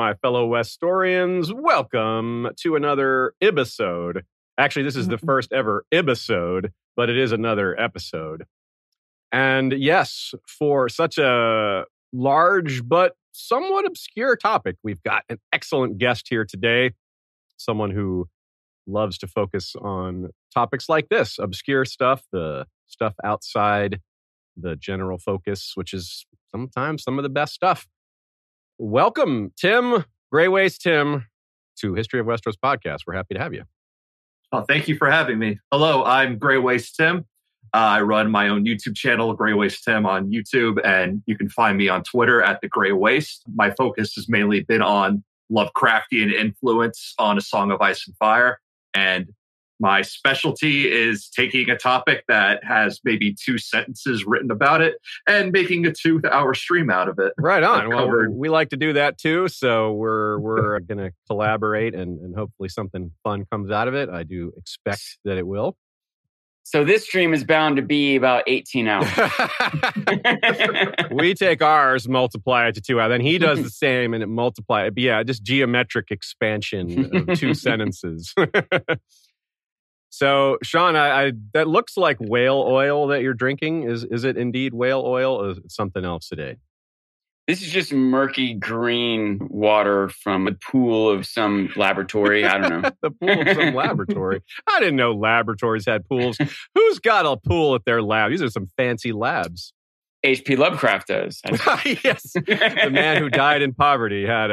my fellow Westorians. Welcome to another Ibisode. Actually, this is the first ever Ibisode, but it is another episode. And yes, for such a large but somewhat obscure topic, we've got an excellent guest here today. Someone who loves to focus on topics like this, obscure stuff, the stuff outside the general focus, which is sometimes some of the best stuff. Welcome, Tim, Gray Waste Tim, to History of Westeros podcast. We're happy to have you. Oh, thank you for having me. Hello, I'm Gray Waste Tim. I run my own YouTube channel, Gray Waste Tim, on YouTube, and you can find me on Twitter at The Gray Waste. My focus has mainly been on Lovecraftian influence on A Song of Ice and Fire, and my specialty is taking a topic that has maybe 2 sentences written about it and making a 2-hour stream out of it. Right on. Well, we like to do that too, so we're going to collaborate and hopefully something fun comes out of it. I do expect that it will. So this stream is bound to be about 18 hours. We take ours, multiply it to 2 hours. Then he does the same and it multiplies. Yeah, just geometric expansion of 2 sentences. So, Sean, I that looks like whale oil that you're drinking. Is it indeed whale oil or is it something else today? This is just murky green water from a pool of some laboratory. I don't know. The pool of some laboratory. I didn't know laboratories had pools. Who's got a pool at their lab? These are some fancy labs. H.P. Lovecraft does. Yes. The man who died in poverty had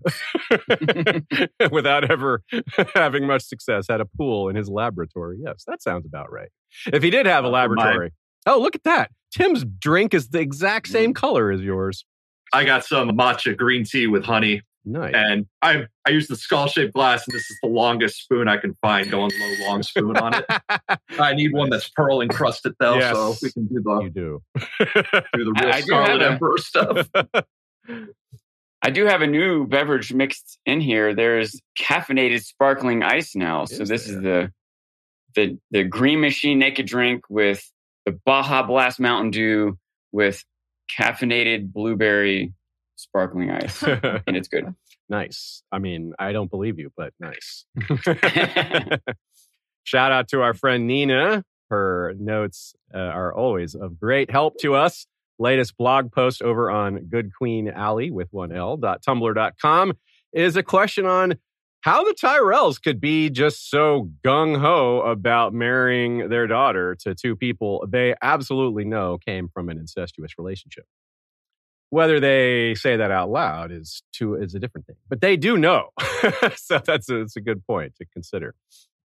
without ever having much success, had a pool in his laboratory. Yes, that sounds about right. If he did have a laboratory. Oh, look at that. Tim's drink is the exact same color as yours. I got some matcha green tea with honey. Nice. And I use the skull-shaped glass, and this is the longest spoon I can find, going low, long spoon on it. I need one that's pearl encrusted, though, yes, so we can do do the real Scarlet Emperor stuff. I do have a new beverage mixed in here. There's caffeinated sparkling ice now. So this is the Green Machine Naked Drink with the Baja Blast Mountain Dew with caffeinated blueberry sparkling ice, and it's good. Nice. I mean, I don't believe you, but nice. Shout out to our friend Nina. Her notes are always of great help to us. Latest blog post over on Good Queen Alley with 1L.tumblr.com is a question on how the Tyrells could be just so gung-ho about marrying their daughter to 2 people they absolutely know came from an incestuous relationship. Whether they say that out loud is a different thing. But they do know. So it's a good point to consider.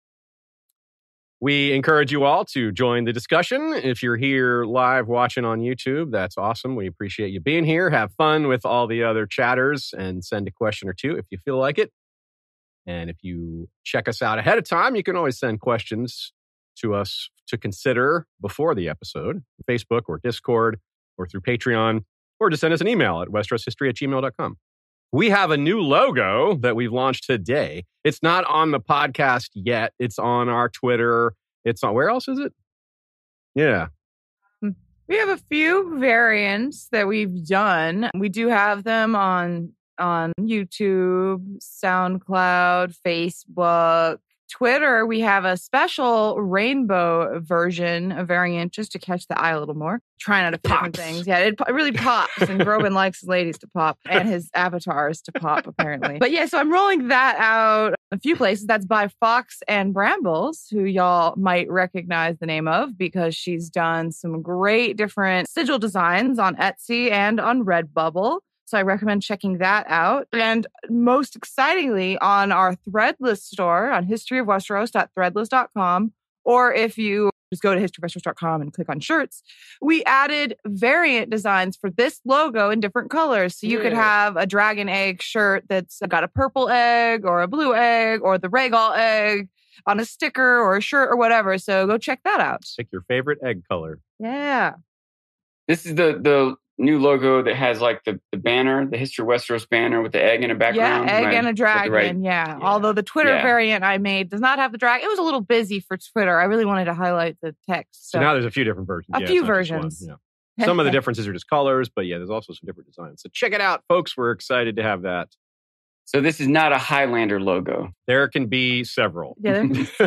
We encourage you all to join the discussion. If you're here live watching on YouTube, that's awesome. We appreciate you being here. Have fun with all the other chatters and send a question or 2 if you feel like it. And if you check us out ahead of time, you can always send questions to us to consider before the episode, Facebook or Discord or through Patreon, or just send us an email at westroshistory@gmail.com. We have a new logo that we've launched today. It's not on the podcast yet. It's on our Twitter. It's on, where else is it? Yeah. We have a few variants that we've done. We do have them on YouTube, SoundCloud, Facebook, Twitter. We have a special rainbow version, a variant, just to catch the eye a little more. Trying out a few different things. Yeah, it really pops. And Groban likes ladies to pop and his avatars to pop, apparently. But yeah, so I'm rolling that out a few places. That's by Fox and Brambles, who y'all might recognize the name of because she's done some great different sigil designs on Etsy and on Redbubble. So I recommend checking that out. And most excitingly, on our Threadless store on historyofwesteros.threadless.com, or if you just go to historyofwesteros.com and click on shirts, we added variant designs for this logo in different colors. So you could have a dragon egg shirt that's got a purple egg or a blue egg or the Rhaegal egg on a sticker or a shirt or whatever. So go check that out. Pick your favorite egg color. Yeah. This is the new logo that has like the banner, the History of Westeros banner with the egg in the background. Yeah, egg and a dragon. Yeah. Although the Twitter variant I made does not have the dragon. It was a little busy for Twitter. I really wanted to highlight the text. So now there's a few different versions. A few versions. Some of the differences are just colors, but yeah, there's also some different designs. So check it out, folks. We're excited to have that. So this is not a Highlander logo. There can be several. Yeah,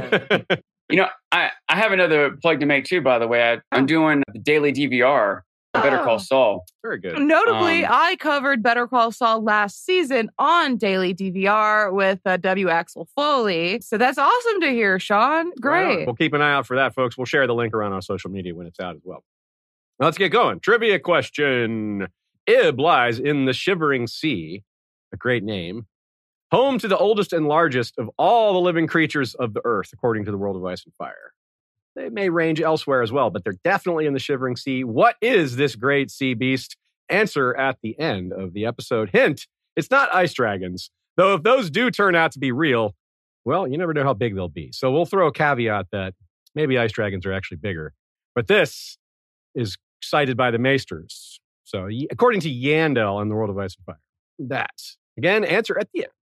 You know, I have another plug to make too, by the way. I'm doing the daily DVR of Better Call Saul. Very good. Notably, I covered Better Call Saul last season on Daily DVR with W. Axel Foley. So that's awesome to hear, Sean. Great. Right on. We'll keep an eye out for that, folks. We'll share the link around on social media when it's out as well. Now, let's get going. Trivia question. Ib lies in the Shivering Sea, a great name, home to the oldest and largest of all the living creatures of the earth, according to the World of Ice and Fire. They may range elsewhere as well, but they're definitely in the Shivering Sea. What is this great sea beast? Answer at the end of the episode. Hint, it's not ice dragons. Though if those do turn out to be real, well, you never know how big they'll be. So we'll throw a caveat that maybe ice dragons are actually bigger. But this is cited by the Maesters. So according to Yandel in the World of Ice and Fire. That's, again, answer at the end.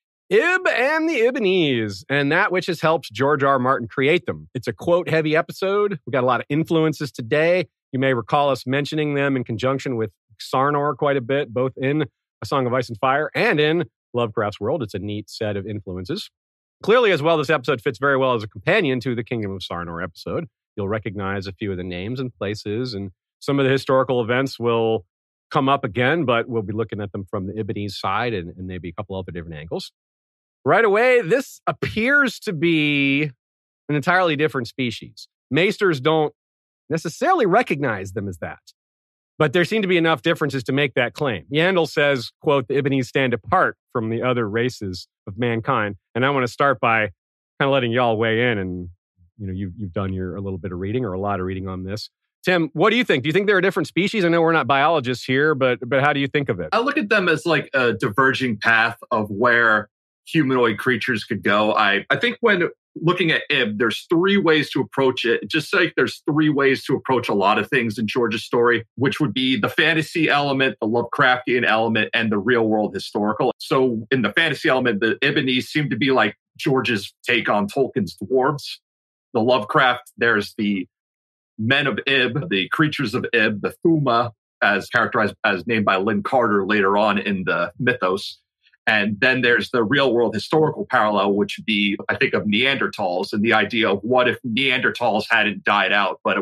Ib and the Ibbenese, and that which has helped George R. Martin create them. It's a quote-heavy episode. We got a lot of influences today. You may recall us mentioning them in conjunction with Sarnor quite a bit, both in A Song of Ice and Fire and in Lovecraft's World. It's a neat set of influences. Clearly, as well, this episode fits very well as a companion to the Kingdom of Sarnor episode. You'll recognize a few of the names and places, and some of the historical events will come up again, but we'll be looking at them from the Ibbenese side and maybe a couple other different angles. Right away, this appears to be an entirely different species. Maesters don't necessarily recognize them as that, but there seem to be enough differences to make that claim. Yandel says, quote, the Ibbenese stand apart from the other races of mankind. And I want to start by kind of letting y'all weigh in, and you've done a little bit of reading or a lot of reading on this. Tim, what do you think? Do you think they're a different species? I know we're not biologists here, but how do you think of it? I look at them as like a diverging path of where humanoid creatures could go. I think when looking at Ib, there's three ways to approach it. Just like there's three ways to approach a lot of things in George's story, which would be the fantasy element, the Lovecraftian element, and the real world historical. So in the fantasy element, the Ibbenese seem to be like George's take on Tolkien's dwarves. The Lovecraft, there's the men of Ib, the creatures of Ib, the Thuma, as characterized as named by Lynn Carter later on in the mythos. And then there's the real world historical parallel, which would be, I think, of Neanderthals and the idea of what if Neanderthals hadn't died out, but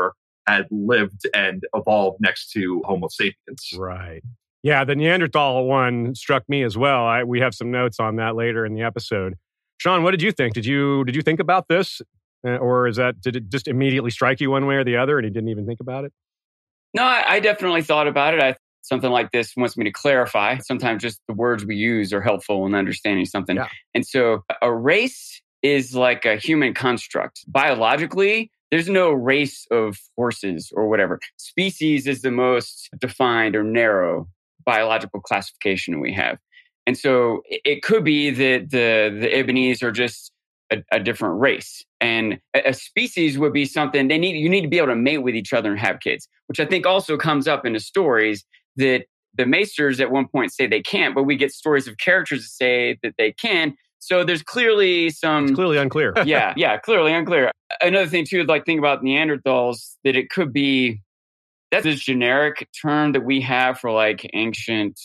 had lived and evolved next to Homo sapiens. Right. Yeah, the Neanderthal one struck me as well. We have some notes on that later in the episode. Sean, what did you think? Did you think about this? Or did it just immediately strike you one way or the other and you didn't even think about it? No, I definitely thought about it. Something like this wants me to clarify. Sometimes just the words we use are helpful in understanding something. Yeah. And so a race is like a human construct. Biologically, there's no race of horses or whatever. Species is the most defined or narrow biological classification we have. And so it could be that the Ibbenese are just a different race. And a species would be something you need to be able to mate with each other and have kids, which I think also comes up in the stories that the Maesters at one point say they can't, but we get stories of characters that say that they can. So there's clearly some... It's clearly unclear. yeah, clearly unclear. Another thing too, like think about Neanderthals, that it could be, that's this generic term that we have for like ancient,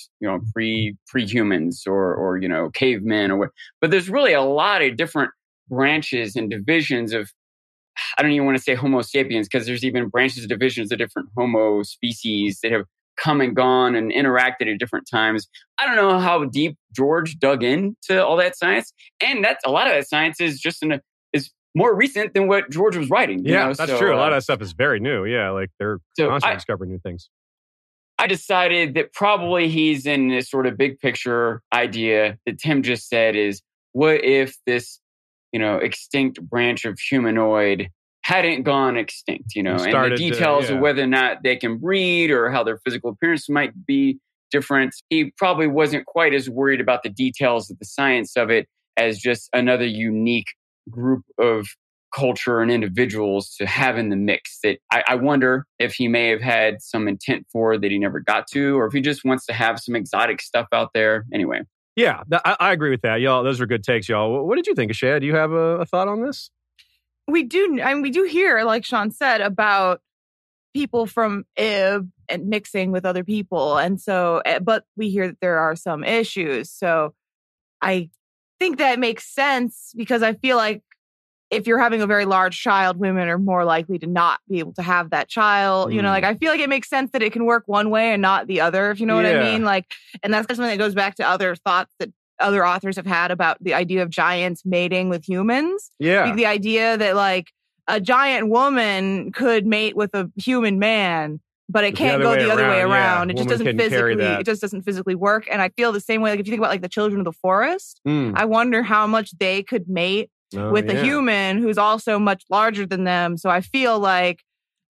pre-humans or cavemen or what. But there's really a lot of different branches and divisions of, I don't even want to say Homo sapiens, because there's even branches and divisions of different Homo species that have come and gone and interacted at different times. I don't know how deep George dug into all that science, and that's a lot of that science is just is more recent than what George was writing. Yeah, that's true. A lot of that stuff is very new. Yeah, like they're constantly discovering new things. I decided that probably he's in this sort of big picture idea that Tim just said is, what if this extinct branch of humanoid hadn't gone extinct, and the details of whether or not they can breed or how their physical appearance might be different. He probably wasn't quite as worried about the details of the science of it as just another unique group of culture and individuals to have in the mix that I wonder if he may have had some intent for that he never got to, or if he just wants to have some exotic stuff out there. Anyway. Yeah, I agree with that. Y'all, those are good takes, y'all. What did you think, Ashad? Do you have a thought on this? We do hear, like Sean said, about people from Ib and mixing with other people. And so, but we hear that there are some issues. So I think that makes sense because I feel like if you're having a very large child, women are more likely to not be able to have that child. You know, like I feel like it makes sense that it can work one way and not the other, if you know what I mean. Like, and that's something that goes back to other thoughts that other authors have had about the idea of giants mating with humans. Yeah. Like the idea that like a giant woman could mate with a human man, but it can't go the other way around. Yeah. It just doesn't physically work. And I feel the same way. Like if you think about like the children of the forest, I wonder how much they could mate with a human who's also much larger than them. So I feel like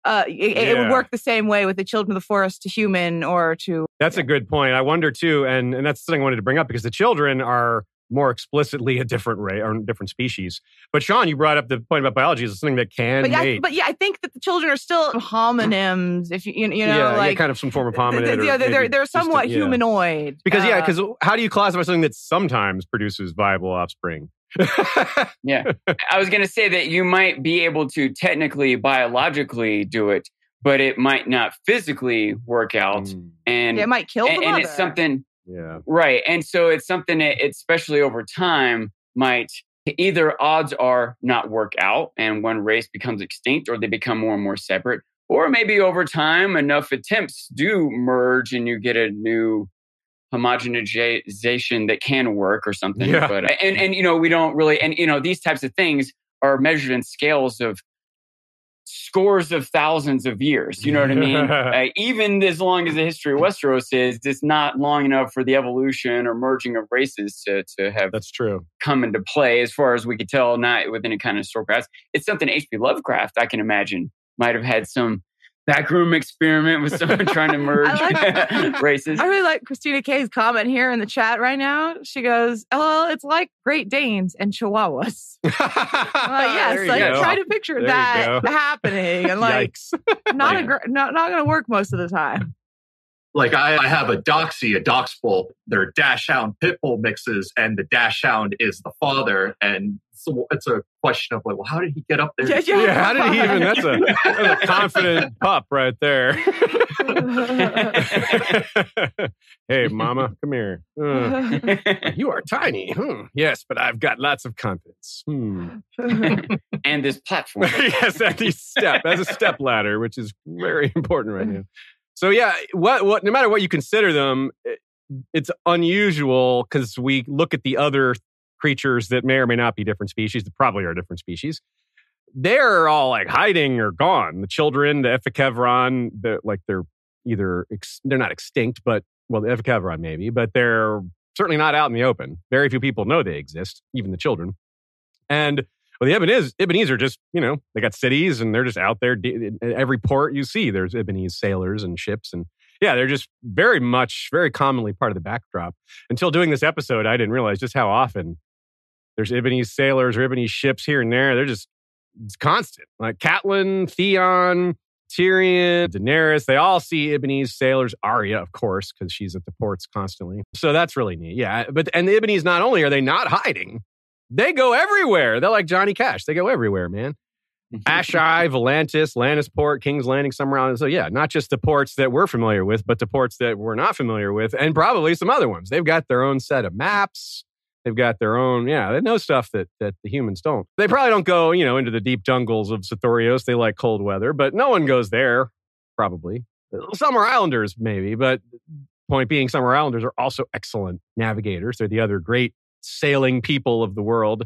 it would work the same way with the children of the forest to human or to... That's a good point. I wonder too, and that's something I wanted to bring up because the children are more explicitly a different race or different species. But Sean, you brought up the point about biology is something that can mate. But I think that the children are still homonyms. If you know, like kind of some form of hominid. They're somewhat humanoid. Because how do you classify something that sometimes produces viable offspring? Yeah, I was going to say that you might be able to technically, biologically do it, but it might not physically work out, and it might kill the mother. And it's something. Yeah. Right. And so it's something that, especially over time, might either odds are not work out and one race becomes extinct or they become more and more separate. Or maybe over time, enough attempts do merge and you get a new homogenization that can work or something. Yeah. But, and we don't really, and, these types of things are measured in scales of scores of thousands of years. You know what I mean? Even as long as the history of Westeros is, it's not long enough for the evolution or merging of races to have that's true come into play. As far as we could tell, not with any kind of historical past. It's something H.P. Lovecraft, I can imagine, might have had some backroom experiment with someone trying to merge races. I really like Christina K's comment here in the chat right now. She goes, "Oh, it's like Great Danes and Chihuahuas." Yes, try to picture that happening, and like not going to work most of the time. Like I have a Doxy, a Dachshund. They're Dachshund Pitbull mixes, and the Dachshund is the father. And so it's a question of like, well, how did he get up there? Yeah, how did he even? That's a confident pup right there. Hey, mama, come here. You are tiny. Yes, but I've got lots of confidence. And this platform. Yes, that's a step ladder, which is very important right now. So yeah, what no matter what you consider them, it's unusual because we look at the other creatures that may or may not be different species, that probably are different species. They're all like hiding or gone. The children, the Epicevron, they're either they're not extinct, but the Epicevron maybe, but they're certainly not out in the open. Very few people know they exist, even the children. And the Ibbenese are just, they got cities and they're just out there. In every port you see, there's Ibbenese sailors and ships. And yeah, they're just very commonly part of the backdrop. Until doing this episode, I didn't realize just how often there's Ibbenese sailors or Ibbenese ships here and there. It's constant. Like Catelyn, Theon, Tyrion, Daenerys, they all see Ibbenese sailors. Arya, of course, because she's at the ports constantly. So that's really neat. Yeah, and the Ibbenese, not only are they not hiding, they go everywhere. They're like Johnny Cash. They go everywhere, man. Asshai, Volantis, Lannisport, King's Landing, somewhere around. So yeah, not just the ports that we're familiar with, but the ports that we're not familiar with, and probably some other ones. They've got their own set of maps. They've got their own, they know stuff that the humans don't. They probably don't go, into the deep jungles of Sothoryos. They like cold weather, but no one goes there, probably. Summer Islanders, maybe, but point being, Summer Islanders are also excellent navigators. They're the other great sailing people of the world.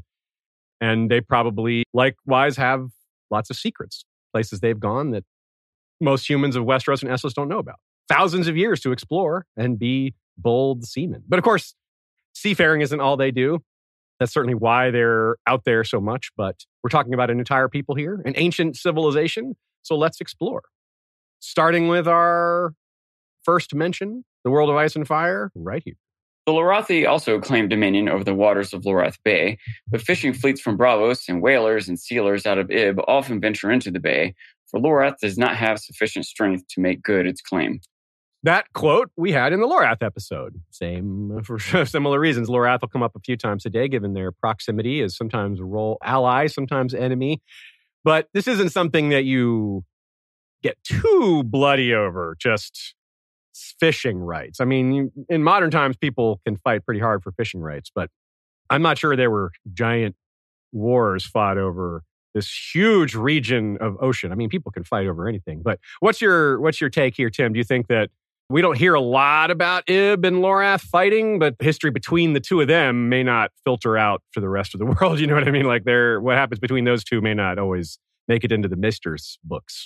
And they probably likewise have lots of secrets, places they've gone that most humans of Westeros and Essos don't know about. Thousands of years to explore and be bold seamen. But of course, seafaring isn't all they do. That's certainly why they're out there so much. But we're talking about an entire people here, an ancient civilization. So let's explore. Starting with our first mention, the world of ice and fire, right here. The Lorathi also claim dominion over the waters of Lorath Bay, but fishing fleets from Braavos and whalers and sealers out of Ib often venture into the bay, for Lorath does not have sufficient strength to make good its claim. That quote we had in the Lorath episode. Same for similar reasons. Lorath will come up a few times a day, given their proximity as sometimes a role ally, sometimes enemy. But this isn't something that you get too bloody over, just fishing rights. I mean, in modern times, people can fight pretty hard for fishing rights, but I'm not sure there were giant wars fought over this huge region of ocean. I mean, people can fight over anything. But what's your take here, Tim? Do you think that we don't hear a lot about Ib and Lorath fighting, but history between the two of them may not filter out for the rest of the world? You know what I mean? Like, what happens between those two may not always make it into the Misters books.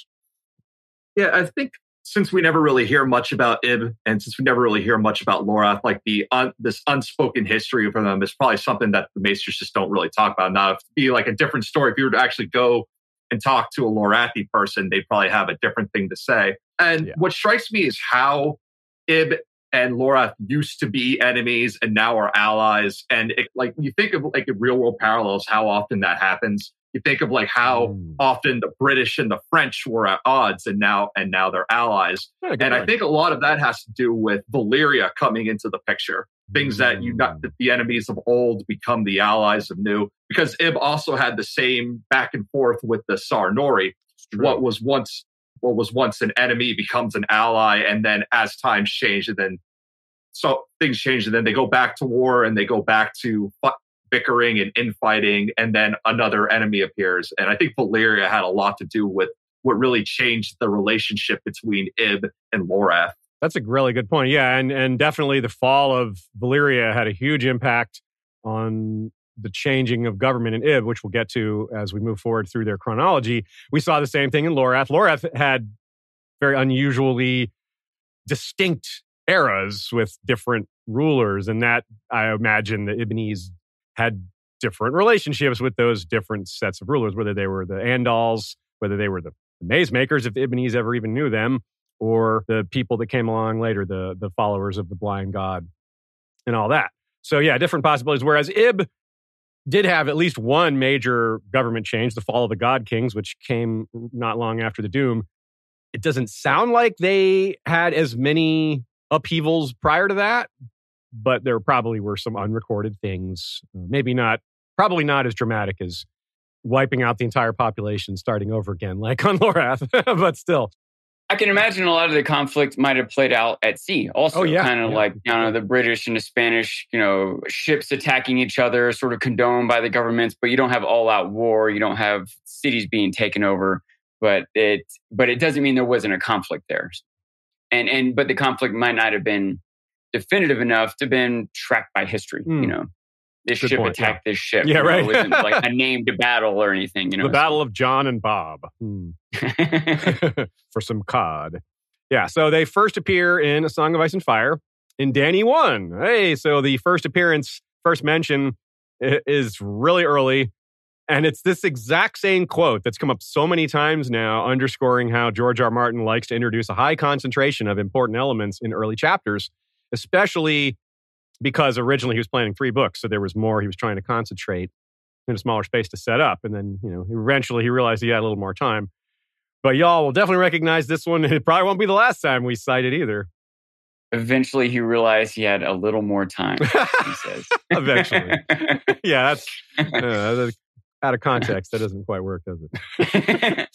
Yeah, I think since we never really hear much about Ib, and since we never really hear much about Lorath, like this unspoken history for them is probably something that the Maesters just don't really talk about. Now, if it'd be like a different story, if you were to actually go and talk to a Lorathi person, they'd probably have a different thing to say. And what strikes me is how Ib and Lorath used to be enemies and now are allies. And like you think of like in real world parallels, how often that happens. You think of like how often the British and the French were at odds, and now they're allies. And I think a lot of that has to do with Valyria coming into the picture. Things that the enemies of old become the allies of new. Because Ib also had the same back and forth with the Sarnori. What was once an enemy becomes an ally, and then as times change, and then so things change, and then they go back to war, and they go back to bickering and infighting, and then another enemy appears. And I think Valyria had a lot to do with what really changed the relationship between Ib and Lorath. That's a really good point. Yeah, and definitely the fall of Valyria had a huge impact on the changing of government in Ib, which we'll get to as we move forward through their chronology. We saw the same thing in Lorath. Lorath had very unusually distinct eras with different rulers, and that I imagine the Ibbenese had different relationships with those different sets of rulers, whether they were the Andals, whether they were the maze makers, if the Ibbenese ever even knew them, or the people that came along later, the followers of the blind god and all that. So yeah, different possibilities. Whereas Ib did have at least one major government change, the fall of the God Kings, which came not long after the Doom. It doesn't sound like they had as many upheavals prior to that, but there probably were some unrecorded things. Probably not as dramatic as wiping out the entire population, starting over again, like on Lorath, but still. I can imagine a lot of the conflict might have played out at sea also. Like the British and the Spanish, ships attacking each other, sort of condoned by the governments, but you don't have all-out war. You don't have cities being taken over, but it doesn't mean there wasn't a conflict there. But the conflict might not have been definitive enough to have been tracked by history. This Good ship point, attacked this ship. Yeah, right. It wasn't like a named battle or anything. The Battle of John and Bob. For some cod. Yeah, so they first appear in A Song of Ice and Fire in Dany 1. Hey, so the first mention is really early. And it's this exact same quote that's come up so many times now, underscoring how George R. Martin likes to introduce a high concentration of important elements in early chapters, especially because originally he was planning 3 books, so there was more he was trying to concentrate in a smaller space to set up. And then, eventually he realized he had a little more time. But y'all will definitely recognize this one. It probably won't be the last time we cite it either. Eventually he realized he had a little more time, he says. Eventually. Yeah, that's out of context. That doesn't quite work, does it?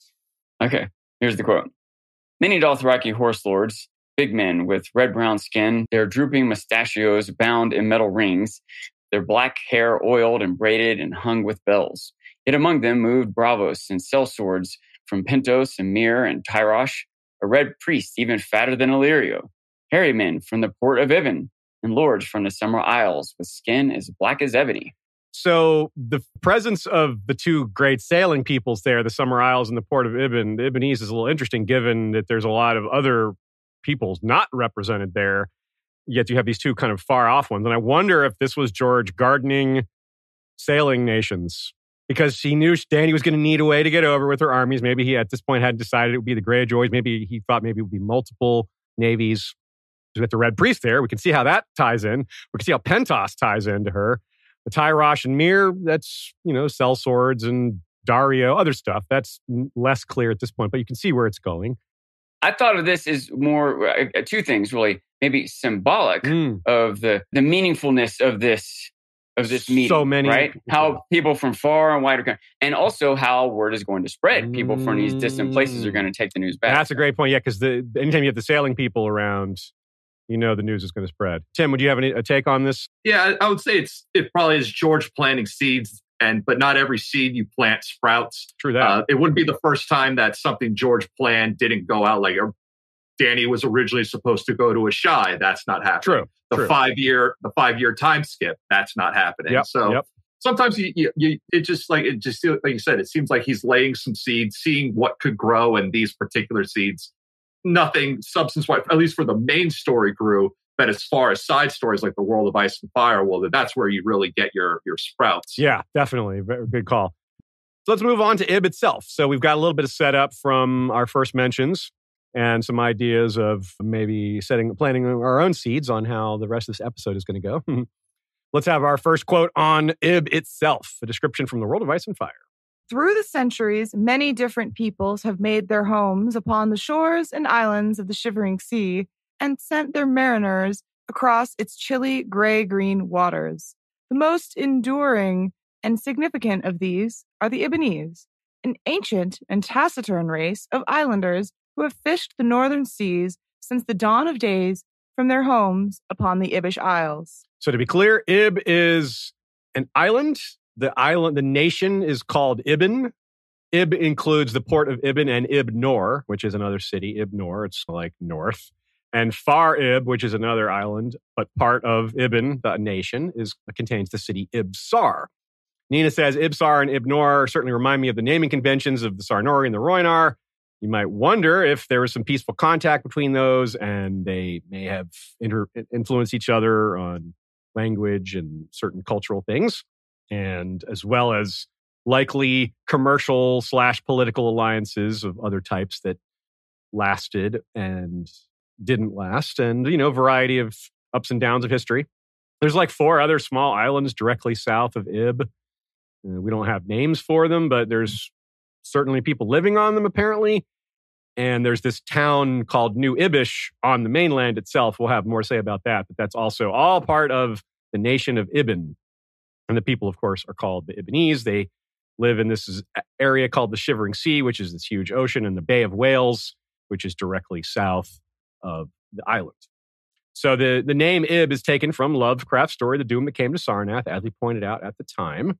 Okay, here's the quote. Many Dothraki horse lords, big men with red-brown skin, their drooping mustachios bound in metal rings, their black hair oiled and braided and hung with bells. Yet among them moved bravos and sellswords from Pentos and Myr and Tyrosh, a red priest even fatter than Illyrio, hairy men from the port of Ivan, and lords from the Summer Isles with skin as black as ebony. So the presence of the two great sailing peoples there, the Summer Isles and the port of Iban, the Ibbenese is a little interesting given that there's a lot of other peoples not represented there, yet you have these two kind of far off ones. And I wonder if this was George gardening sailing nations because he knew Dany was going to need a way to get over with her armies. Maybe he at this point had decided it would be the Greyjoys. Maybe he thought maybe it would be multiple navies. With the Red Priest there, we can see how that ties in. We can see how Pentos ties into her. The Tyrosh and Myr, that's, sellswords and Dario, other stuff. That's less clear at this point, but you can see where it's going. I thought of this as more 2 things, really. Maybe symbolic of the meaningfulness of this meeting. So many, right? How people from far and wide, and also how word is going to spread. People from these distant places are going to take the news back. That's a great point. Yeah, because anytime you have the sailing people around, You know the news is going to spread. Tim, would you have a take on this? Yeah, I would say it probably is George planting seeds, but not every seed you plant sprouts. True that. It wouldn't be the first time that something George planned didn't go out. Like Danny was originally supposed to go to a Shy. That's not happening. True. The 5-year time skip. That's not happening. Sometimes it just like you said, it seems like he's laying some seeds, seeing what could grow, and these particular seeds, nothing substance-wise, at least for the main story, grew. But as far as side stories like the World of Ice and Fire, well, that's where you really get your sprouts. Yeah, definitely. Very good call. So let's move on to Ib itself. So we've got a little bit of setup from our first mentions and some ideas of maybe planting our own seeds on how the rest of this episode is going to go. Let's have our first quote on Ib itself, a description from the World of Ice and Fire. Through the centuries, many different peoples have made their homes upon the shores and islands of the Shivering Sea and sent their mariners across its chilly gray-green waters. The most enduring and significant of these are the Ibbenese, an ancient and taciturn race of islanders who have fished the northern seas since the dawn of days from their homes upon the Ibish Isles. So to be clear, Ib is an island. The nation is called Ibben. Ib includes the port of Ibben and Ib Nor, which is another city. Ib Nor, it's like north. And Far Ib, which is another island, but part of Ibben, the nation, contains the city Ibsar. Nina says, Ibsar and Ib Nor certainly remind me of the naming conventions of the Sarnori and the Roinar. You might wonder if there was some peaceful contact between those, and they may have influenced each other on language and certain cultural things, and as well as likely commercial / political alliances of other types that lasted and didn't last, and, variety of ups and downs of history. There's like 4 other small islands directly south of Ib. We don't have names for them, but there's certainly people living on them, apparently. And there's this town called New Ibish on the mainland itself. We'll have more to say about that, but that's also all part of the nation of Ibben. And the people, of course, are called the Ibbenese. They live in this area called the Shivering Sea, which is this huge ocean, and the Bay of Whales, which is directly south of the island. So the name Ib is taken from Lovecraft's story, The Doom That Came to Sarnath, as we pointed out at the time.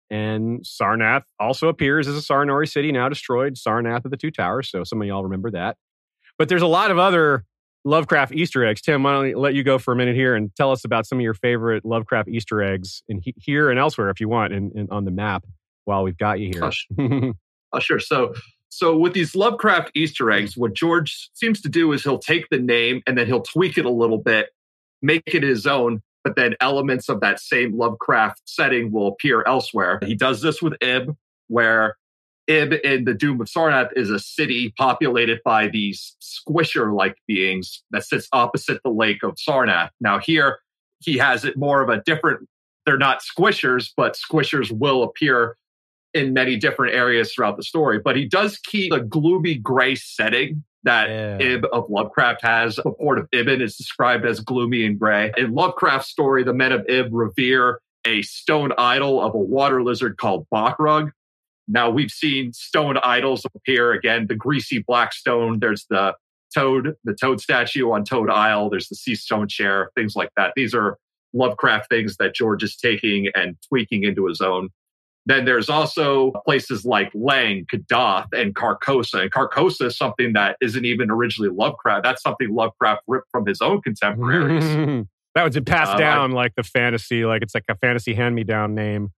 And Sarnath also appears as a Sarnori city, now destroyed, Sarnath of the Two Towers. So some of y'all remember that. But there's a lot of other Lovecraft Easter eggs. Tim, why don't I let you go for a minute here and tell us about some of your favorite Lovecraft Easter eggs here and elsewhere, if you want, on the map while we've got you here. Sure. So with these Lovecraft Easter eggs, what George seems to do is he'll take the name and then he'll tweak it a little bit, make it his own, but then elements of that same Lovecraft setting will appear elsewhere. He does this with Ib, where Ib in the Doom of Sarnath is a city populated by these squisher-like beings that sits opposite the lake of Sarnath. Now here, he has it more of a different, they're not squishers, but squishers will appear in many different areas throughout the story. But he does keep a gloomy gray setting that Ib of Lovecraft has. The port of Ibben is described as gloomy and gray. In Lovecraft's story, the men of Ib revere a stone idol of a water lizard called Bachrug. Now, we've seen stone idols appear again, the greasy black stone. There's the toad statue on Toad Isle. There's the sea stone chair, things like that. These are Lovecraft things that George is taking and tweaking into his own. Then there's also places like Lang, Kadath, and Carcosa. And Carcosa is something that isn't even originally Lovecraft. That's something Lovecraft ripped from his own contemporaries. That was passed down like the fantasy, like it's like a fantasy hand-me-down name.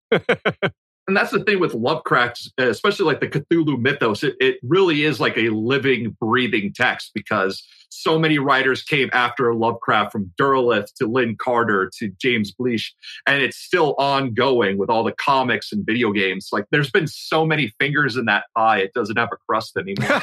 And that's the thing with Lovecraft, especially like the Cthulhu mythos. It really is like a living, breathing text because so many writers came after Lovecraft, from Derleth to Lynn Carter to James Bleach, and it's still ongoing with all the comics and video games. Like there's been so many fingers in that pie, it doesn't have a crust anymore.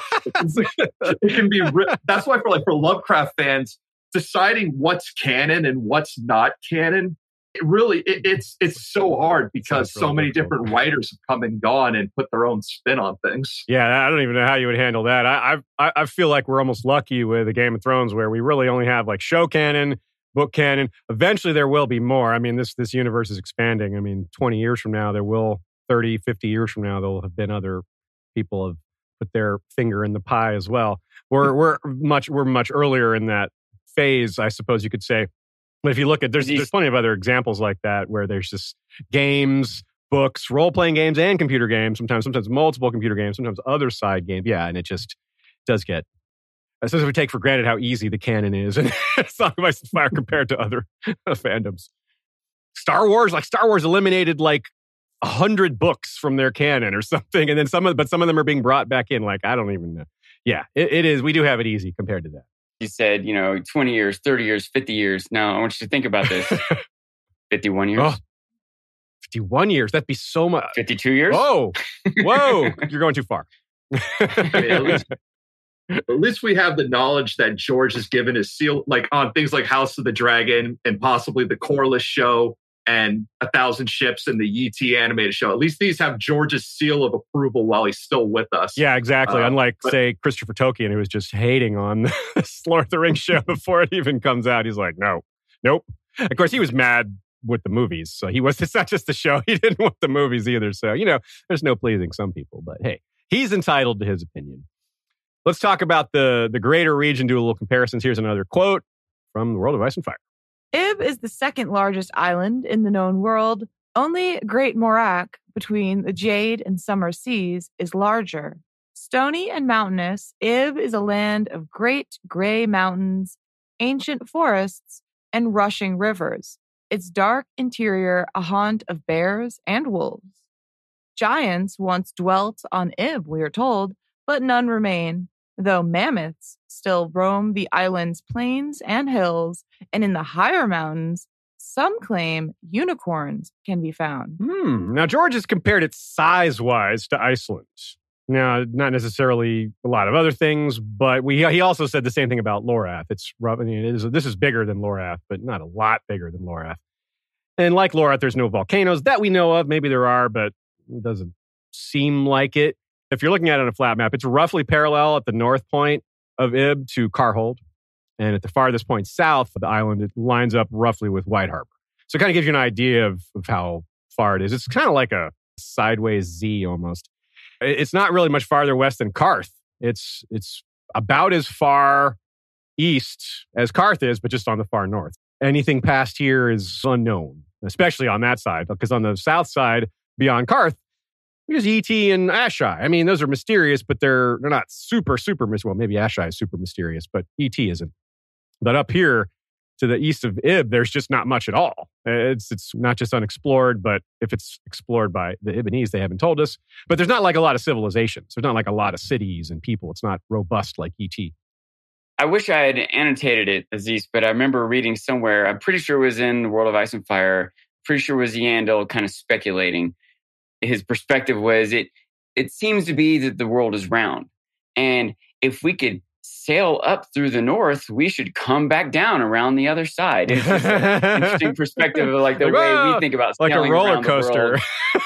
It can be. That's why for Lovecraft fans, deciding what's canon and what's not canon. It's so hard because so many different writers have come and gone and put their own spin on things. Yeah, I don't even know how you would handle that. I feel like we're almost lucky with the Game of Thrones where we really only have like show canon, book canon. Eventually there will be more. I mean, this universe is expanding. I mean, 20 years from now, 30, 50 years from now, there'll have been other people have put their finger in the pie as well. We're much earlier in that phase, I suppose you could say. But if you look at, there's plenty of other examples like that where there's just games, books, role-playing games, and computer games. Sometimes multiple computer games. Sometimes other side games. Yeah, and it just does get. Especially if we take for granted how easy the canon is and Song of Ice and Fire compared to other fandoms. Star Wars eliminated like 100 books from their canon or something, and then some of them are being brought back in. Like, I don't even know. Yeah, it is. We do have it easy compared to that. You said, 20 years, 30 years, 50 years. Now I want you to think about this. 51 years. Oh, 51 years. That'd be so much. 52 years. Whoa, you're going too far. At least we have the knowledge that George has given his seal, like on things like House of the Dragon and possibly the Corliss show and 1,000 Ships and the E.T. animated show. At least these have George's seal of approval while he's still with us. Yeah, exactly. Unlike, say, Christopher Tolkien, who was just hating on the Lord of the Rings show before it even comes out. He's like, nope. Of course, he was mad with the movies. So it's not just the show. He didn't want the movies either. So, there's no pleasing some people. But hey, he's entitled to his opinion. Let's talk about the greater region, do a little comparisons. Here's another quote from The World of Ice and Fire. Ib is the second largest island in the known world. Only Great Morak, between the Jade and Summer Seas, is larger. Stony and mountainous, Ib is a land of great gray mountains, ancient forests, and rushing rivers. Its dark interior a haunt of bears and wolves. Giants once dwelt on Ib, we are told, but none remain, though mammoths still roam the island's plains and hills, and in the higher mountains, some claim unicorns can be found. Now, George has compared it size-wise to Iceland. Now, not necessarily a lot of other things, but he also said the same thing about Lorath. This is bigger than Lorath, but not a lot bigger than Lorath. And like Lorath, there's no volcanoes that we know of. Maybe there are, but it doesn't seem like it. If you're looking at it on a flat map, it's roughly parallel at the north point of Ib to Karhold. And at the farthest point south of the island, it lines up roughly with White Harbor. So it kind of gives you an idea of how far it is. It's kind of like a sideways Z almost. It's not really much farther west than Karth. It's about as far east as Karth is, but just on the far north. Anything past here is unknown, especially on that side, because on the south side, beyond Karth, there's E.T. and Ashai. I mean, those are mysterious, but they're not super mysterious. Well, maybe Ashai is super mysterious, but E.T. isn't. But up here to the east of Ib, there's just not much at all. It's not just unexplored, but if it's explored by the Ibonese, they haven't told us. But there's not like a lot of civilizations. There's not like a lot of cities and people. It's not robust like E.T. I wish I had annotated it, Aziz, but I remember reading somewhere, I'm pretty sure it was in The World of Ice and Fire, pretty sure it was Yandel kind of speculating. His perspective was it seems to be that the world is round. And if we could sail up through the north, we should come back down around the other side. It's just an interesting perspective of like the way we think about sailing like a roller coaster.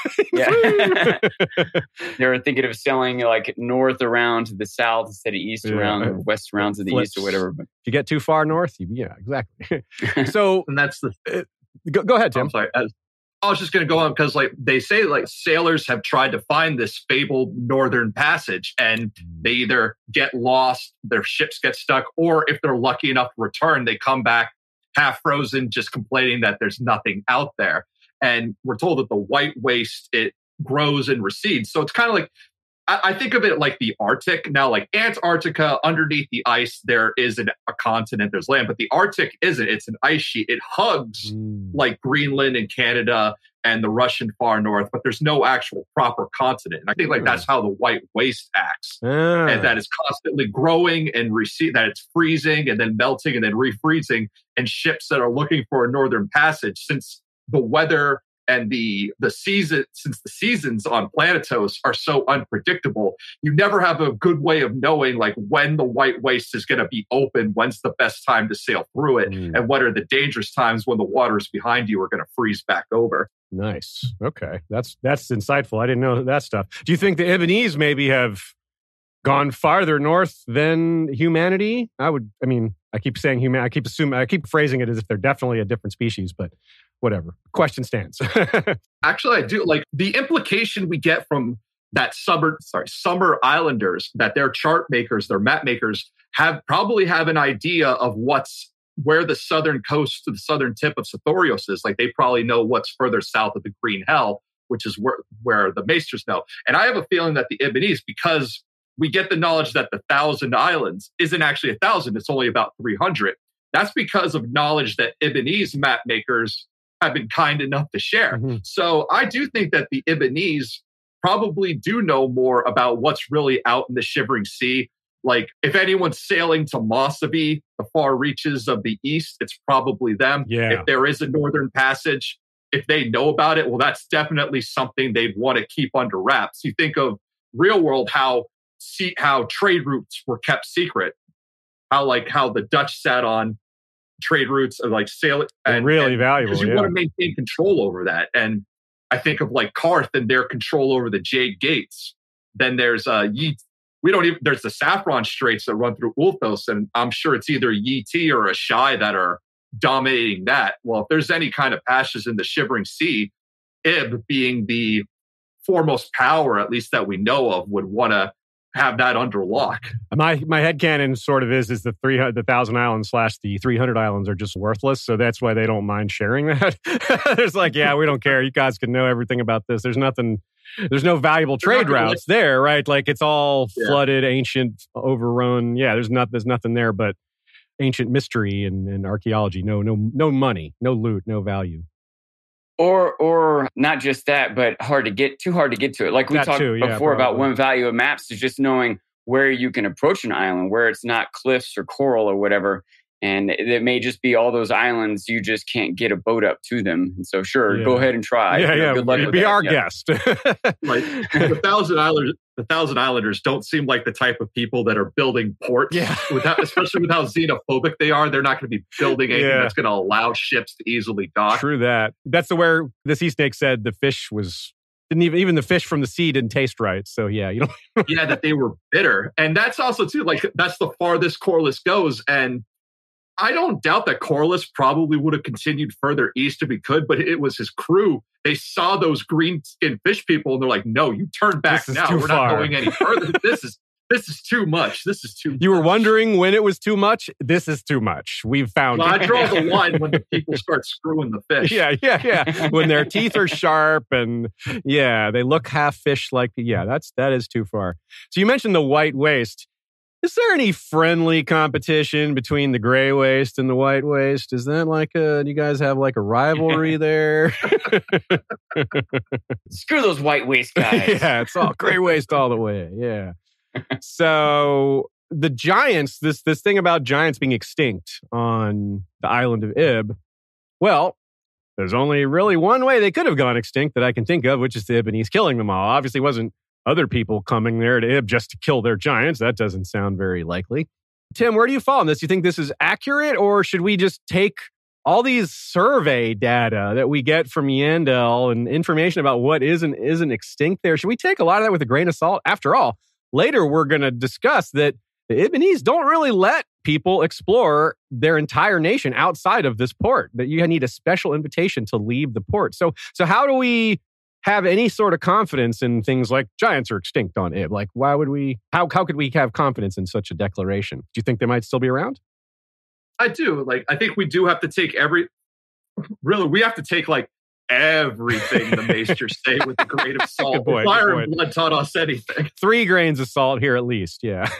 Yeah. They were thinking of sailing like north around to the south instead of east around or west around to the east or whatever. But if you get too far north, yeah, exactly. So, and that's the go ahead, Tim. I'm sorry. I was just going to go on because they say sailors have tried to find this fabled northern passage and they either get lost, their ships get stuck, or if they're lucky enough to return, they come back half frozen, just complaining that there's nothing out there. And we're told that the white waste, it grows and recedes. So it's kind of like, I think of it like the Arctic. Now, like Antarctica, underneath the ice, there is a continent, there's land, but the Arctic isn't. It's an ice sheet. It hugs like Greenland and Canada and the Russian far north, but there's no actual proper continent. And I think that's how the white waste acts. And that it's constantly growing and that it's freezing and then melting and then refreezing. And ships that are looking for a northern passage, since the weather and the seasons on Planetos are so unpredictable, you never have a good way of knowing like when the white waste is going to be open, when's the best time to sail through it, and what are the dangerous times when the waters behind you are going to freeze back over. Nice. Okay. That's insightful. I didn't know that stuff. Do you think the Ibonese maybe have gone farther north than humanity? I keep saying human. I keep phrasing it as if they're definitely a different species, but whatever. Question stands. Actually, I do like the implication we get from that Summer Islanders, that their chart makers, their map makers probably have an idea of what's where the southern coast to the southern tip of Sithorios is. Like they probably know what's further south of the Green Hell, which is where the Maesters know. And I have a feeling that the Ibbenese, because we get the knowledge that the 1,000 islands isn't actually 1,000, it's only about 300. That's because of knowledge that Ibbenese map makers have been kind enough to share. Mm-hmm. So I do think that the Ibbenese probably do know more about what's really out in the Shivering Sea. Like if anyone's sailing to Mossavi, the far reaches of the east, it's probably them. Yeah. If there is a northern passage, if they know about it, well, that's definitely something they'd want to keep under wraps. You think of real world, how trade routes were kept secret, how the Dutch sat on trade routes and like sail and really valuable. Because you want to maintain control over that. And I think of like Karth and their control over the Jade Gates. Then there's there's the Saffron Straits that run through Ulthos, and I'm sure it's either Yi-Ti or Ashai that are dominating that. Well, if there's any kind of passages in the Shivering Sea, Ib being the foremost power, at least that we know of, would want to have that under lock. My headcanon sort of is the 1,000 islands / the 300 islands are just worthless. So that's why they don't mind sharing that. There's like, yeah, we don't care. You guys can know everything about this. There's no valuable trade routes there, right? Like it's all flooded, ancient, overrun. Yeah, there's nothing there but ancient mystery and archaeology. No money, no loot, no value. Or not just that, but too hard to get to it. Like we talked before about one value of maps is just knowing where you can approach an island, where it's not cliffs or coral or whatever. And it may just be all those islands, you just can't get a boat up to them. And so go ahead and try. Good luck with be our guest. Like the Thousand Islanders don't seem like the type of people that are building ports. Yeah. Especially with how xenophobic they are. They're not going to be building anything that's going to allow ships to easily dock. True that. That's where the sea snake said the fish didn't even the fish from the sea didn't taste right. So that they were bitter. And that's also too, like that's the farthest Corlys goes. And I don't doubt that Corlys probably would have continued further east if he could, but it was his crew. They saw those green-skinned fish people, and they're like, "No, you turn back now. We're not going any further. This is too much. This is too much." You were wondering when it was too much? This is too much. We've found it. I draw the line when the people start screwing the fish. Yeah. When their teeth are sharp and they look half fish-like. Yeah, that is too far. So you mentioned the White Waste. Is there any friendly competition between the Gray Waste and the White Waste? Is that like do you guys have like a rivalry there? Screw those White Waste guys. Yeah, it's all Gray Waste all the way. Yeah. So the giants, this thing about giants being extinct on the island of Ib, well, there's only really one way they could have gone extinct that I can think of, which is the Ibbenese killing them all. Obviously, it wasn't other people coming there to Ib just to kill their giants. That doesn't sound very likely. Tim, where do you fall on this? Do you think this is accurate, or should we just take all these survey data that we get from Yandel and information about what is and isn't extinct there? Should we take a lot of that with a grain of salt? After all, later we're going to discuss that the Ibbenese don't really let people explore their entire nation outside of this port, that you need a special invitation to leave the port. So how do we have any sort of confidence in things like giants are extinct on Ib? Like, why would we, how could we have confidence in such a declaration? Do you think they might still be around? I do. Like, I think we do have to take we have to take like everything the Maesters say with a grain of salt. Good point, Fire and blood taught us anything. 3 grains of salt here at least, yeah.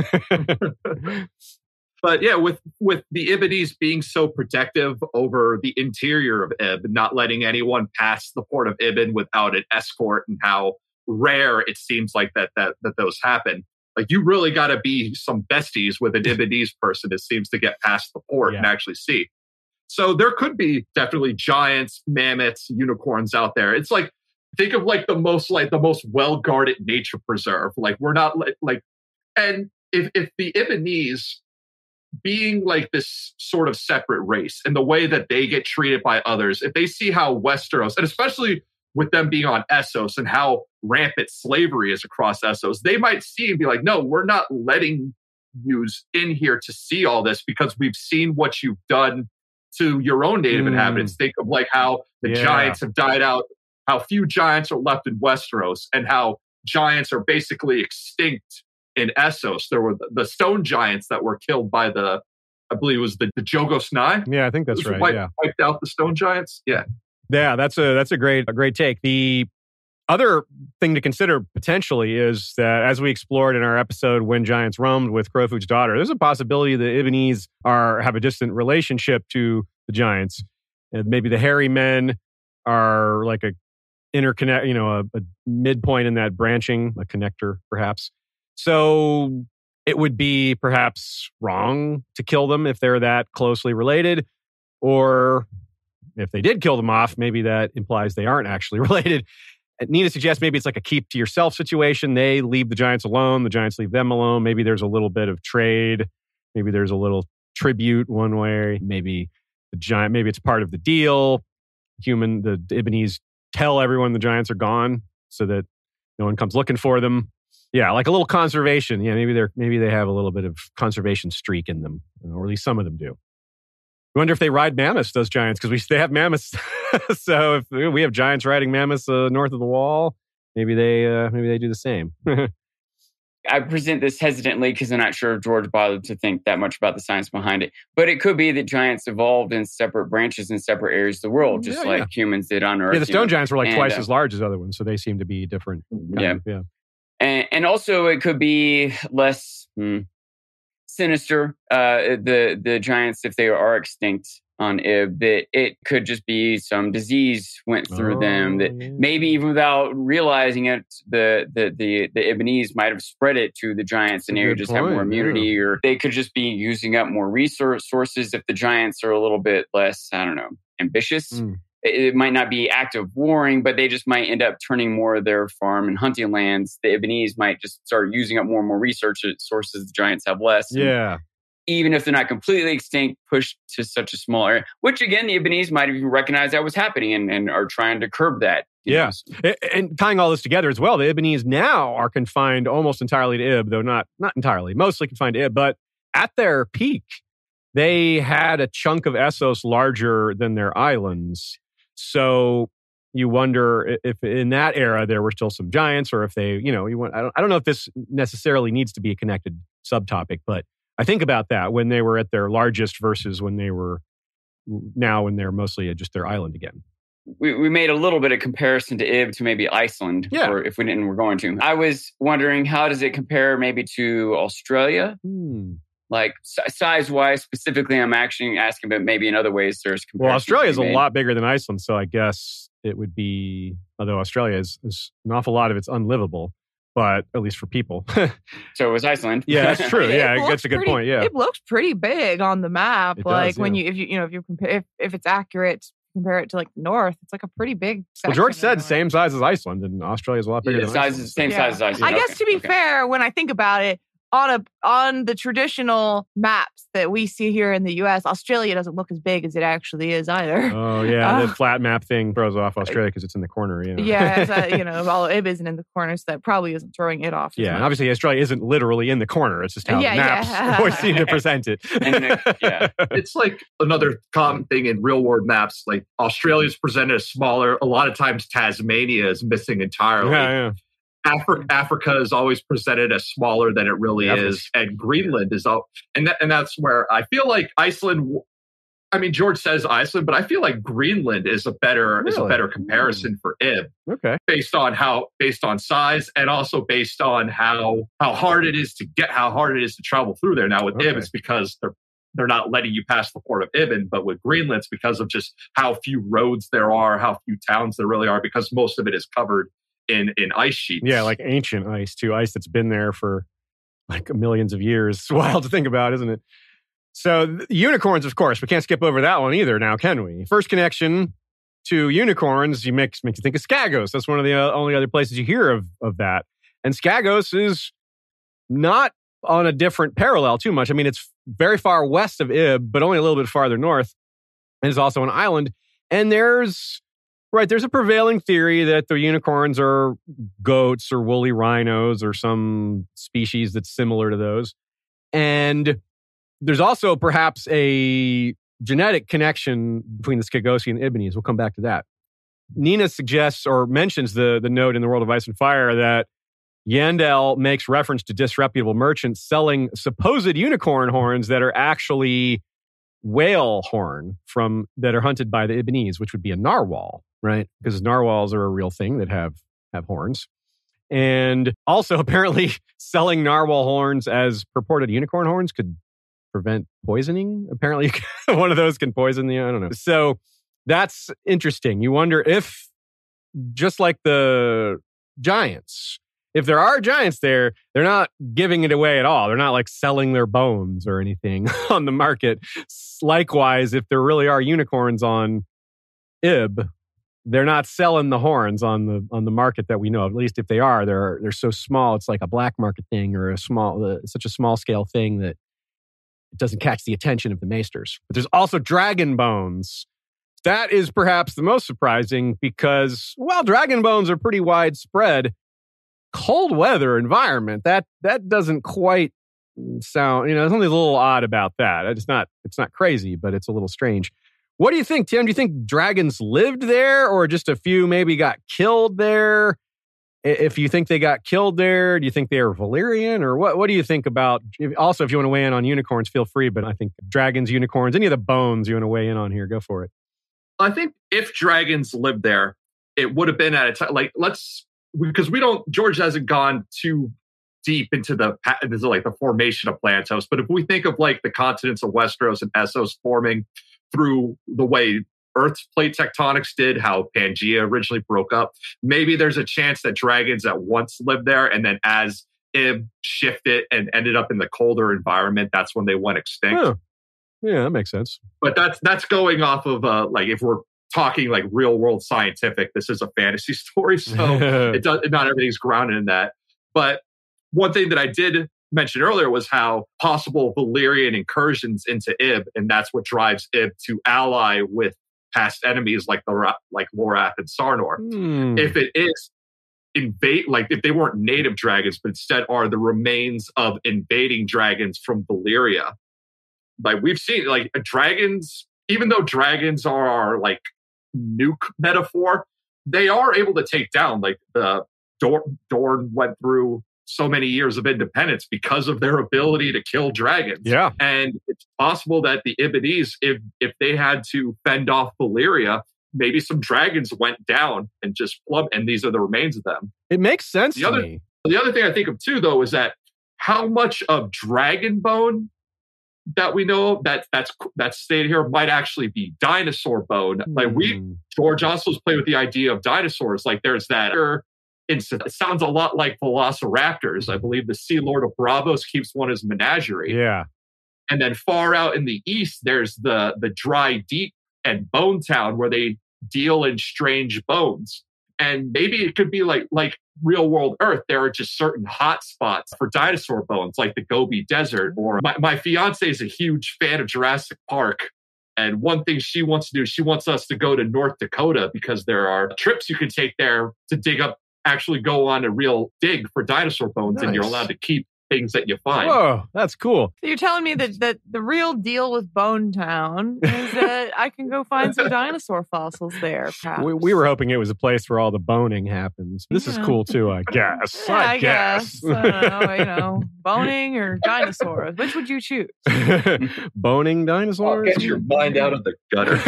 But yeah, with the Ibbenese being so protective over the interior of Ib, not letting anyone pass the port of Ibn without an escort, and how rare it seems like that those happen. Like, you really got to be some besties with an Ibbenese person that seems to get past the port and actually see. So there could be definitely giants, mammoths, unicorns out there. It's like, think of like the most well-guarded nature preserve. Like, we're not like, and if the Ibbenese, being like this sort of separate race and the way that they get treated by others, if they see how Westeros, and especially with them being on Essos and how rampant slavery is across Essos, they might see and be like, no, we're not letting you in here to see all this because we've seen what you've done to your own native inhabitants. Think of like how the giants have died out, how few giants are left in Westeros, and how giants are basically extinct in Essos. There were the stone giants that were killed by the I believe it was the Jogos Nye. Yeah, I think that's right. Wiped out the stone giants. Yeah. Yeah, that's a great take. The other thing to consider potentially is that, as we explored in our episode When Giants Roamed with Crowfoot's daughter, there's a possibility the Ibbenese have a distant relationship to the giants. And maybe the hairy men are like a interconnect, a midpoint in that branching, a connector perhaps. So it would be perhaps wrong to kill them if they're that closely related, or if they did kill them off, maybe that implies they aren't actually related. Nina suggests maybe it's like a keep to yourself situation. They leave the giants alone. The giants leave them alone. Maybe there's a little bit of trade. Maybe there's a little tribute one way. Maybe it's part of the deal. The Ibbenese tell everyone the giants are gone so that no one comes looking for them. Yeah, like a little conservation. Yeah, maybe they have a little bit of conservation streak in them, or at least some of them do. I wonder if they ride mammoths, those giants, because they have mammoths. So if we have giants riding mammoths north of the wall, maybe they do the same. I present this hesitantly because I'm not sure if George bothered to think that much about the science behind it. But it could be that giants evolved in separate branches in separate areas of the world, just like humans did on Earth. Yeah, the stone giants were like twice as large as other ones, so they seem to be different. Yeah. And also it could be less sinister, the giants, if they are extinct on Ib, that it could just be some disease went through them that maybe even without realizing it, the Ibbenese might have spread it to the giants and they would just have more immunity, or they could just be using up more resources if the giants are a little bit less, ambitious. It might not be active warring, but they just might end up turning more of their farm and hunting lands. The Ibbenese might just start using up more and more research sources. The giants have less. Yeah. Even if they're not completely extinct, pushed to such a small area, which again, the Ibbenese might have even recognized that was happening and are trying to curb that. Yeah. And tying all this together as well, the Ibbenese now are confined almost entirely to Ib, though not entirely, mostly confined to Ib. But at their peak, they had a chunk of Essos larger than their islands. So you wonder if in that era there were still some giants, or if they, I don't know if this necessarily needs to be a connected subtopic, but I think about that when they were at their largest versus when they're mostly just their island again. We made a little bit of comparison to Ib to maybe Iceland, or if we didn't, we're going to. I was wondering, how does it compare maybe to Australia? Like size-wise, specifically, I'm actually asking, but maybe in other ways there's comparison. Well, Australia is a lot bigger than Iceland, so I guess it would be, although Australia is an awful lot of it's unlivable, but at least for people. So it was Iceland. Yeah, that's true. Yeah, that's a good point. Yeah, it looks pretty big on the map. It like does, when if you compare, if it's accurate, compare it to like north, it's like a pretty big section. Well, George said same size as Iceland, and Australia is a lot bigger than Iceland. Same size as Iceland. I guess to be fair, when I think about it, on the traditional maps that we see here in the U.S., Australia doesn't look as big as it actually is either. Oh yeah, the flat map thing throws off Australia because it's in the corner. Yeah, all Ib isn't in the corner, so that probably isn't throwing it off. Yeah, and obviously Australia isn't literally in the corner. It's just how the maps always seem to present it. It's like another common thing in real world maps. Like Australia's presented as smaller. A lot of times Tasmania is missing entirely. Yeah. Africa is always presented as smaller than it really is, and Greenland is all, and that's where I feel like Iceland. I mean, George says Iceland, but I feel like Greenland is a better comparison for Ib. Okay, based on size, and also based on how hard it is to travel through there. Now with Ib, it's because they're not letting you pass the port of Ibben, but with Greenland, it's because of just how few roads there are, how few towns there really are, because most of it is covered in ice sheets. Yeah, like ancient ice too. Ice that's been there for like millions of years. It's wild to think about, isn't it? So unicorns, of course, we can't skip over that one either now, can we? First connection to unicorns, makes you think of Skagos. That's one of the only other places you hear of that. And Skagos is not on a different parallel too much. I mean, it's very far west of Ib, but only a little bit farther north. And it's also an island. And there's a prevailing theory that the unicorns are goats or woolly rhinos or some species that's similar to those. And there's also perhaps a genetic connection between the Skagosi and Ibbenese. We'll come back to that. Nina suggests or mentions the note in The World of Ice and Fire that Yandel makes reference to disreputable merchants selling supposed unicorn horns that are actually whale horn that are hunted by the Ibonese, which would be a narwhal, right? Because narwhals are a real thing that have horns. And also, apparently, selling narwhal horns as purported unicorn horns could prevent poisoning. Apparently, one of those can poison you. I don't know. So that's interesting. You wonder if, just like the giants, if there are giants there, they're not giving it away at all. They're not like selling their bones or anything on the market. Likewise, if there really are unicorns on Ib, they're not selling the horns on the market that we know of. At least if they are, they're so small. It's like a black market thing or such a small scale thing that it doesn't catch the attention of the maesters. But there's also dragon bones. That is perhaps the most surprising because, well, dragon bones are pretty widespread. Cold weather environment, that doesn't quite sound, there's something a little odd about that. It's not crazy, but it's a little strange. What do you think, Tim? Do you think dragons lived there or just a few maybe got killed there? If you think they got killed there, do you think they were Valyrian or what do you think about? Also, if you want to weigh in on unicorns, feel free, but I think dragons, unicorns, any of the bones you want to weigh in on here, go for it. I think if dragons lived there, it would have been at a time, because George hasn't gone too deep into the formation of Planetos. But if we think of like the continents of Westeros and Essos forming through the way Earth's plate tectonics did, how Pangaea originally broke up, maybe there's a chance that dragons at once lived there. And then as Ib shifted and ended up in the colder environment, that's when they went extinct. Oh. Yeah, that makes sense. But that's going off of if we're talking like real world scientific, this is a fantasy story. So not everything's grounded in that. But one thing that I did mention earlier was how possible Valyrian incursions into Ib, and that's what drives Ib to ally with past enemies like Lorath and Sarnor. If it is if they weren't native dragons, but instead are the remains of invading dragons from Valyria. Like we've seen, like dragons, even though dragons are our like nuke metaphor, they are able to take down like the Dorne went through so many years of independence because of their ability to kill dragons. Yeah. And it's possible that the Ibonese, if they had to fend off Valyria, maybe some dragons went down and just plumbed, and these are the remains of them. It makes sense to me. The other thing I think of too, though, is that how much of dragon bone that we know that's stated here might actually be dinosaur bone. Like George Osso's played with the idea of dinosaurs. Like there's that. It sounds a lot like velociraptors. I believe the Sea Lord of Braavos keeps one as menagerie. Yeah. And then far out in the east, there's the Dry Deep and Bone Town where they deal in strange bones. And maybe it could be like real world Earth. There are just certain hot spots for dinosaur bones, like the Gobi Desert. Or my fiance is a huge fan of Jurassic Park. And one thing she wants to do, she wants us to go to North Dakota because there are trips you can take there to actually go on a real dig for dinosaur bones. Nice. And you're allowed to keep things that you find. Whoa, that's cool. So you're telling me that the real deal with Bone Town is that I can go find some dinosaur fossils there, perhaps. We were hoping it was a place where all the boning happens. This is cool too, I guess. Yeah, I guess. I don't know, boning or dinosaurs. Which would you choose? Boning dinosaurs? I'll get your mind out of the gutter.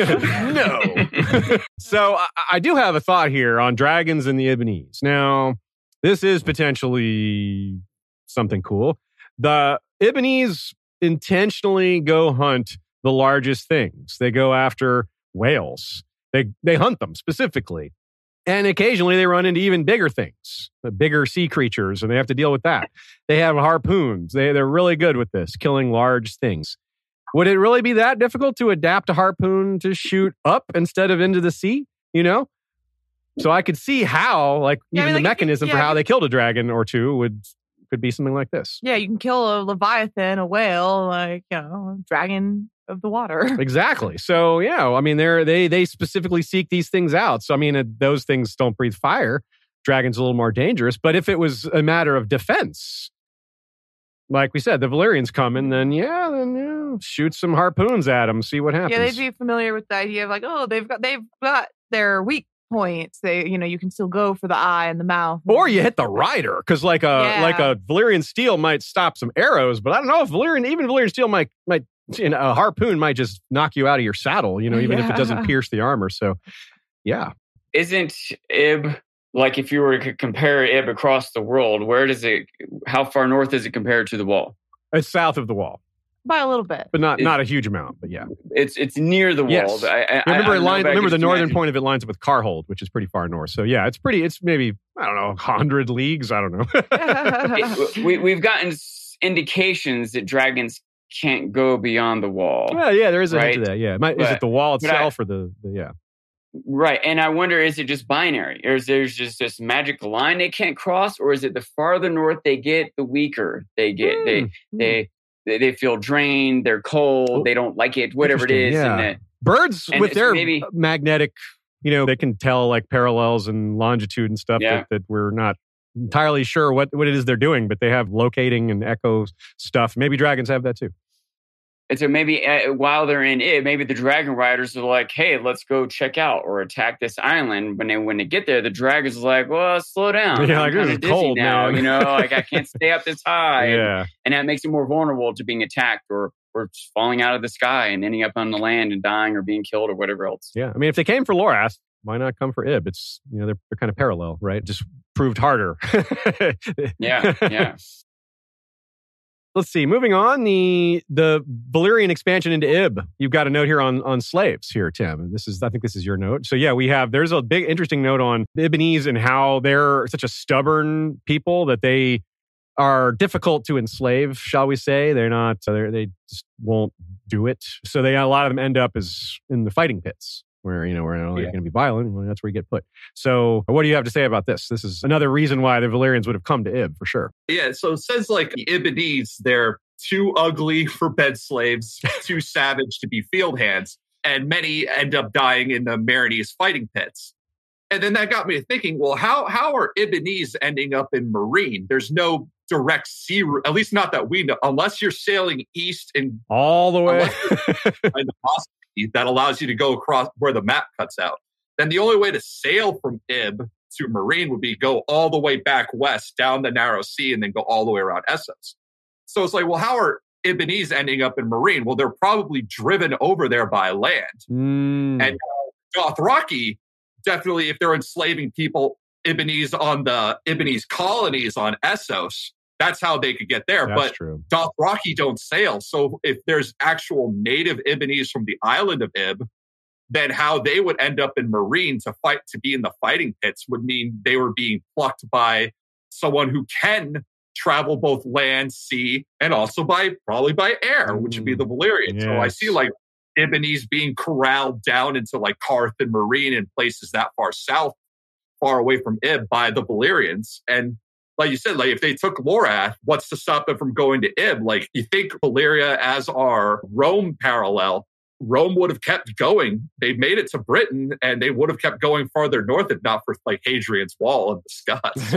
No. So I do have a thought here on dragons and the Ibonese. Now, this is potentially something cool. The Ibonese intentionally go hunt the largest things. They go after whales. They hunt them specifically. And occasionally they run into even bigger things, the bigger sea creatures, and they have to deal with that. They have harpoons. They're really good with this, killing large things. Would it really be that difficult to adapt a harpoon to shoot up instead of into the sea? So I could see how, the mechanism for how they killed a dragon or two could be something like this. Yeah, you can kill a leviathan, a whale, dragon of the water. Exactly. So, they specifically seek these things out. So, those things don't breathe fire. Dragon's a little more dangerous. But if it was a matter of defense, like we said, the Valyrians come in, then shoot some harpoons at them, see what happens. Yeah, they'd be familiar with the idea of they've got their weak points. You can still go for the eye and the mouth. Or you hit the rider, because like a Valyrian steel might stop some arrows, but I don't know if Valyrian steel might a harpoon might just knock you out of your saddle, even if it doesn't pierce the armor. So, yeah. Isn't Ib, like if you were to compare Ib across the world, how far north is it compared to the wall? It's south of the wall. By a little bit. But not a huge amount, but yeah. It's near the wall. Yes. Remember the northern point of it lines up with Carhold, which is pretty far north. So yeah, it's maybe, I don't know, 100 leagues. I don't know. We've gotten indications that dragons can't go beyond the wall. Well, yeah, there is a hint to that. Yeah. Is it the wall itself or the yeah? Right. And I wonder, is it just binary? Or is there just this magic line they can't cross? Or is it the farther north they get, the weaker they get? They feel drained, they're cold, they don't like it, whatever it is. Yeah. Birds, with their magnetic, they can tell like parallels and longitude and stuff that we're not entirely sure what it is they're doing, but they have locating and echo stuff. Maybe dragons have that too. And so maybe while they're in it, maybe the dragon riders are like, hey, let's go check out or attack this island. When they get there, the dragons are like, well, slow down. Yeah, I'm kind of cold now, man. Like I can't stay up this high. Yeah. And that makes it more vulnerable to being attacked or falling out of the sky and ending up on the land and dying or being killed or whatever else. Yeah. I mean, if they came for Lorath, why not come for Ib? It's, they're kind of parallel, right? Just proved harder. Yeah. Let's see. Moving on, the Valyrian expansion into Ib. You've got a note here on slaves here, Tim. I think this is your note. So yeah, there's a big interesting note on Ibbenese and how they're such a stubborn people that they are difficult to enslave, shall we say. They just won't do it. So a lot of them end up in the fighting pits where, where they're going to be violent. Well, that's where you get put. So what do you have to say about this? This is another reason why the Valyrians would have come to Ib, for sure. Yeah, so it says like the Ibbenese, they're too ugly for bed slaves, too savage to be field hands, and many end up dying in the Marinese fighting pits. And then that got me to thinking, well, how are Ibbenese ending up in Marine? There's no direct sea route, at least not that we know, unless you're sailing east and all the way. That allows you to go across where the map cuts out. Then the only way to sail from Ib to Marine would be go all the way back west down the narrow sea and then go all the way around Essos. So it's like, well, how are Ibbenese ending up in Marine? Well, they're probably driven over there by land. And Dothraki, definitely, if they're enslaving people, Ibbenese on the Ibbenese colonies on Essos, that's how they could get there. That's but true. Dothraki don't sail. So if there's actual native Ibbenese from the island of Ib, then how they would end up in Marine to be in the fighting pits would mean they were being plucked by someone who can travel both land, sea, and also probably by air, which would be the Valyrians. Yes. So I see like Ibbenese being corralled down into like Karth and Marine and places that far south, far away from Ib by the Valyrians. And like you said, like if they took Lorath, what's to stop them from going to Ib? Like you think Valyria as our Rome parallel, Rome would have kept going. They made it to Britain and they would have kept going farther north if not for like Hadrian's Wall and the Scots.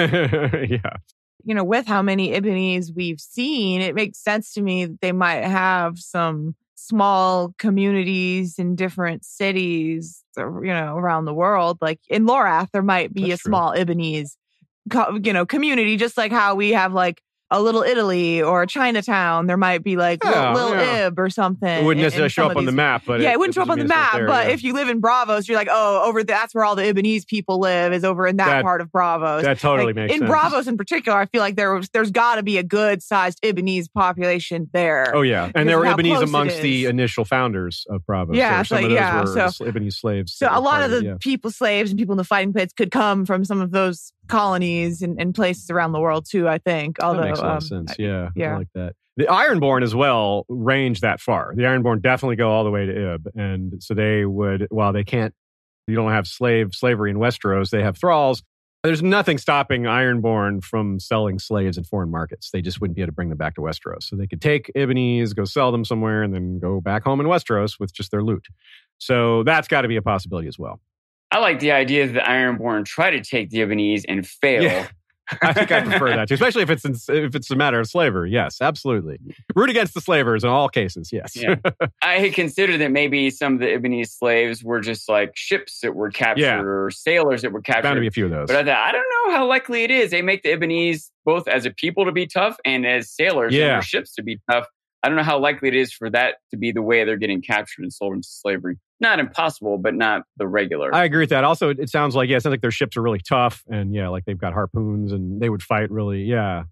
Yeah. With how many Ibbenese we've seen, it makes sense to me that they might have some small communities in different cities, around the world. Like in Lorath, there might be a small Ibbenese community, just like how we have like a Little Italy or a Chinatown. There might be like Little Ib or something. It wouldn't necessarily show up on the map, but it wouldn't show up on the map. But if you live in Bravos, you're like, that's where all the Ibbenese people live, is over in that part of Bravos. That totally makes sense. In Bravos in particular, I feel like there's got to be a good sized Ibbenese population there. Oh yeah, and there were Ibbenese amongst the initial founders of Bravos. Yeah, so some of those were Ibbenese slaves. So a lot of the slaves and people in the fighting pits could come from some of those colonies and places around the world too, I think. Although that makes a lot of sense. Yeah, I like that. The Ironborn as well range that far. The Ironborn definitely go all the way to Ib. And so they would, while they can't, you don't have slavery in Westeros, they have thralls. There's nothing stopping Ironborn from selling slaves in foreign markets. They just wouldn't be able to bring them back to Westeros. So they could take Ibbenese, go sell them somewhere, and then go back home in Westeros with just their loot. So that's got to be a possibility as well. I like the idea that the Ironborn try to take the Ibbenese and fail. I think I prefer that too, especially if it's a matter of slavery. Yes, absolutely. Root against the slavers in all cases. Yes. Yeah. I had considered that maybe some of the Ibbenese slaves were just like ships that were captured or sailors that were captured. Bound to be a few of those. But I thought, I don't know how likely it is. They make the Ibbenese both as a people to be tough and as sailors on their ships to be tough. I don't know how likely it is for that to be the way they're getting captured and sold into slavery. Not impossible, but not the regular. I agree with that. Also, it sounds like their ships are really tough and like they've got harpoons and they would fight really. Yeah,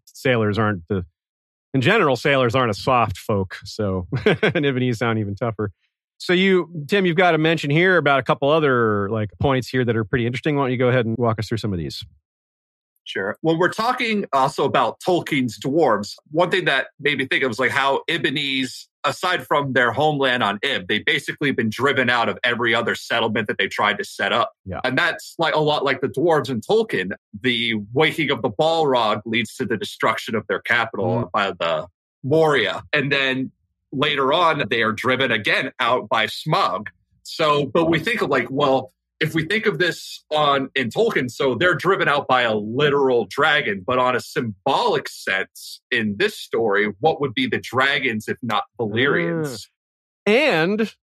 in general, sailors aren't a soft folk. So and Ibbenese sound even tougher. So Tim, you've got to mention here about a couple other points here that are pretty interesting. Why don't you go ahead and walk us through some of these? Sure. When we're talking also about Tolkien's dwarves, one thing that made me think of was how Ibbenese, aside from their homeland on Ib, they've basically been driven out of every other settlement that they tried to set up. Yeah. And that's a lot like the dwarves in Tolkien. The waking of the Balrog leads to the destruction of their capital by the Moria. And then later on, they are driven again out by Smaug. So, but we think of if we think of this in Tolkien, so they're driven out by a literal dragon, but on a symbolic sense in this story, what would be the dragons if not Valyrians? And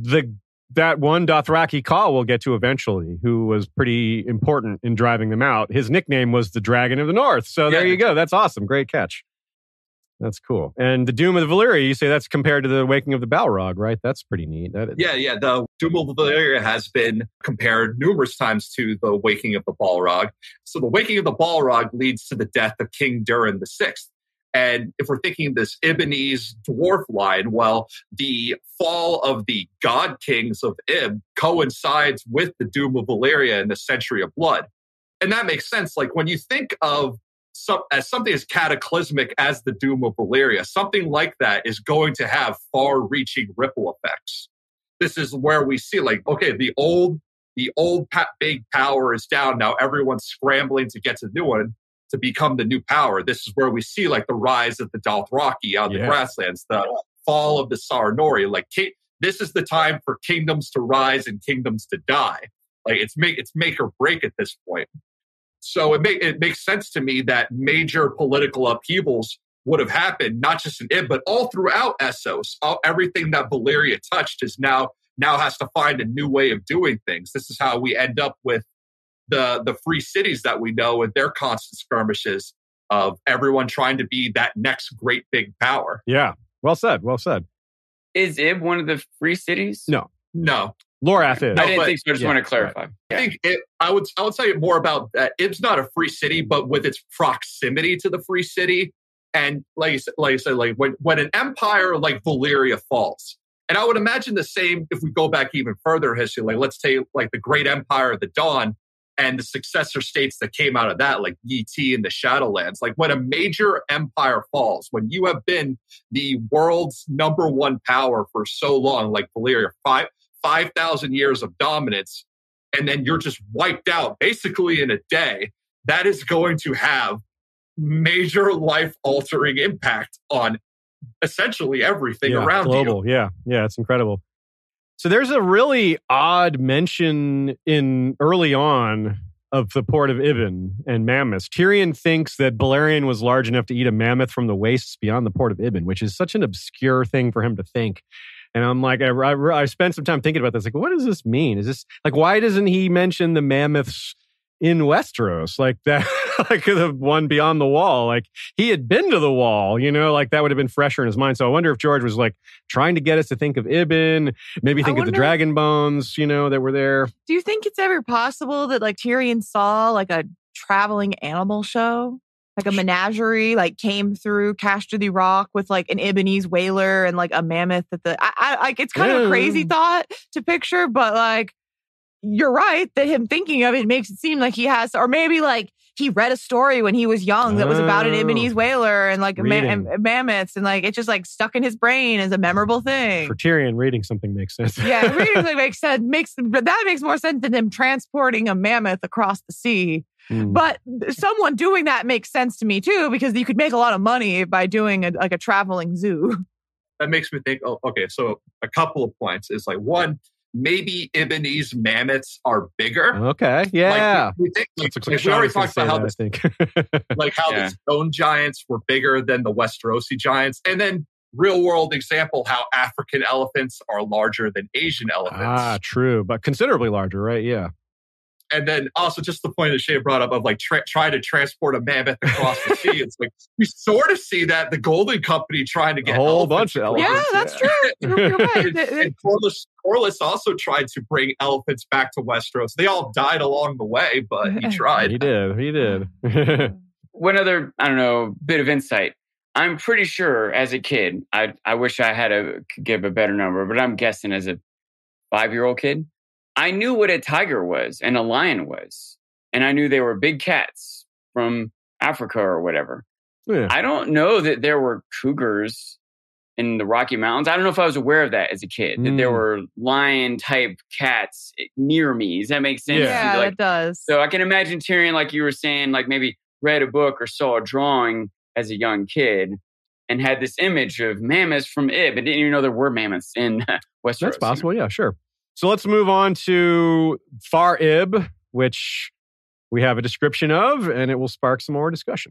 that one Dothraki Khal we'll get to eventually, who was pretty important in driving them out. His nickname was the Dragon of the North. So there you go. That's awesome. Great catch. That's cool. And the Doom of the Valyria, you say that's compared to the Waking of the Balrog, right? That's pretty neat. Yeah. The Doom of the Valyria has been compared numerous times to the Waking of the Balrog. So the Waking of the Balrog leads to the death of King Durin VI. And if we're thinking this Ibbenese dwarf line, well, the fall of the god kings of Ib coincides with the Doom of Valyria in the Century of Blood. And that makes sense. When you think of as something as cataclysmic as the Doom of Valyria, something like that is going to have far-reaching ripple effects. This is where we see, the old big power is down. Now everyone's scrambling to get to the new one to become the new power. This is where we see the rise of the Dothraki out in the grasslands, the fall of the Sarnori. This is the time for kingdoms to rise and kingdoms to die. It's make or break at this point. So it makes sense to me that major political upheavals would have happened, not just in Ib, but all throughout Essos. Everything that Valyria touched is now has to find a new way of doing things. This is how we end up with the free cities that we know and their constant skirmishes of everyone trying to be that next great big power. Yeah. Well said. Is Ib one of the free cities? No. I Lorath is. didn't think so. I just want to clarify. Right. I think I would say more about that. Ib's not a free city, but with its proximity to the free city, and like you said, when an empire like Valyria falls, and I would imagine the same if we go back even further in history. Let's take the Great Empire of the Dawn and the successor states that came out of that, like Yi Ti and the Shadowlands. When a major empire falls, when you have been the world's number one power for so long, like Valyria, 5,000 years of dominance, and then you're just wiped out basically in a day, that is going to have major life-altering impact on essentially everything around global. you. Yeah, it's incredible. So there's a really odd mention in early on of the port of Ibben and mammoths. Tyrion thinks that Balerion was large enough to eat a mammoth from the wastes beyond the port of Ibben, which is such an obscure thing for him to think. And I'm I spent some time thinking about this. What does this mean? Is this why doesn't he mention the mammoths in Westeros? That, the one beyond the wall. He had been to the wall, that would have been fresher in his mind. So I wonder if George was trying to get us to think of Ibben, maybe think of the dragon bones, that were there. Do you think it's ever possible that Tyrion saw a traveling animal show? A menagerie, came through Caster the Rock with an Ibbenese whaler and a mammoth at the. It's kind of a crazy thought to picture, but you're right that him thinking of it makes it seem like he has, or maybe he read a story when he was young that was about an Ibbenese whaler and and mammoths, and it just stuck in his brain as a memorable thing. For Tyrion, reading something makes sense. Yeah, reading something makes sense. But that makes more sense than him transporting a mammoth across the sea. But someone doing that makes sense to me too, because you could make a lot of money by doing a traveling zoo. That makes me think, okay, so a couple of points is one, maybe Ibonese mammoths are bigger. Okay, yeah. We already talked about how the the stone giants were bigger than the Westerosi giants. And then real world example, how African elephants are larger than Asian elephants. Ah, true. But considerably larger, right? Yeah. And then also just the point that Shay brought up of like try to transport a mammoth across the sea. It's like we sort of see that the Golden Company trying to get a whole bunch of elephants. Yeah, that's true. You're right. And Corlys also tried to bring elephants back to Westeros. They all died along the way, but he tried. He did. One other, I don't know, bit of insight. I'm pretty sure as a kid, I wish I could give a better number, but I'm guessing as a 5-year-old kid, I knew what a tiger was and a lion was. And I knew they were big cats from Africa or whatever. Yeah. I don't know that there were cougars in the Rocky Mountains. I don't know if I was aware of that as a kid, that there were lion-type cats near me. Does that make sense? Yeah, it does. So I can imagine Tyrion, like you were saying, like maybe read a book or saw a drawing as a young kid and had this image of mammoths from Ib and didn't even know there were mammoths in Westeros. That's possible, yeah, sure. So let's move on to Far Ib, which we have a description of, and it will spark some more discussion.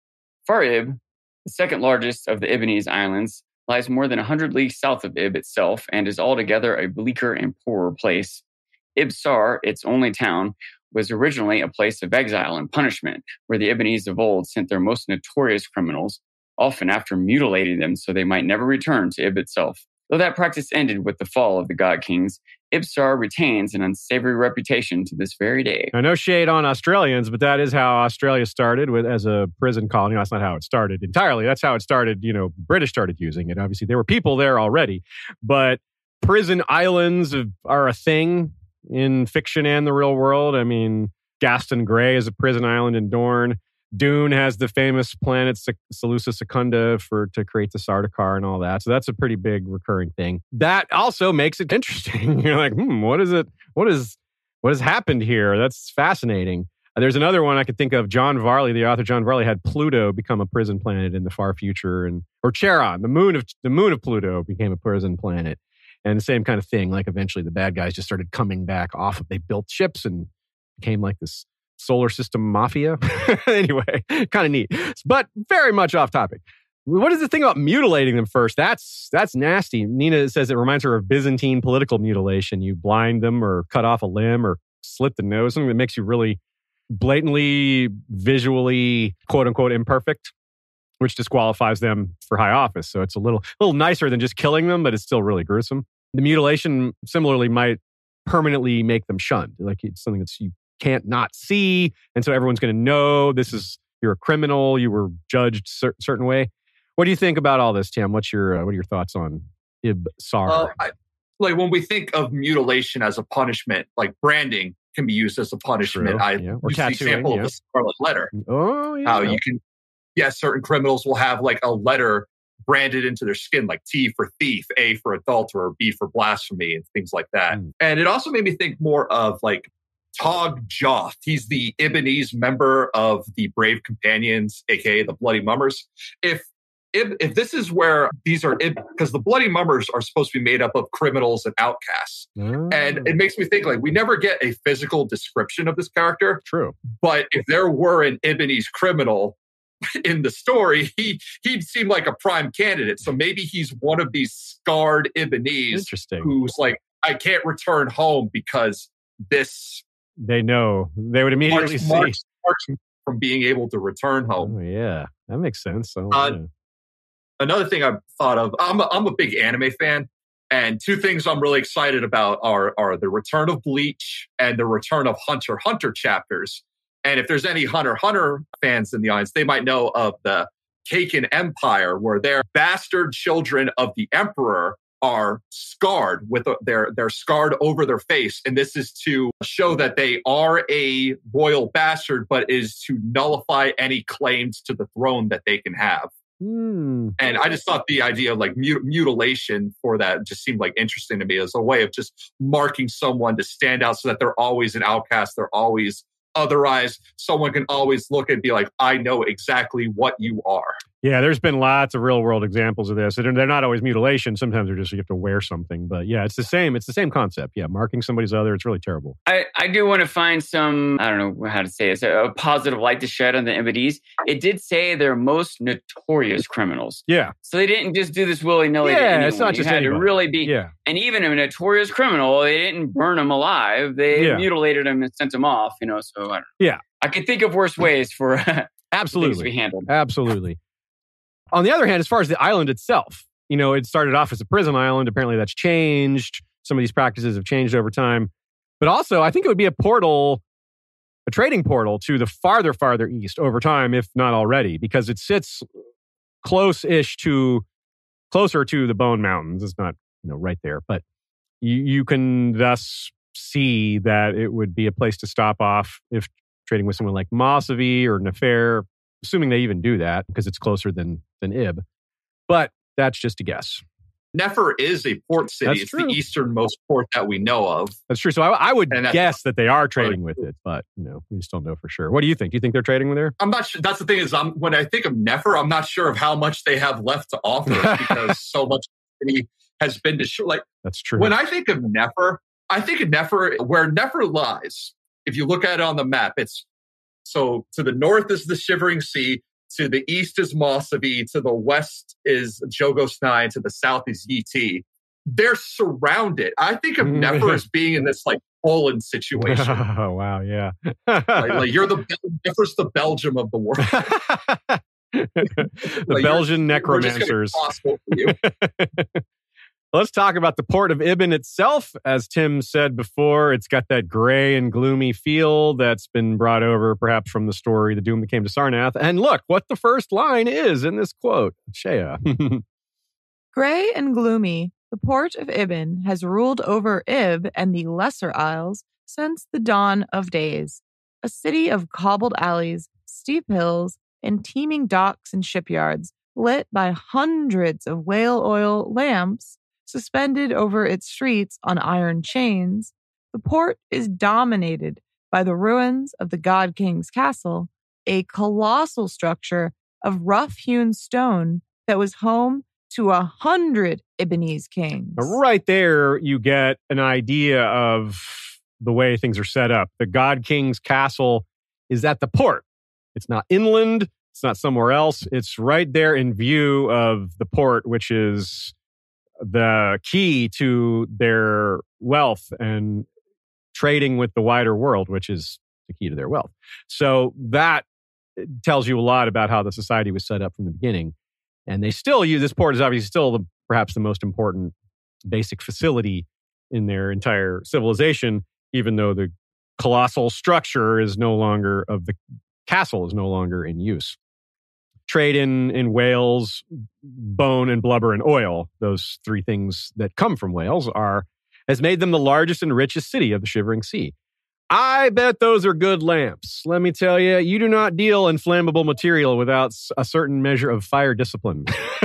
Far Ib, the second largest of the Ibonese Islands, lies more than 100 leagues south of Ib itself and is altogether a bleaker and poorer place. Ibsar, its only town, was originally a place of exile and punishment, where the Ibonese of old sent their most notorious criminals, often after mutilating them so they might never return to Ib itself. Though that practice ended with the fall of the God Kings, Ibsar retains an unsavory reputation to this very day. Now, no shade on Australians, but that is how Australia started as a prison colony. That's not how it started entirely. That's how it started. British started using it. Obviously, there were people there already, but prison islands are a thing in fiction and the real world. I mean, Gaston Grey is a prison island in Dorne. Dune has the famous planet Seleucia Secunda to create the Sardaukar and all that. So that's a pretty big recurring thing. That also makes it interesting. You're like, what is it? What has happened here? That's fascinating. There's another one I could think of. John Varley, the author John Varley, had Pluto become a prison planet in the far future, or Charon, the moon of Pluto, became a prison planet, and the same kind of thing. Like eventually, the bad guys just started coming back off. They built ships and became like this solar system mafia. Anyway, kind of neat, but very much off topic. What is the thing about mutilating them first? That's nasty. Nina says it reminds her of Byzantine political mutilation. You blind them or cut off a limb or slit the nose, something that makes you really blatantly, visually, quote unquote, imperfect, which disqualifies them for high office. So it's a little nicer than just killing them, but it's still really gruesome. The mutilation similarly might permanently make them shunned. Like it's something that you can't not see. And so everyone's going to know you're a criminal. You were judged a certain way. What do you think about all this, Tim? What are your thoughts on Ibsar? Like when we think of mutilation as a punishment, like branding can be used as a punishment. Or tattooing, the example of the Scarlet Letter. Oh, yeah. How you can, certain criminals will have like a letter branded into their skin, like T for thief, A for adulterer, B for blasphemy, and things like that. And it also made me think more of like Tog Joth. He's the Ibonese member of the Brave Companions, aka the Bloody Mummers. If this is where these are, because the Bloody Mummers are supposed to be made up of criminals and outcasts. And it makes me think like we never get a physical description of this character. True. But if there were an Ibonese criminal in the story, he'd seem like a prime candidate. So maybe he's one of these scarred Ibonese who's like, I can't return home because this... They know. They would immediately see. From being able to return home. Oh, yeah. That makes sense. Another thing I've thought of, I'm a big anime fan, and two things I'm really excited about are the return of Bleach and the return of Hunter x Hunter chapters. And if there's any Hunter x Hunter fans in the audience, they might know of the Kaken Empire, where their bastard children of the Emperor are scarred with they're scarred over their face. And this is to show that they are a royal bastard, but is to nullify any claims to the throne that they can have. And I just thought the idea of like mutilation for that just seemed like interesting to me as a way of just marking someone to stand out so that they're always an outcast. They're always otherized. Someone can always look and be like, I know exactly what you are. Yeah, there's been lots of real world examples of this. And they're not always mutilation. Sometimes they're just you have to wear something. But yeah, it's the same. It's the same concept. Yeah, marking somebody's other. It's really terrible. I do want to find some, I don't know how to say it, a positive light to shed on the Ibadis. It did say they're most notorious criminals. Yeah. So they didn't just do this willy-nilly. Yeah, it's not you just had anybody. to really be. Yeah. And even a notorious criminal, they didn't burn him alive. They mutilated him and sent him off. So I don't know. Yeah. I could think of worse ways for Absolutely. things to be handled. Absolutely. On the other hand, as far as the island itself, it started off as a prison island. Apparently that's changed. Some of these practices have changed over time. But also, I think it would be a trading portal to the farther east over time, if not already, because it sits closer to the Bone Mountains. It's not, right there, but you can thus see that it would be a place to stop off if trading with someone like Mossavi or Nefer, assuming they even do that because it's closer than Ib. But that's just a guess. Nefer is a port city. That's it's true. the easternmost port that we know of. That's true. So I would guess that they are trading with it, but we just don't know for sure. What do you think? Do you think they're trading with there? I'm not sure. That's the thing is, when I think of Nefer, I'm not sure of how much they have left to offer because so much has been destroyed. That's true. When I think of Nefer, where Nefer lies. If you look at it on the map, it's so to the north is the Shivering Sea, to the east is Mossavi, to the west is Jogosnai, to the south is Yiti. They're surrounded. I think of Nefer as being in this Poland situation. Oh wow, yeah. Nefer's the Belgium of the world. The Belgian necromancers. Let's talk about the port of Ibn itself. As Tim said before, it's got that gray and gloomy feel that's been brought over perhaps from the story, The Doom That Came to Sarnath. And look what the first line is in this quote. Shea. Gray and gloomy, the port of Ibn has ruled over Ib and the Lesser Isles since the dawn of days. A city of cobbled alleys, steep hills, and teeming docks and shipyards, lit by hundreds of whale oil lamps suspended over its streets on iron chains, the port is dominated by the ruins of the God King's castle, a colossal structure of rough-hewn stone that was home to 100 Ibnese kings. Right there, you get an idea of the way things are set up. The God King's castle is at the port. It's not inland. It's not somewhere else. It's right there in view of the port, which is the key to their wealth and trading with the wider world, which is the key to their wealth. So that tells you a lot about how the society was set up from the beginning. And they still use this port is obviously still perhaps the most important basic facility in their entire civilization, even though the colossal structure is no longer of the castle is no longer in use. Trade in whales, bone and blubber and oil, those three things that come from whales, has made them the largest and richest city of the Shivering Sea. I bet those are good lamps. Let me tell you, you do not deal in flammable material without a certain measure of fire discipline.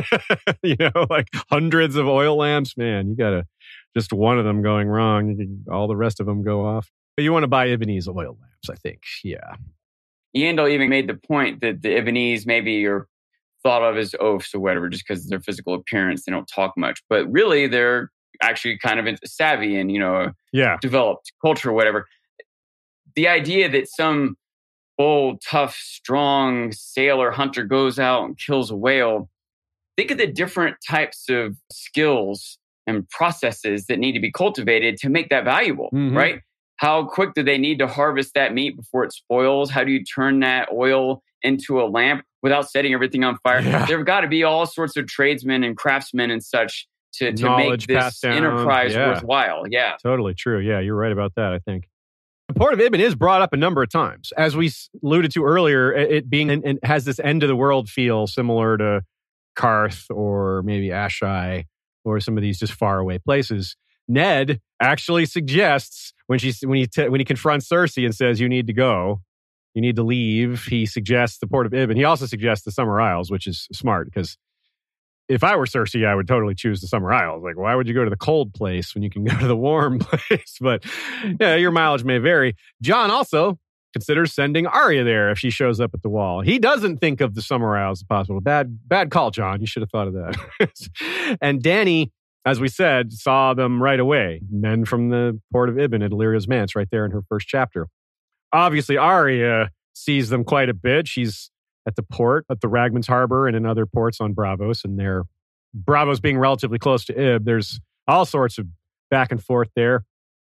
Like hundreds of oil lamps, man, you gotta, just one of them going wrong, all the rest of them go off. But you want to buy Ibnese oil lamps, I think. Yeah. Yandel even made the point that the Ibnese maybe are thought of as oafs or whatever, just because of their physical appearance, they don't talk much. But really, they're actually kind of savvy and, developed culture or whatever. The idea that some bold, tough, strong sailor hunter goes out and kills a whale, think of the different types of skills and processes that need to be cultivated to make that valuable, right? How quick do they need to harvest that meat before it spoils? How do you turn that oil into a lamp without setting everything on fire? Yeah. There have got to be all sorts of tradesmen and craftsmen and such to make this enterprise worthwhile. Yeah. Totally true. Yeah, you're right about that, I think. The port of Ibn is brought up a number of times. As we alluded to earlier, it being and has this end of the world feel similar to Karth or maybe Ashai or some of these just faraway places. Ned actually suggests when he confronts Cersei and says, you need to go, you need to leave, he suggests the port of Ibn. He also suggests the Summer Isles, which is smart because if I were Cersei, I would totally choose the Summer Isles. Like, why would you go to the cold place when you can go to the warm place? But yeah, your mileage may vary. John also considers sending Arya there if she shows up at the wall. He doesn't think of the Summer Isles as possible. Bad call, John. You should have thought of that. And Dany, as we said, saw them right away. Men from the port of Ibn at Illyria's Manse, right there in her first chapter. Obviously, Arya sees them quite a bit. She's at the port, at the Ragman's Harbor, and in other ports on Braavos. And Braavos being relatively close to Ib, there's all sorts of back and forth there.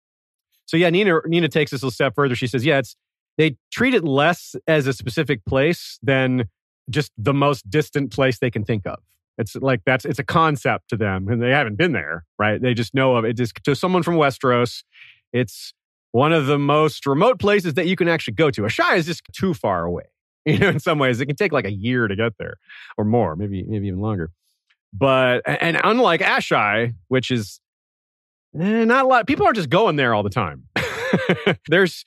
So yeah, Nina takes this a step further. She says, they treat it less as a specific place than just the most distant place they can think of. It's like it's a concept to them, and they haven't been there, right? They just know of it. Just to someone from Westeros, it's one of the most remote places that you can actually go to. Asshai is just too far away. In some ways, it can take like a year to get there, or more, maybe even longer. But and unlike Asshai, which is not a lot, people aren't just going there all the time. There's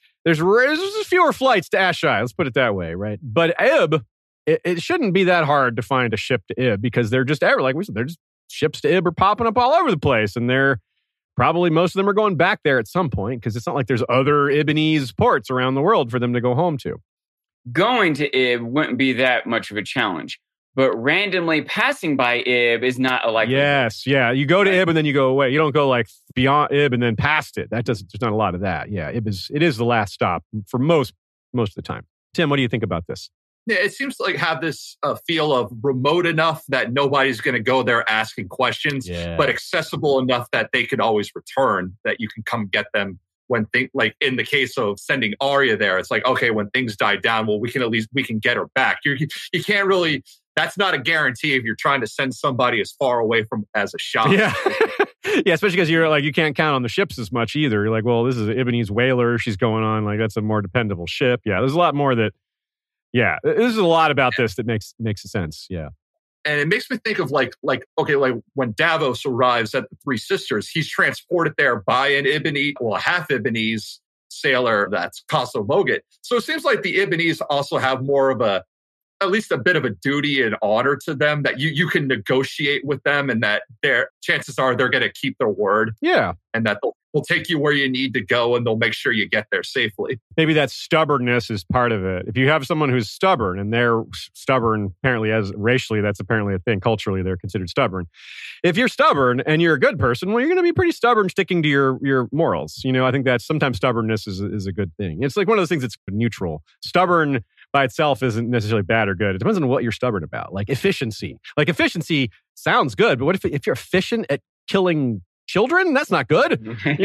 fewer flights to Asshai. Let's put it that way, right? But Ib, it shouldn't be that hard to find a ship to Ib because they're just like we said, they're just ships to Ib are popping up all over the place, and they're probably most of them are going back there at some point because it's not like there's other Ibonese ports around the world for them to go home to. Going to Ib wouldn't be that much of a challenge, but randomly passing by Ib is not a likelihood. Yes, yeah. You go to Ib and then you go away. You don't go like beyond Ib and then past it. There's not a lot of that. Yeah, it is the last stop for most of the time. Tim, what do you think about this? Yeah, it seems to like have this feel of remote enough that nobody's going to go there asking questions, but accessible enough that they could always return, that you can come get them when like in the case of sending Arya there, it's like, okay, when things die down, well, we can get her back. You can't really, that's not a guarantee if you're trying to send somebody as far away from as a shot. Yeah. Yeah, especially because you're like, you can't count on the ships as much either. You're like, well, this is an Ibonese whaler. She's going on, like, that's a more dependable ship. Yeah, there's a lot more that, there's a lot about this that makes sense. Yeah. And it makes me think of like when Davos arrives at the Three Sisters, he's transported there by an half Ibonese sailor that's Khosrow Moghet. So it seems like the Ibonese also have more of at least a bit of a duty and honor to them, that you can negotiate with them, and that their chances are they're going to keep their word. Yeah. And that they'll take you where you need to go, and they'll make sure you get there safely. Maybe that stubbornness is part of it. If you have someone who's stubborn, and they're stubborn apparently as racially, that's apparently a thing. Culturally, they're considered stubborn. If you're stubborn and you're a good person, well, you're going to be pretty stubborn sticking to your morals. I think that sometimes stubbornness is a good thing. It's like one of those things that's neutral. Stubborn by itself isn't necessarily bad or good. It depends on what you're stubborn about. Like efficiency. Like efficiency sounds good, but what if you're efficient at killing children? That's not good.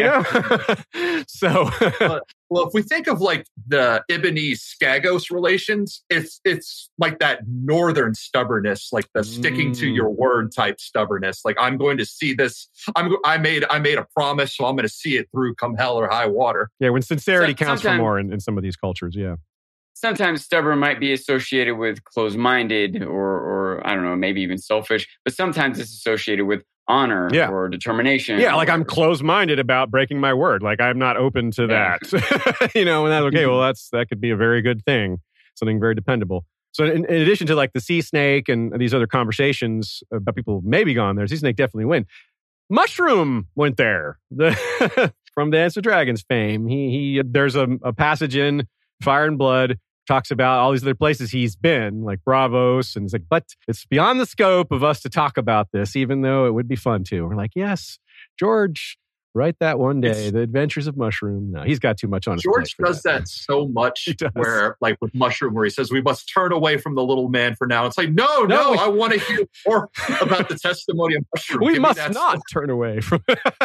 So, well, if we think of like the Ibonese Skagos relations, it's like that northern stubbornness, like the sticking to your word type stubbornness. Like, I'm going to see this. I made a promise, so I'm going to see it through, come hell or high water. Yeah, when sincerity counts for more in some of these cultures. Yeah. Sometimes stubborn might be associated with closed-minded or I don't know, maybe even selfish, but sometimes it's associated with honor or determination. Yeah, like I'm closed-minded about breaking my word. Like I'm not open to that. And that's okay. Well, that could be a very good thing, something very dependable. So in addition to like the sea snake and these other conversations about people maybe gone there, sea snake definitely went. Mushroom went there from Dance of Dragons fame. He there's a passage in Fire and Blood, talks about all these other places he's been, like Braavos, and it's like, but it's beyond the scope of us to talk about this, even though it would be fun to. We're like, yes, George, write that one day, The Adventures of Mushroom. No, he's got too much on his plate. George does that so much, where like with Mushroom, where he says, we must turn away from the little man for now. It's like, no, I want to hear more about the testimony of Mushroom. We must not turn away from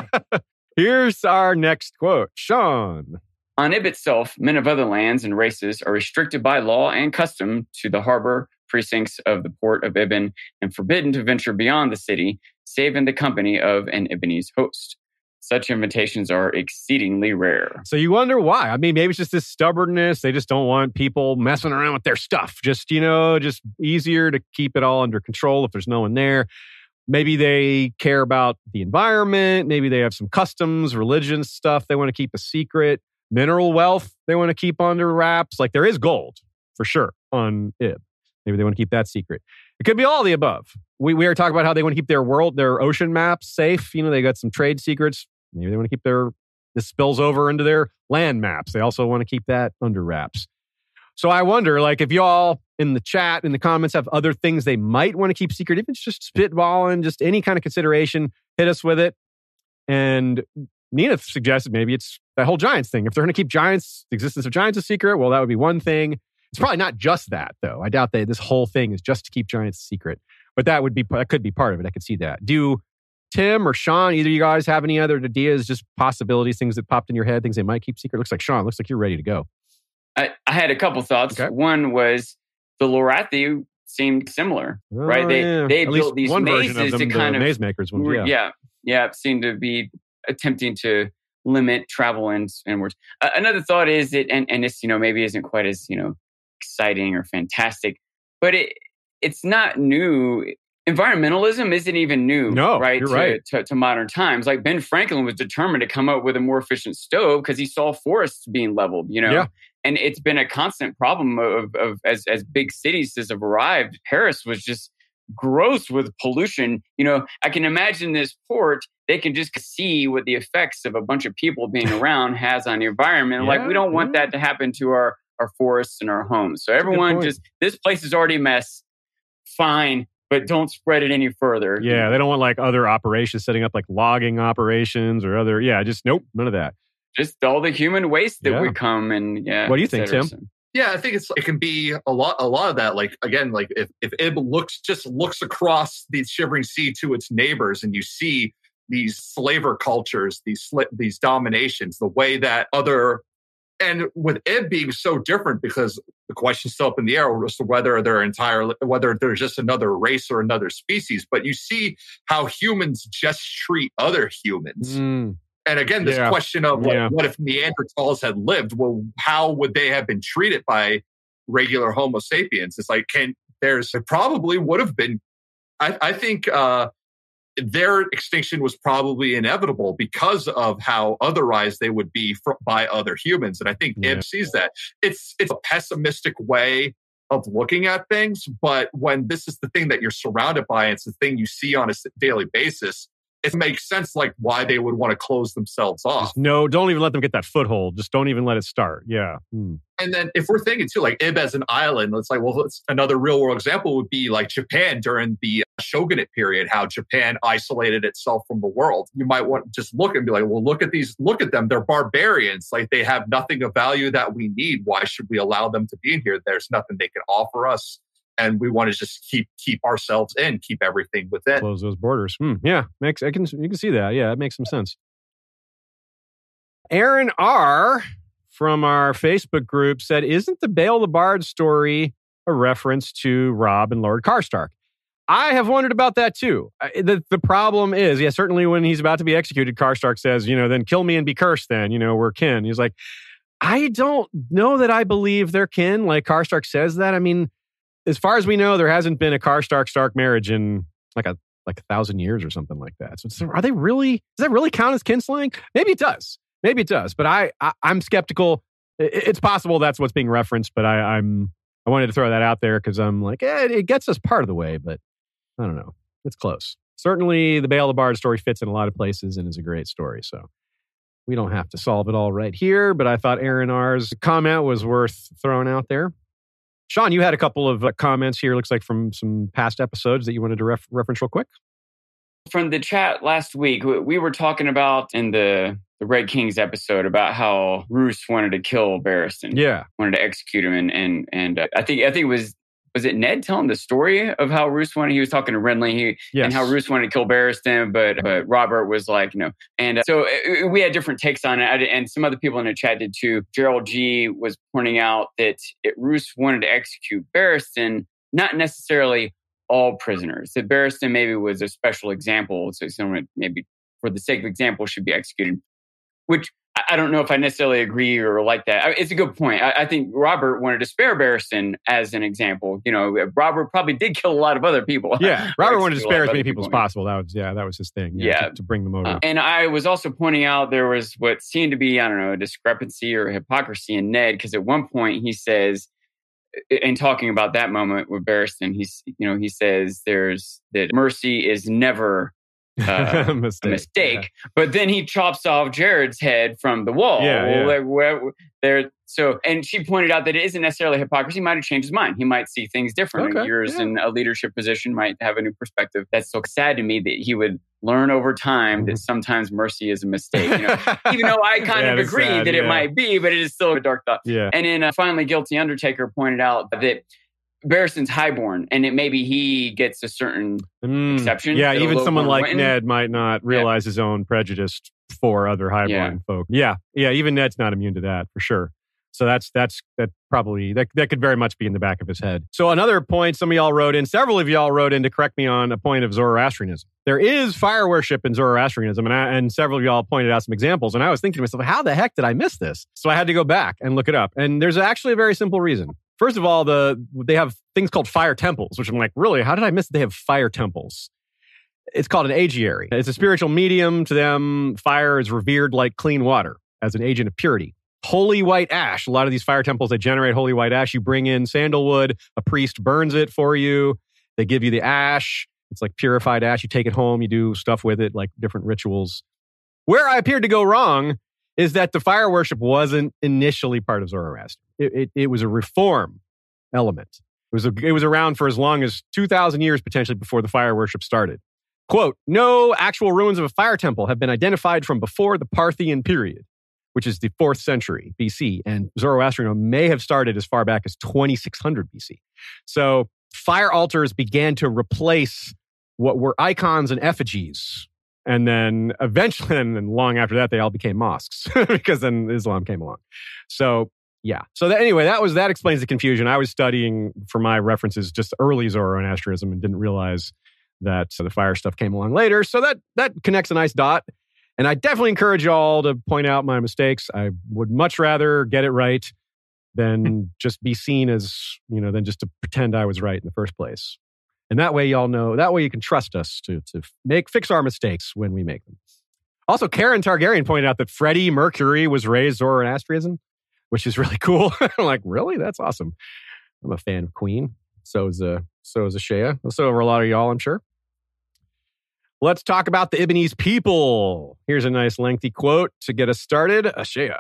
Here's our next quote. Sean. On Ib itself, men of other lands and races are restricted by law and custom to the harbor precincts of the port of Ibn and forbidden to venture beyond the city, save in the company of an Ibonese host. Such invitations are exceedingly rare. So you wonder why. I mean, maybe it's just this stubbornness. They just don't want people messing around with their stuff. Just easier to keep it all under control if there's no one there. Maybe they care about the environment. Maybe they have some customs, religion stuff they want to keep a secret. Mineral wealth they want to keep under wraps. Like there is gold for sure on Ib. Maybe they want to keep that secret. It could be all the above. We are talking about how they want to keep their ocean maps safe. They got some trade secrets. Maybe they want to keep this spills over into their land maps. They also want to keep that under wraps. So I wonder, like, if y'all in the chat, in the comments, have other things they might want to keep secret, if it's just spitballing, just any kind of consideration, hit us with it. And Nina suggested maybe it's that whole Giants thing. If they're going to keep Giants, the existence of Giants a secret, well, that would be one thing. It's probably not just that, though. I doubt this whole thing is just to keep Giants secret. But that could be part of it. I could see that. Do Tim or Sean, either of you guys have any other ideas, just possibilities, things that popped in your head, things they might keep secret? Looks like Sean, looks like you're ready to go. I had a couple thoughts. Okay. One was the Lorathi seemed similar, right? They built these mazes to kind of maze makers ones, seem to be attempting to limit travel inwards. Another thought is that, and this maybe isn't quite as exciting or fantastic, but it's not new. Environmentalism isn't even new, right? To modern times. Like Ben Franklin was determined to come up with a more efficient stove because he saw forests being leveled, And it's been a constant problem of as big cities have arrived. Paris was just gross with pollution. I can imagine this port, they can just see what the effects of a bunch of people being around has on the environment. Yeah, like, we don't want that to happen to our forests and our homes. So everyone this place is already a mess. Fine. But don't spread it any further. Yeah, they don't want like other operations setting up like logging operations or other. Yeah, just nope, none of that. Just all the human waste that would come and What do you think, Tim? Yeah, I think it can be a lot of that. Like, again, like if Ib looks across the Shivering Sea to its neighbors, and you see these slaver cultures, these dominations, the way that other. And with Ib being so different, because the question's still up in the air as to whether there's just another race or another species. But you see how humans just treat other humans. And again, this question of what if Neanderthals had lived? Well, how would they have been treated by regular Homo sapiens? It's like, there probably would have been. I think their extinction was probably inevitable because of how otherized they would be by other humans. And I think Ib sees that. It's a pessimistic way of looking at things, but when this is the thing that you're surrounded by, it's the thing you see on a daily basis, it makes sense like why they would want to close themselves off. Don't even let them get that foothold. Just don't even let it start. Yeah. And then if we're thinking too, like Ib as an island, it's like, well, another real world example would be like Japan during the shogunate period, how Japan isolated itself from the world. You might want to just look and be like, well, look at them. They're barbarians. Like, they have nothing of value that we need. Why should we allow them to be in here? There's nothing they can offer us. And we want to just keep ourselves in, keep everything within. Close those borders. Yeah, you can see that. Yeah, it makes some sense. Aaron R. from our Facebook group said, "Isn't the Bael the Bard story a reference to Robb and Lord Karstark?" I have wondered about that too. The problem is, certainly when he's about to be executed, Karstark says, then kill me and be cursed then, we're kin. He's like, I don't know that I believe they're kin. Like, Karstark says that. I mean, as far as we know, there hasn't been a Karstark-Stark marriage in like 1,000 years or something like that. So are they really, does that really count as kinslaying? Maybe it does. But I'm skeptical. It's possible that's what's being referenced, but I wanted to throw that out there because I'm like, it gets us part of the way, but I don't know. It's close. Certainly the Bael the Bard story fits in a lot of places and is a great story. So we don't have to solve it all right here, but I thought Aaron R's comment was worth throwing out there. Sean, you had a couple of comments here, looks like from some past episodes that you wanted to reference real quick. From the chat last week, we were talking about in the Red Kings episode about how Roose wanted to kill Barristan. Yeah. Wanted to execute him. And I think it was it Ned telling the story of how Roose he was talking to Renly and how Roose wanted to kill Barristan, but Robert was like, no. And so we had different takes on it. And some other people in the chat did too. Gerald G was pointing out that Roose wanted to execute Barristan, not necessarily all prisoners. That Barristan maybe was a special example. So someone maybe for the sake of example should be executed, which I don't know if I necessarily agree or like that. It's a good point. I think Robert wanted to spare Barristan as an example. Robert probably did kill a lot of other people. Yeah, Robert wanted to spare as many people as possible. That was his thing. To bring them over. And I was also pointing out there was what seemed to be, a discrepancy or hypocrisy in Ned, because at one point he says, in talking about that moment with Barristan, he says that mercy is never a mistake. But then he chops off Jared's head from the wall. So, and she pointed out that it isn't necessarily hypocrisy. He might have changed his mind. He might see things different. Years in a leadership position, might have a new perspective. That's so sad to me that he would learn over time that sometimes mercy is a mistake. Even though I kind of agree that it might be, but it is still a dark thought. Yeah. And then finally, Guilty Undertaker pointed out that Barristan's highborn, and maybe he gets a certain exception. Yeah, even someone like Ned might not realize his own prejudice for other highborn folk. Yeah, even Ned's not immune to that for sure. So that could very much be in the back of his head. So another point, several of y'all wrote in to correct me on a point of Zoroastrianism. There is fire worship in Zoroastrianism, and several of y'all pointed out some examples. And I was thinking to myself, how the heck did I miss this? So I had to go back and look it up. And there's actually a very simple reason. First of all, they have things called fire temples, which I'm like, really? How did I miss that they have fire temples? It's called an agiary. It's a spiritual medium to them. Fire is revered like clean water as an agent of purity. Holy white ash. A lot of these fire temples, they generate holy white ash. You bring in sandalwood. A priest burns it for you. They give you the ash. It's like purified ash. You take it home. You do stuff with it, like different rituals. Where I appeared to go wrong is that the fire worship wasn't initially part of Zoroaster. It was a reform element. It was around for as long as 2,000 years potentially before the fire worship started. Quote, no actual ruins of a fire temple have been identified from before the Parthian period, which is the 4th century BC. And Zoroastrianism may have started as far back as 2600 BC. So fire altars began to replace what were icons and effigies. And then eventually, and long after that, they all became mosques because then Islam came along. So yeah. So that explains the confusion. I was studying for my references just early Zoroastrianism and didn't realize that the fire stuff came along later. So that connects a nice dot. And I definitely encourage y'all to point out my mistakes. I would much rather get it right than just be seen as, than just to pretend I was right in the first place. And that way y'all know, that way you can trust us to fix our mistakes when we make them. Also, Karen Targaryen pointed out that Freddie Mercury was raised Zoroastrianism, which is really cool. I'm like, really? That's awesome. I'm a fan of Queen. So is Ashea. So are a lot of y'all, I'm sure. Let's talk about the Ibbenese people. Here's a nice lengthy quote to get us started. Ashea.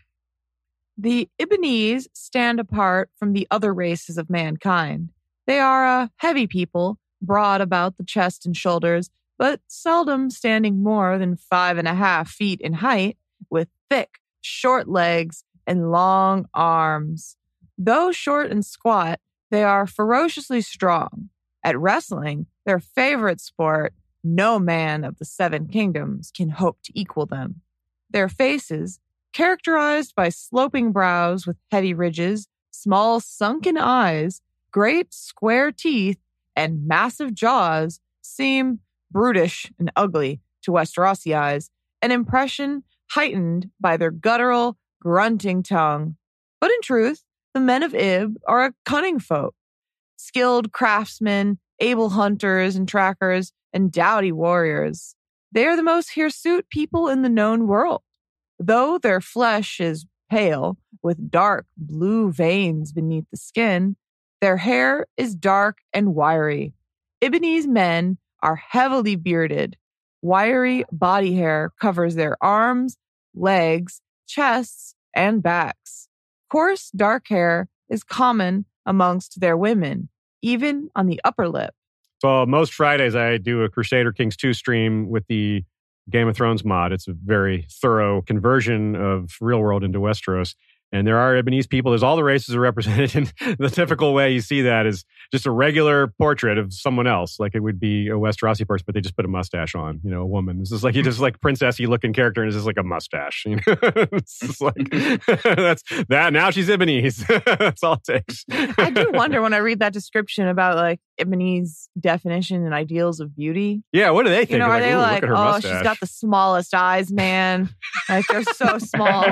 The Ibbenese stand apart from the other races of mankind. They are a heavy people, broad about the chest and shoulders, but seldom standing more than 5.5 feet in height, with thick, short legs and long arms. Though short and squat, they are ferociously strong. At wrestling, their favorite sport, no man of the 7 kingdoms can hope to equal them. Their faces, characterized by sloping brows with heavy ridges, small sunken eyes, great square teeth, and massive jaws, seem brutish and ugly to Westerosi eyes, an impression heightened by their guttural, grunting tongue. But in truth, the men of Ib are a cunning folk, skilled craftsmen, able hunters and trackers, and doughty warriors. They are the most hirsute people in the known world. Though their flesh is pale, with dark blue veins beneath the skin, their hair is dark and wiry. Ibbenese men are heavily bearded. Wiry body hair covers their arms, legs, chests, and backs. Coarse dark hair is common amongst their women, even on the upper lip. So most Fridays I do a Crusader Kings 2 stream with the Game of Thrones mod. It's a very thorough conversion of real world into Westeros. And there are Ibbenese people. There's all the races are represented in the typical way you see that is just a regular portrait of someone else. Like it would be a Westerosi person, but they just put a mustache on, a woman. This is like, you just like princessy looking character and it's just like a mustache. It's just like, that's that. Now she's Ibbenese. That's all it takes. I do wonder when I read that description about like Ibbenese definition and ideals of beauty. Yeah. What do they think? Are they like, look at her mustache. She's got the smallest eyes, man. Like they're so small.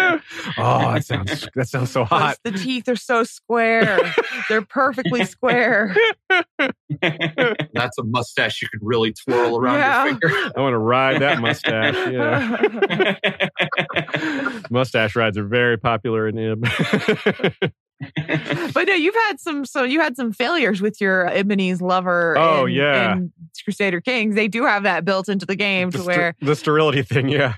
Oh, that sounds so hot. The teeth are so square. They're perfectly square. That's a mustache you could really twirl around your finger. I want to ride that mustache. Yeah. Mustache rides are very popular in Ib. But no, you had some failures with your Ibbenese lover. Oh, yeah. in Crusader Kings, they do have that built into the game to where the sterility thing, yeah.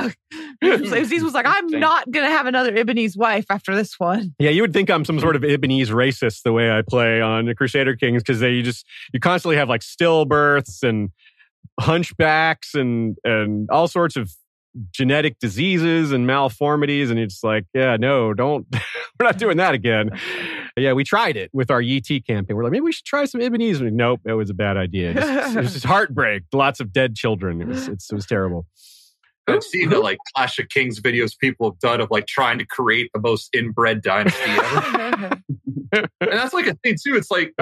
Aziz was like, I'm not going to have another Ibbenese wife after this one. Yeah, you would think I'm some sort of Ibbenese racist the way I play on the Crusader Kings, because you constantly have like stillbirths and hunchbacks and all sorts of genetic diseases and malformities, and it's like, yeah, no, we're not doing that again. Yeah, we tried it with our YT campaign. We're like, maybe we should try some Ibbenese. Nope, it was a bad idea. It was just heartbreak. Lots of dead children. It was terrible. I've seen the like Clash of Kings videos people have done of like trying to create the most inbred dynasty ever. And that's like a thing too. It's like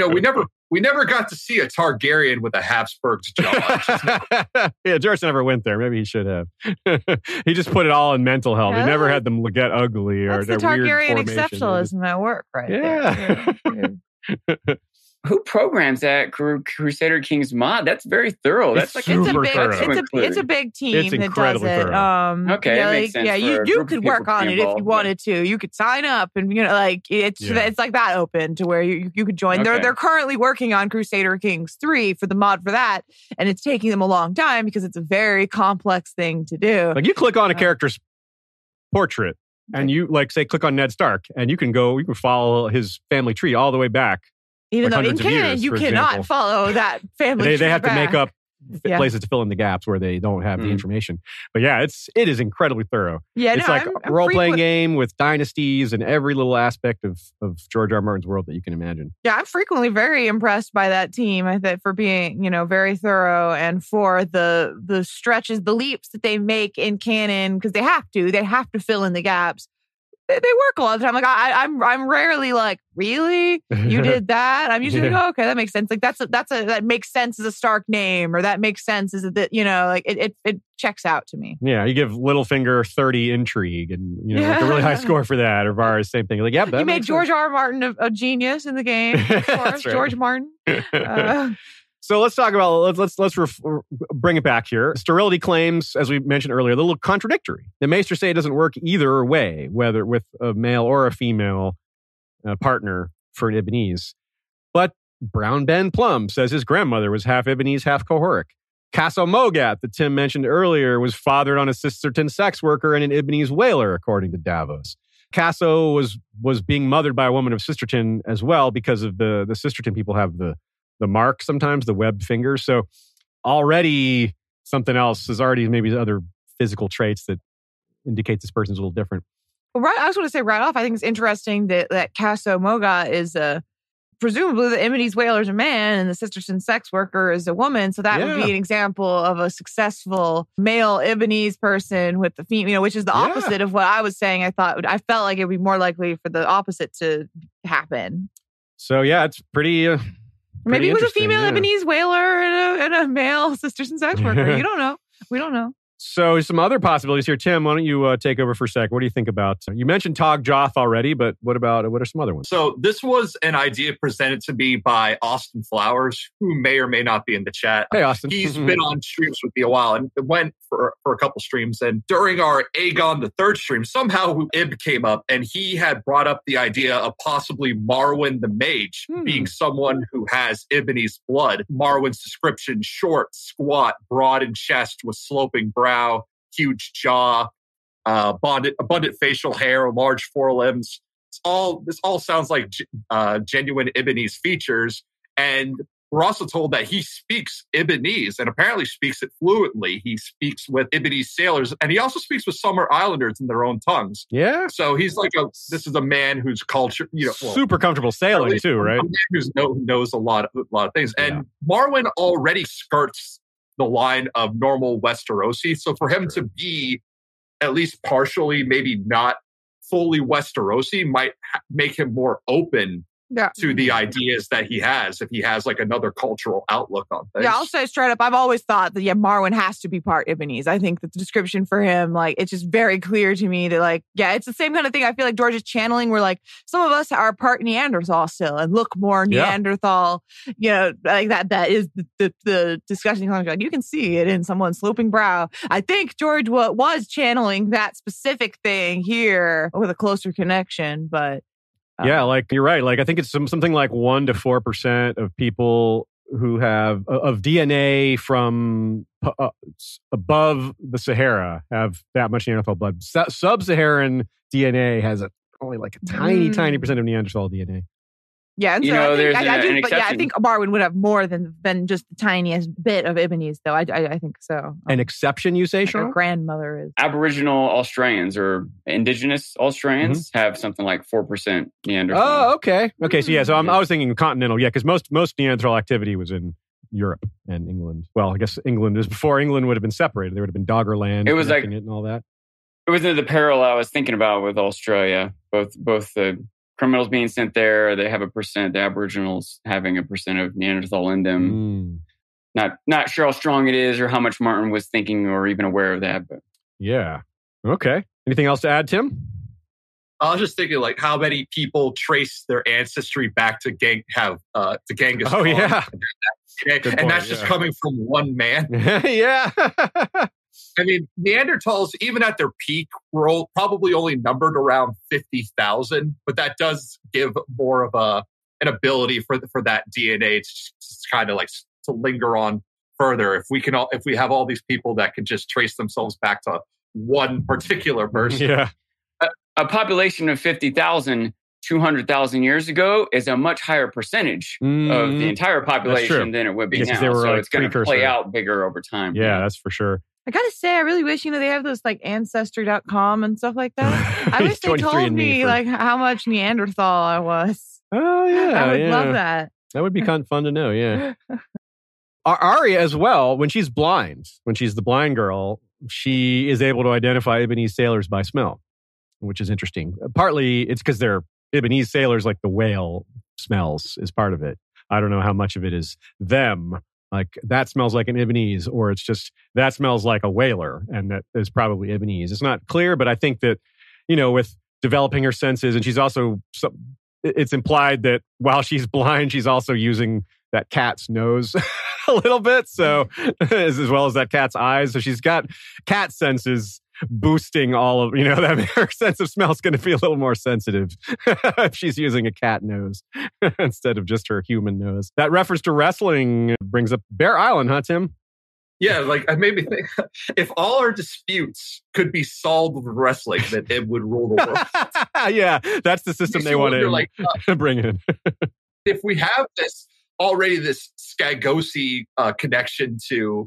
we never got to see a Targaryen with a Habsburg's jaw. Yeah, George never went there. Maybe he should have. He just put it all in mental health. He never had them get ugly or that's the Targaryen exceptionalism at work, right? Yeah. There. Who programs that Crusader Kings mod? That's very thorough. That's like it's a big team it's that does it. Okay, yeah, it makes sense. Yeah, you could work on it if you wanted to. You could sign up, and it's like that open to where you could join. Okay. They're currently working on Crusader Kings 3 for the mod for that, and it's taking them a long time because it's a very complex thing to do. Like you click on a character's portrait, and you click on Ned Stark, and you can follow his family tree all the way back. Even though in canon, you cannot follow that family. They have to make up Yeah. places to fill in the gaps where they don't have the information. But yeah, it is incredibly thorough. Yeah, it's like a role-playing game with dynasties and every little aspect of George R. R. Martin's world that you can imagine. Yeah, I'm frequently very impressed by that team. I think for being, very thorough and for the stretches, the leaps that they make in canon, because they have to fill in the gaps. They work a lot of the time. Like I'm rarely like, really? You did that? I'm usually like, oh, okay, that makes sense. Like that makes sense as a Stark name, or that makes sense as it checks out to me. Yeah, you give Littlefinger 30 intrigue, and like a really high score for that. Or Varys, same thing. Like, yeah, you made George R. R. Martin a genius in the game. Of course, right. George Martin. So let's talk about, let's bring it back here. Sterility claims, as we mentioned earlier, a little contradictory. The Maester say it doesn't work either way, whether with a male or a female partner for an Ibbenese. But Brown Ben Plum says his grandmother was half Ibbenese, half Cohoric. Casso Mogat, that Tim mentioned earlier, was fathered on a Sisterton sex worker and an Ibbenese whaler, according to Davos. Casso was being mothered by a woman of Sisterton as well, because of the Sisterton people have the mark sometimes, the webbed fingers. So already something else is already maybe other physical traits that indicate this person's a little different. Well, right, I was going to say right off, I think it's interesting that Casso Mogat is presumably the Ibbenese whaler is a man and the Sisterton sex worker is a woman. So that would be an example of a successful male Ibbenese person with the female, which is the opposite of what I was saying. I felt like it would be more likely for the opposite to happen. So yeah, it's pretty... Maybe it was a female Ibbenese whaler and a male Sisterton sex worker. You don't know. We don't know. So some other possibilities here. Tim, why don't you take over for a sec? What do you think about... You mentioned Tog Joth already, but what are some other ones? So this was an idea presented to me by Austin Flowers, who may or may not be in the chat. Hey, Austin. He's been on streams with me a while and went for a couple streams. And during our Aegon the Third stream, somehow Ib came up and he had brought up the idea of possibly Marwyn the Mage being someone who has Ibbenese blood. Marwyn's description: short, squat, broad in chest with sloping brow, huge jaw, abundant facial hair, large forelimbs. This all sounds like genuine Ibbenese features. And we're also told that he speaks Ibbenese and apparently speaks it fluently. He speaks with Ibbenese sailors, and he also speaks with Summer Islanders in their own tongues. Yeah. So he's like this is a man whose culture, super comfortable sailing too, right? A man who knows a lot of things. And Marwyn already skirts the line of normal Westerosi. So for him to be at least partially, maybe not fully Westerosi, might make him more open to the ideas that he has, if he has like another cultural outlook on things. Yeah, I'll say straight up, I've always thought that Marwyn has to be part Ibbenese. I think that the description for him, like, it's just very clear to me that it's the same kind of thing I feel like George is channeling, where like some of us are part Neanderthal still and look more Neanderthal, like that is the discussion. Like, you can see it in someone's sloping brow. I think George was channeling that specific thing here with a closer connection, but... Yeah, like you're right. Like I think it's something like 1% to 4% of people who have of DNA from above the Sahara have that much Neanderthal blood. Sub-Saharan DNA has only like a tiny percent of Neanderthal DNA. Yeah, and You so know, I there's think, an I do, but yeah, I exception. think Barwin would have more than just the tiniest bit of Ibbenese, though. I think so. An exception, you say, Like our Sean? grandmother is. Aboriginal Australians or indigenous Australians have something like 4% Neanderthal. Oh, okay. Okay, so yeah, so I was thinking continental, yeah, because most Neanderthal activity was in Europe and England. Well, I guess England is before England would have been separated. There would have been Doggerland. It was like- it and all that. It was the parallel I was thinking about with Australia. Both the criminals being sent there, they have a percent. The Aboriginals having a percent of Neanderthal in them. Not sure how strong it is or how much Martin was thinking or even aware of that. But Yeah. Okay. Anything else to add, Tim? I was just thinking, like, how many people trace their ancestry back to Genghis Oh, Khan. yeah. And point, that's just yeah. coming from one man. Yeah. I mean, Neanderthals, even at their peak, were probably only numbered around 50,000, but that does give more of an ability for that DNA to kind of like to linger on further. If we have all these people that can just trace themselves back to one particular person. Yeah. a population of 50,000, 200,000 years ago is a much higher percentage of the entire population than it would be Yes, 'cause now. they were So like it's going to precursor. play out bigger over time. Yeah, that's for sure. I gotta say, I really wish, they have those like Ancestry.com and stuff like that. I wish they 23andMe told me for- like how much Neanderthal I was. Oh, yeah. I would yeah. love that. That would be kind of fun to know, yeah. Arya as well, when she's blind, when she's the blind girl, she is able to identify Ibbenese sailors by smell, which is interesting. Partly it's because they're Ibbenese sailors, like the whale smells is part of it. I don't know how much of it is them. Like that smells like an Ibbenese, or it's just that smells like a whaler, and that is probably Ibbenese. It's not clear, but I think that, with developing her senses, and she's also, it's implied that while she's blind, she's also using that cat's nose a little bit, so as well as that cat's eyes. So she's got cat senses boosting all of, that her sense of smell is going to be a little more sensitive if she's using a cat nose instead of just her human nose. That reference to wrestling brings up Bear Island, huh, Tim? Yeah, like it made me think, if all our disputes could be solved with wrestling, then it would rule the world. Yeah, that's the system they want to bring in. If we have this Skagosi connection to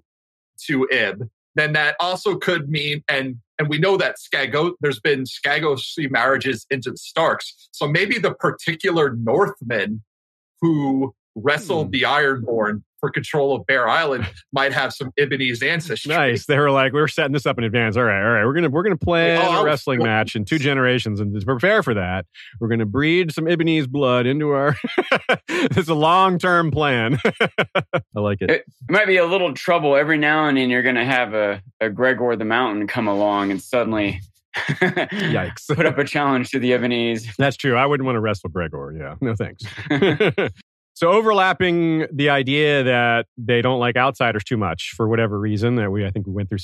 Ib, then that also could mean, and we know that there's been Skagosi marriages into the Starks. So maybe the particular Northmen who wrestled the Ironborn for control of Bear Island might have some Ibbenese ancestry. Nice. They were like, we're setting this up in advance. All right. We're gonna plan a wrestling match in 2 generations, and to prepare for that, we're gonna breed some Ibbenese blood into our. It's a long-term plan. I like it. It might be a little trouble every now and then. You're going to have a Gregor the Mountain come along and suddenly Yikes. put up a challenge to the Ibbenese. That's true. I wouldn't want to wrestle Gregor. Yeah. No thanks. So overlapping the idea that they don't like outsiders too much for whatever reason, that I think we went through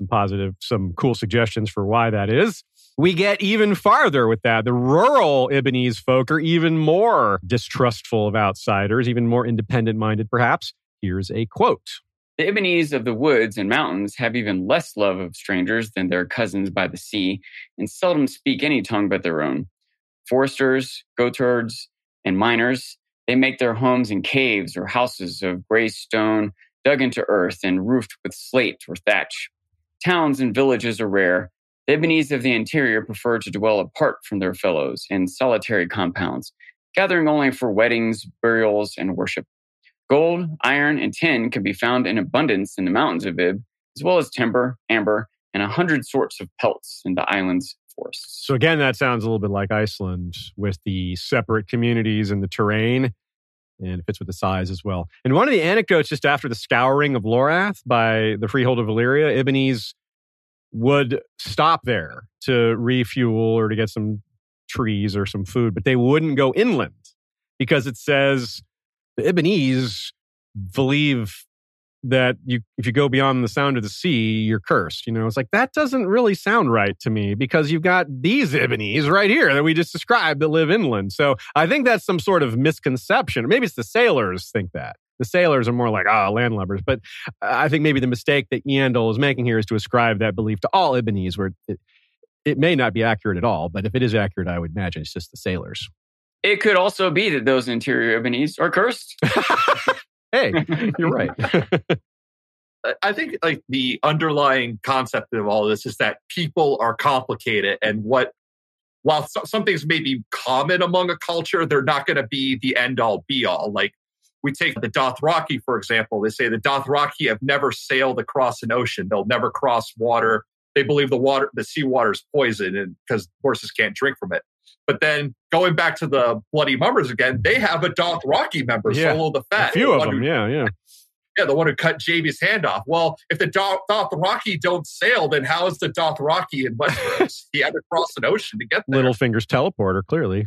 some cool suggestions for why that is. We get even farther with that. The rural Ibbenese folk are even more distrustful of outsiders, even more independent-minded, perhaps. Here's a quote. The Ibbenese of the woods and mountains have even less love of strangers than their cousins by the sea, and seldom speak any tongue but their own. Foresters, goatherds, and miners, they make their homes in caves or houses of gray stone dug into earth and roofed with slate or thatch. Towns and villages are rare. The Ibbenese of the interior prefer to dwell apart from their fellows in solitary compounds, gathering only for weddings, burials, and worship. Gold, iron, and tin can be found in abundance in the mountains of Ib, as well as timber, amber, and 100 sorts of pelts in the island's forests. So again, that sounds a little bit like Iceland with the separate communities and the terrain, and it fits with the size as well. And one of the anecdotes just after the scouring of Lorath by the Freehold of Valyria, Ibbenese would stop there to refuel or to get some trees or some food, but they wouldn't go inland because it says the Ibbenese believe that if you go beyond the sound of the sea, you're cursed. It's like, that doesn't really sound right to me because you've got these Ibbenese right here that we just described that live inland. So I think that's some sort of misconception. Maybe it's the sailors think that. The sailors are more like, landlubbers. But I think maybe the mistake that Yandel is making here is to ascribe that belief to all Ibbenese, where it may not be accurate at all. But if it is accurate, I would imagine it's just the sailors. It could also be that those interior Ibbenese are cursed. Hey, you're right. I think like the underlying concept of all this is that people are complicated, and while some things may be common among a culture, they're not going to be the end all be all. Like we take the Dothraki, for example. They say the Dothraki have never sailed across an ocean. They'll never cross water. They believe the seawater is poison, and because horses can't drink from it. But then going back to the Bloody Mummers again, they have a Dothraki member, Solo the Fat. A few of them, yeah. Yeah, the one who cut Jaime's hand off. Well, if the Dothraki don't sail, then how is the Dothraki in Westeros? He had to cross an ocean to get there. Littlefinger's teleporter, clearly.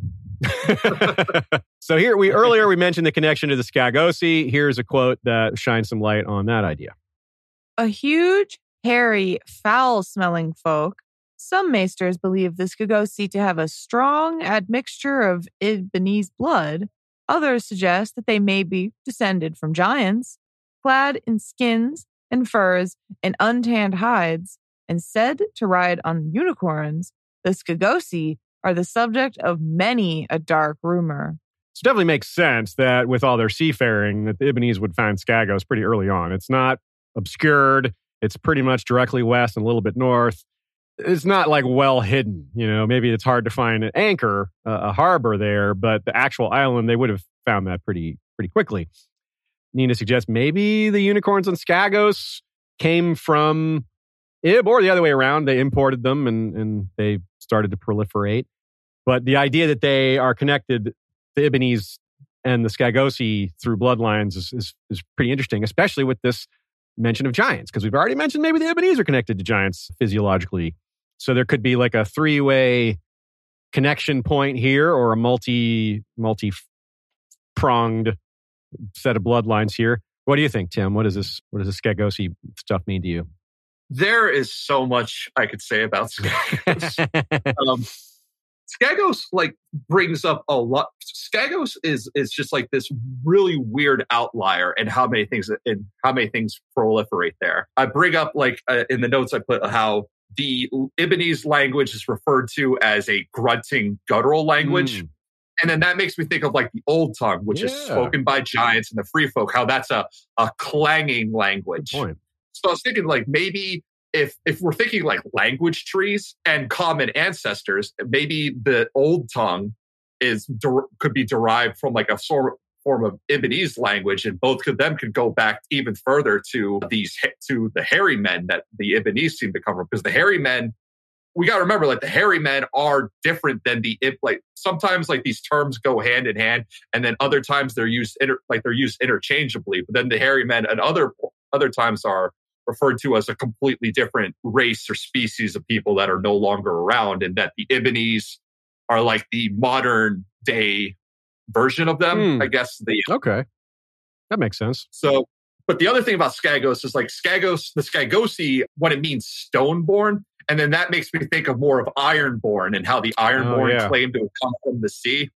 So here, earlier we mentioned the connection to the Skagosi. Here's a quote that shines some light on that idea. A huge, hairy, foul-smelling folk. Some maesters believe the Skagosi to have a strong admixture of Ibbenese blood. Others suggest that they may be descended from giants, clad in skins and furs and untanned hides, and said to ride on unicorns. The Skagosi are the subject of many a dark rumor. So it definitely makes sense that with all their seafaring, that the Ibbenese would find Skagos pretty early on. It's not obscured. It's pretty much directly west and a little bit north. It's not like well hidden. Maybe it's hard to find an anchor, a harbor there, but the actual island, they would have found that pretty quickly. Nina suggests maybe the unicorns on Skagos came from Ib, or the other way around. They imported them and they started to proliferate. But the idea that they are connected, the Ibbenese and the Skagosi, through bloodlines is pretty interesting, especially with this mention of giants, because we've already mentioned maybe the Ibbenese are connected to giants physiologically. So there could be like a three-way connection point here, or a multi-pronged set of bloodlines here. What do you think, Tim? What does this Skagosi stuff mean to you? There is so much I could say about Skagos. Skagos brings up a lot. Skagos is just like this really weird outlier in how many things proliferate there. I bring up in the notes I put how the Ibbenese language is referred to as a grunting guttural language. And then that makes me think of the Old Tongue, which is spoken by giants and the free folk, how that's a clanging language. So I was thinking maybe if we're thinking language trees and common ancestors, maybe the Old Tongue could be derived from a form of Ibbenese language, and both of them could go back even further to the hairy men that the Ibbenese seem to come from. Because the hairy men, we got to remember, the hairy men are different than the sometimes these terms go hand in hand, and then other times they're used interchangeably. But then the hairy men at other times are referred to as a completely different race or species of people that are no longer around, and that the Ibbenese are the modern day version of them. I guess okay, that makes sense. So, but the other thing about Skagos is the Skagosi, when it means stone-born. And then that makes me think of more of Ironborn, and how the Ironborn claim to have come from the sea.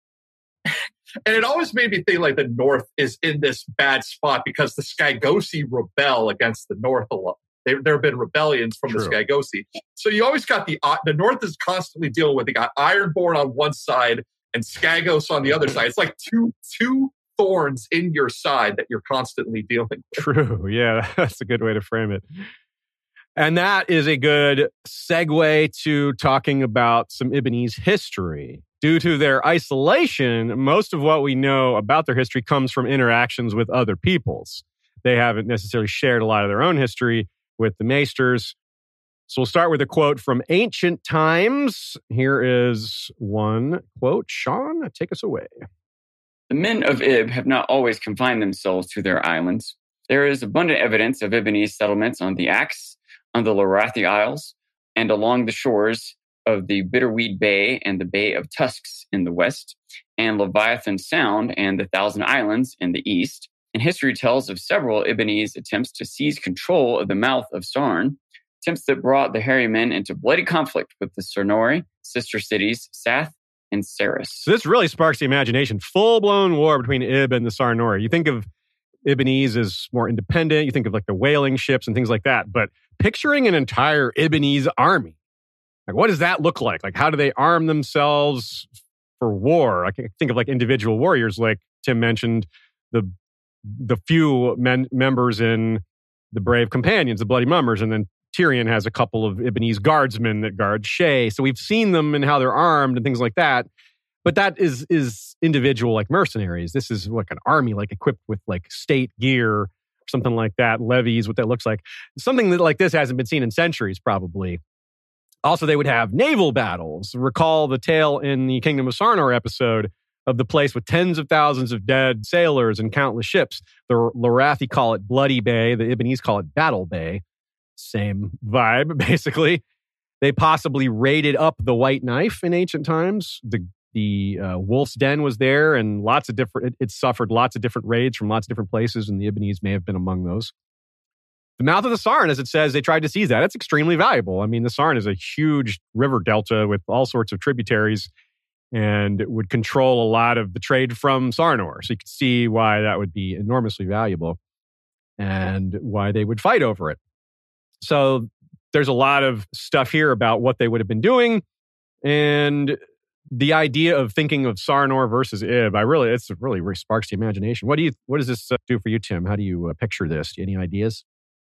And it always made me think the North is in this bad spot because the Skagosi rebel against the North a lot. There have been rebellions from the Skagosi. So you always got the North is constantly dealing with, they got Ironborn on one side and Skagos on the other side. It's like two thorns in your side that you're constantly dealing with. True. Yeah, that's a good way to frame it. And that is a good segue to talking about some Ibbenese history. Due to their isolation, most of what we know about their history comes from interactions with other peoples. They haven't necessarily shared a lot of their own history with the maesters. So we'll start with a quote from ancient times. Here is one quote. Sean, take us away. The men of Ib have not always confined themselves to their islands. There is abundant evidence of Ibbenese settlements on the Axe, on the Lorathi Isles, and along the shores of the Bitterweed Bay and the Bay of Tusks in the west, and Leviathan Sound and the Thousand Islands in the east. And history tells of several Ibbenese attempts to seize control of the mouth of Sarn, attempts that brought the hairy men into bloody conflict with the Sarnori sister cities, Sath and Saris. So this really sparks the imagination. Full-blown war between Ib and the Sarnori. You think of Ibbenese is more independent. You think of like the whaling ships and things like that. But picturing an entire Ibbenese army, like what does that look like? Like how do they arm themselves for war? I can think of like individual warriors, like Tim mentioned, the few members in the Brave Companions, the Bloody Mummers, and then Tyrion has a couple of Ibbenese guardsmen that guard Shay. So we've seen them and how they're armed and things like that. But that is individual, like mercenaries. This is like an army, like equipped with like state gear or something like that. Levies, what that looks like. Something that like this hasn't been seen in centuries, probably. Also, they would have naval battles. Recall the tale in the Kingdom of Sarnor episode of the place with tens of thousands of dead sailors and countless ships. The Lorathi call it Bloody Bay. The Ibbenese call it Battle Bay. Same vibe, basically. They possibly raided up the White Knife in ancient times. The Wolf's Den was there, and lots of different. It suffered lots of different raids from lots of different places, and the Ibbenese may have been among those. The mouth of the Sarn, as it says, they tried to seize that. It's extremely valuable. I mean, the Sarn is a huge river delta with all sorts of tributaries, and it would control a lot of the trade from Sarnor. So you could see why that would be enormously valuable, and why they would fight over it. So there's a lot of stuff here about what they would have been doing, and the idea of thinking of Sarnor versus Ib. It really sparks the imagination. What does this do for you, Tim? How do you picture this? Any ideas?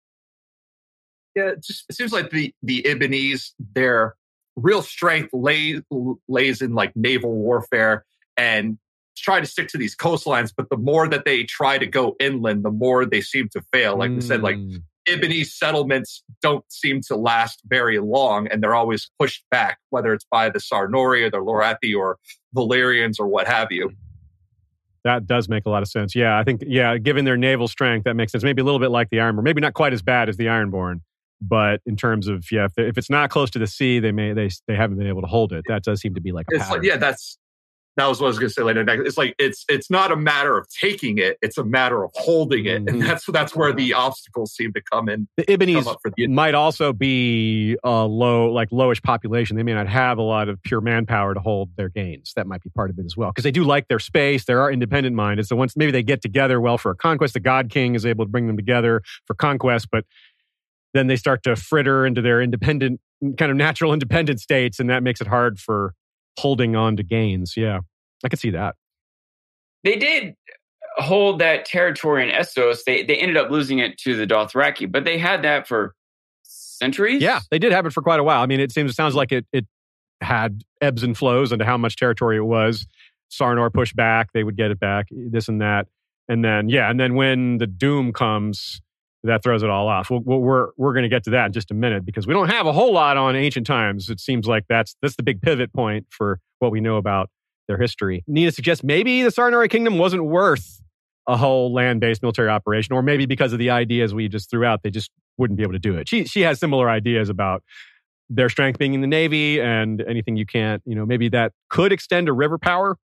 Yeah, it seems like the Ibbenese, their real strength lays in like naval warfare and try to stick to these coastlines. But the more that they try to go inland, the more they seem to fail. Like we said, like Ibbenese settlements don't seem to last very long, and they're always pushed back, whether it's by the Sarnori or the Lorathi or Valyrians or what have you. That does make a lot of sense. Yeah, I think, given their naval strength, that makes sense. Maybe a little bit like the Ironborn. Maybe not quite as bad as the Ironborn, but in terms of, if it's not close to the sea, they haven't been able to hold it. That does seem to be like a pattern. That was what I was going to say later. It's like it's not a matter of taking it; it's a matter of holding it, and that's where the obstacles seem to come in. The Ibbenese might also be a lowish population. They may not have a lot of pure manpower to hold their gains. That might be part of it as well, because they do like their space. They are independent minded. So once maybe they get together well for a conquest, the God King is able to bring them together for conquest, but then they start to fritter into their independent, kind of natural independent states, and that makes it hard for holding on to gains. Yeah, I could see that. They did hold that territory in Essos. They ended up losing it to the Dothraki, but they had that for centuries. Yeah, they did have it for quite a while. I mean, it sounds like it had ebbs and flows into how much territory it was. Sarnor pushed back, they would get it back, this and that. And then when the doom comes, that throws it all off. We're going to get to that in just a minute, because we don't have a whole lot on ancient times. It seems like that's the big pivot point for what we know about their history. Nina suggests maybe the Sarnori kingdom wasn't worth a whole land-based military operation, or maybe because of the ideas we just threw out, they just wouldn't be able to do it. She has similar ideas about their strength being in the Navy and anything you can't, maybe that could extend to river power,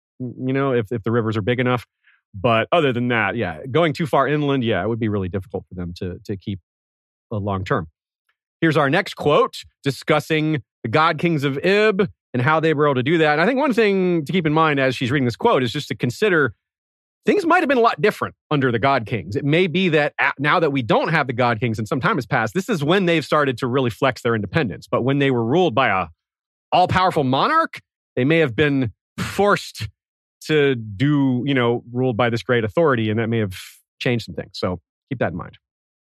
if the rivers are big enough. But other than that, going too far inland, it would be really difficult for them to keep a long term. Here's our next quote discussing the God Kings of Ib and how they were able to do that. And I think one thing to keep in mind as she's reading this quote is just to consider things might have been a lot different under the God Kings. It may be that now that we don't have the God Kings and some time has passed, this is when they've started to really flex their independence. But when they were ruled by a all-powerful monarch, they may have been forced to do, ruled by this great authority, and that may have changed some things. So keep that in mind.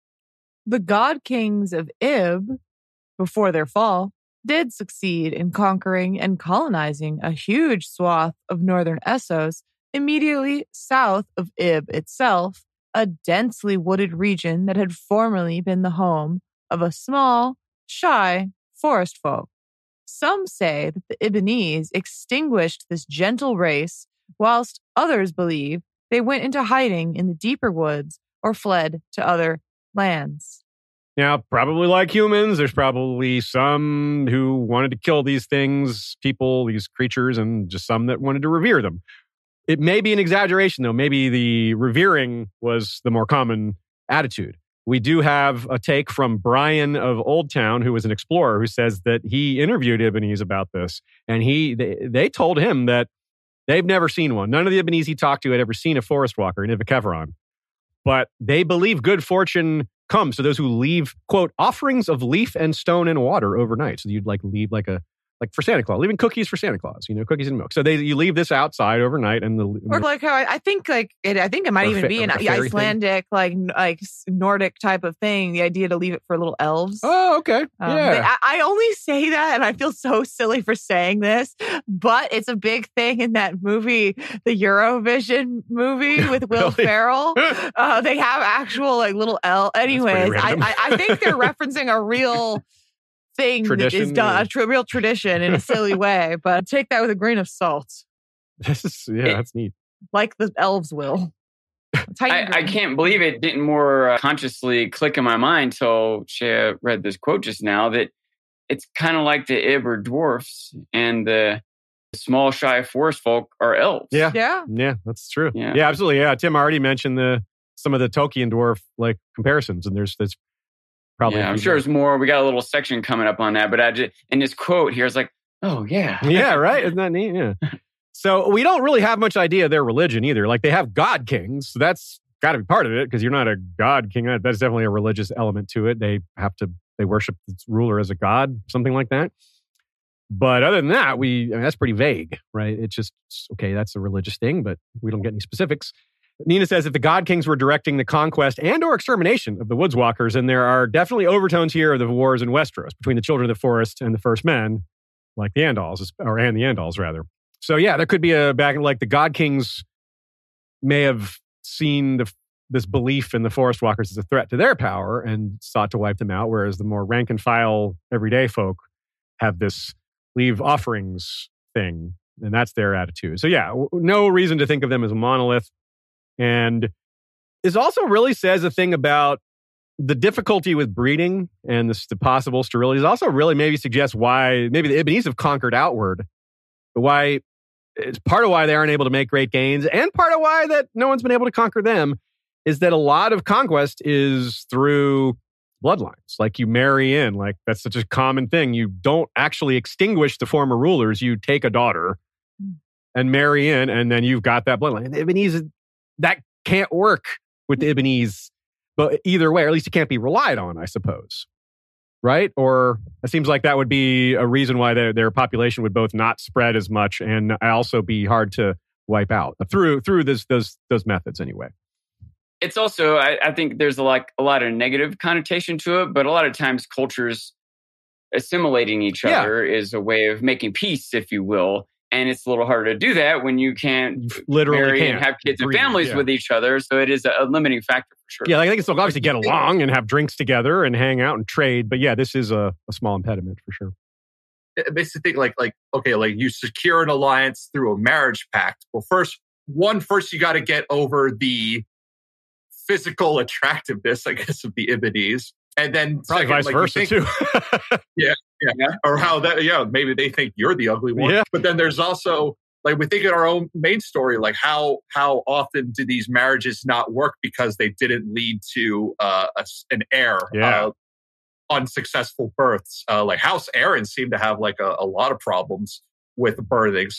The God Kings of Ib, before their fall, did succeed in conquering and colonizing a huge swath of northern Essos, immediately south of Ib itself, a densely wooded region that had formerly been the home of a small, shy forest folk. Some say that the Ibbenese extinguished this gentle race, whilst others believe they went into hiding in the deeper woods or fled to other lands. Now, probably like humans, there's probably some who wanted to kill these things, these creatures, and just some that wanted to revere them. It may be an exaggeration, though. Maybe the revering was the more common attitude. We do have a take from Brian of Old Town, who was an explorer, who says that he interviewed Ibbenese about this, and they told him that they've never seen one. None of the Ibbenese he talked to had ever seen a forest walker in Ivic-Everon. but they believe good fortune comes to those who leave, quote, offerings of leaf and stone and water overnight. So you'd leave like for Santa Claus, leaving cookies for Santa Claus, cookies and milk. So you leave this outside overnight, and or like how I think it might even be an Icelandic like Nordic type of thing. The idea to leave it for little elves. Oh, okay, yeah. I only say that, and I feel so silly for saying this, but it's a big thing in that movie, the Eurovision movie with Will Ferrell. They have actual like little elves. Anyways, I think they're referencing a real thing tradition, that is done, a real tradition in a silly way, but take that with a grain of salt. That's neat. Like the elves will. I can't believe it didn't more consciously click in my mind till Shea read this quote just now, that it's kind of like the Ib are dwarfs and the small, shy forest folk are elves. Yeah, that's true. Yeah, absolutely. Yeah, Tim already mentioned some of the Tolkien dwarf like comparisons, and there's probably. Yeah, I'm sure there's more. We got a little section coming up on that, but in this quote here, it's like, oh yeah, yeah, right. Isn't that neat? Yeah. So we don't really have much idea of their religion either. Like they have god kings, so that's got to be part of it because you're not a god king. That's definitely a religious element to it. They worship its ruler as a god, something like that. But other than that, that's pretty vague, right? It's just okay. That's a religious thing, but we don't get any specifics. Nina says if the God Kings were directing the conquest and or extermination of the Woodswalkers, and there are definitely overtones here of the wars in Westeros between the Children of the Forest and the First Men, like the Andals, and the Andals rather. So yeah, there could be a back like the God Kings may have seen this belief in the Forest Walkers as a threat to their power and sought to wipe them out, whereas the more rank and file everyday folk have this leave offerings thing, and that's their attitude. So yeah, no reason to think of them as a monolith. And this also really says a thing about the difficulty with breeding and the possible sterility. It also really maybe suggests why maybe the Ibbenese have conquered outward, but why it's part of why they aren't able to make great gains, and part of why that no one's been able to conquer them is that a lot of conquest is through bloodlines. Like you marry in, like that's such a common thing. You don't actually extinguish the former rulers. You take a daughter and marry in, and then you've got that bloodline. And the Ibbenese, that can't work with the Ibbenese, but either way, or at least it can't be relied on, I suppose. Right? Or it seems like that would be a reason why their population would both not spread as much and also be hard to wipe out through those methods anyway. It's also, I think there's a lot of negative connotation to it, but a lot of times cultures assimilating each other is a way of making peace, if you will. And it's a little harder to do that when you can't marry and have kids and families with each other. So it is a limiting factor for sure. Yeah, like, they can still obviously get along and have drinks together and hang out and trade. But yeah, this is a small impediment for sure. It makes you think like you secure an alliance through a marriage pact. Well, first you got to get over the physical attractiveness, I guess, of the Ibbenese. And then probably vice versa too. yeah. Or how that, maybe they think you're the ugly one. Yeah. But then there's also, like, we think in our own main story, like how often do these marriages not work because they didn't lead to an heir, unsuccessful births. Like House Aaron seemed to have like a lot of problems with birthing.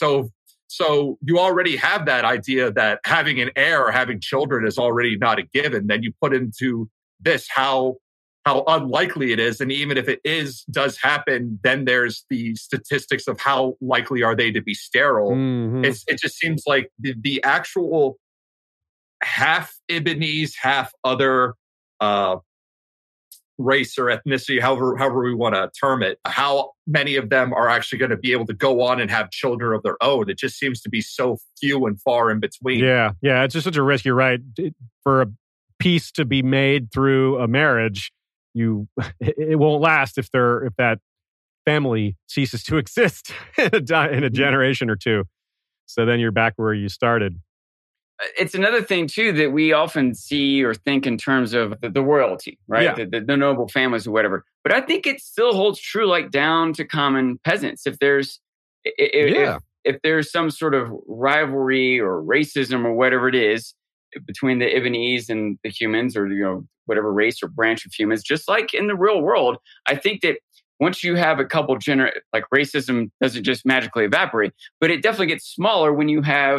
So you already have that idea that having an heir or having children is already not a given. Then you put into this how unlikely it is. And even if it does happen, then there's the statistics of how likely are they to be sterile. Mm-hmm. It just seems like the actual half Ibbenese, half other race or ethnicity, however we want to term it, how many of them are actually going to be able to go on and have children of their own. It just seems to be so few and far in between. Yeah, it's just such a risk. You're right. For a peace to be made through a marriage, it won't last if that family ceases to exist in a generation or two. So then you're back where you started. It's another thing too that we often see or think in terms of the royalty, right? Yeah. The noble families or whatever. But I think it still holds true, like down to common peasants. If there's some sort of rivalry or racism or whatever it is between the Ibbenese and the humans, or whatever race or branch of humans, just like in the real world, I think that once you have a couple like racism doesn't just magically evaporate, but it definitely gets smaller when you have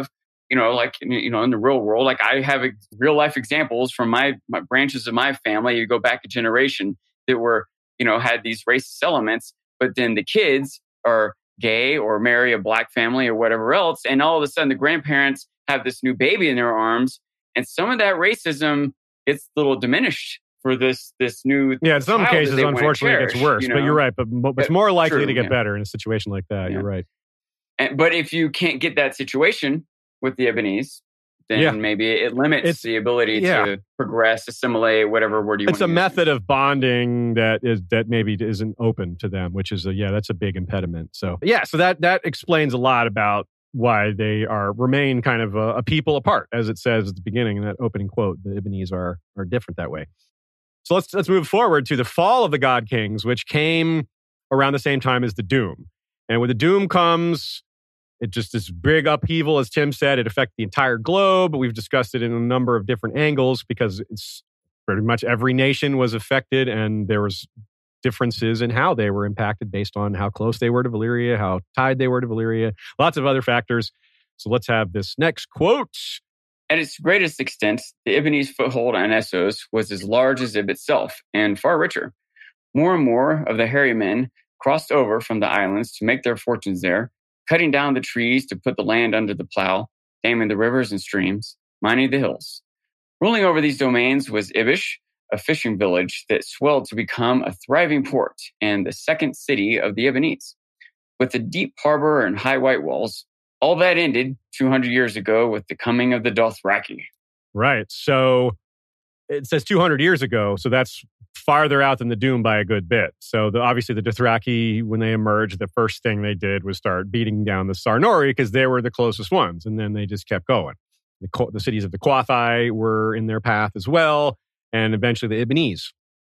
like, in the real world, like I have real life examples from my branches of my family. You go back a generation that were, had these racist elements, but then the kids are gay or marry a black family or whatever else. And all of a sudden the grandparents have this new baby in their arms. And some of that racism gets a little diminished for this new. Yeah, in some cases, unfortunately, it gets worse. But you're right. But it's more likely to get better in a situation like that. Yeah. You're right. But if you can't get that situation with the Ibbenese, then maybe it limits the ability to progress, assimilate, whatever word you want to use. It's a method of bonding that maybe isn't open to them, which is that's a big impediment. So that explains a lot about why they remain kind of a people apart, as it says at the beginning in that opening quote. The Ibbenese are different that way. So let's move forward to the fall of the God Kings, which came around the same time as the Doom. And when the Doom comes, it just this big upheaval, as Tim said. It affected the entire globe. We've discussed it in a number of different angles because it's pretty much every nation was affected, and there was differences in how they were impacted based on how close they were to Valyria, how tied they were to Valyria, lots of other factors. So let's have this next quote. At its greatest extent, the Ibbenese foothold on Essos was as large as Ib itself and far richer. More and more of the hairy men crossed over from the islands to make their fortunes there, cutting down the trees to put the land under the plow, damming the rivers and streams, mining the hills. Ruling over these domains was Ibish, a fishing village that swelled to become a thriving port and the second city of the Ibbenese. With a deep harbor and high white walls, all that ended 200 years ago with the coming of the Dothraki. Right. So it says 200 years ago, so that's farther out than the Doom by a good bit. So obviously the Dothraki, when they emerged, the first thing they did was start beating down the Sarnori because they were the closest ones, and then they just kept going. The cities of the Quathai were in their path as well, and eventually the Ibbenese.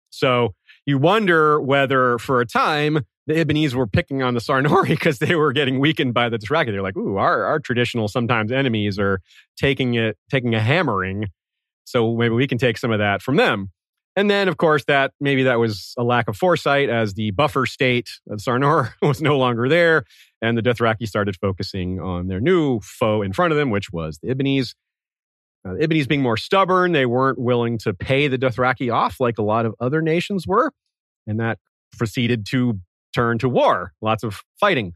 So you wonder whether, for a time, the Ibbenese were picking on the Sarnori because they were getting weakened by the Dothraki. They're like, ooh, our traditional sometimes enemies are taking a hammering, so maybe we can take some of that from them. And then, of course, maybe that was a lack of foresight as the buffer state of Sarnor was no longer there, and the Dothraki started focusing on their new foe in front of them, which was the Ibbenese. The Ibbenese being more stubborn, they weren't willing to pay the Dothraki off like a lot of other nations were, and that proceeded to turn to war, lots of fighting.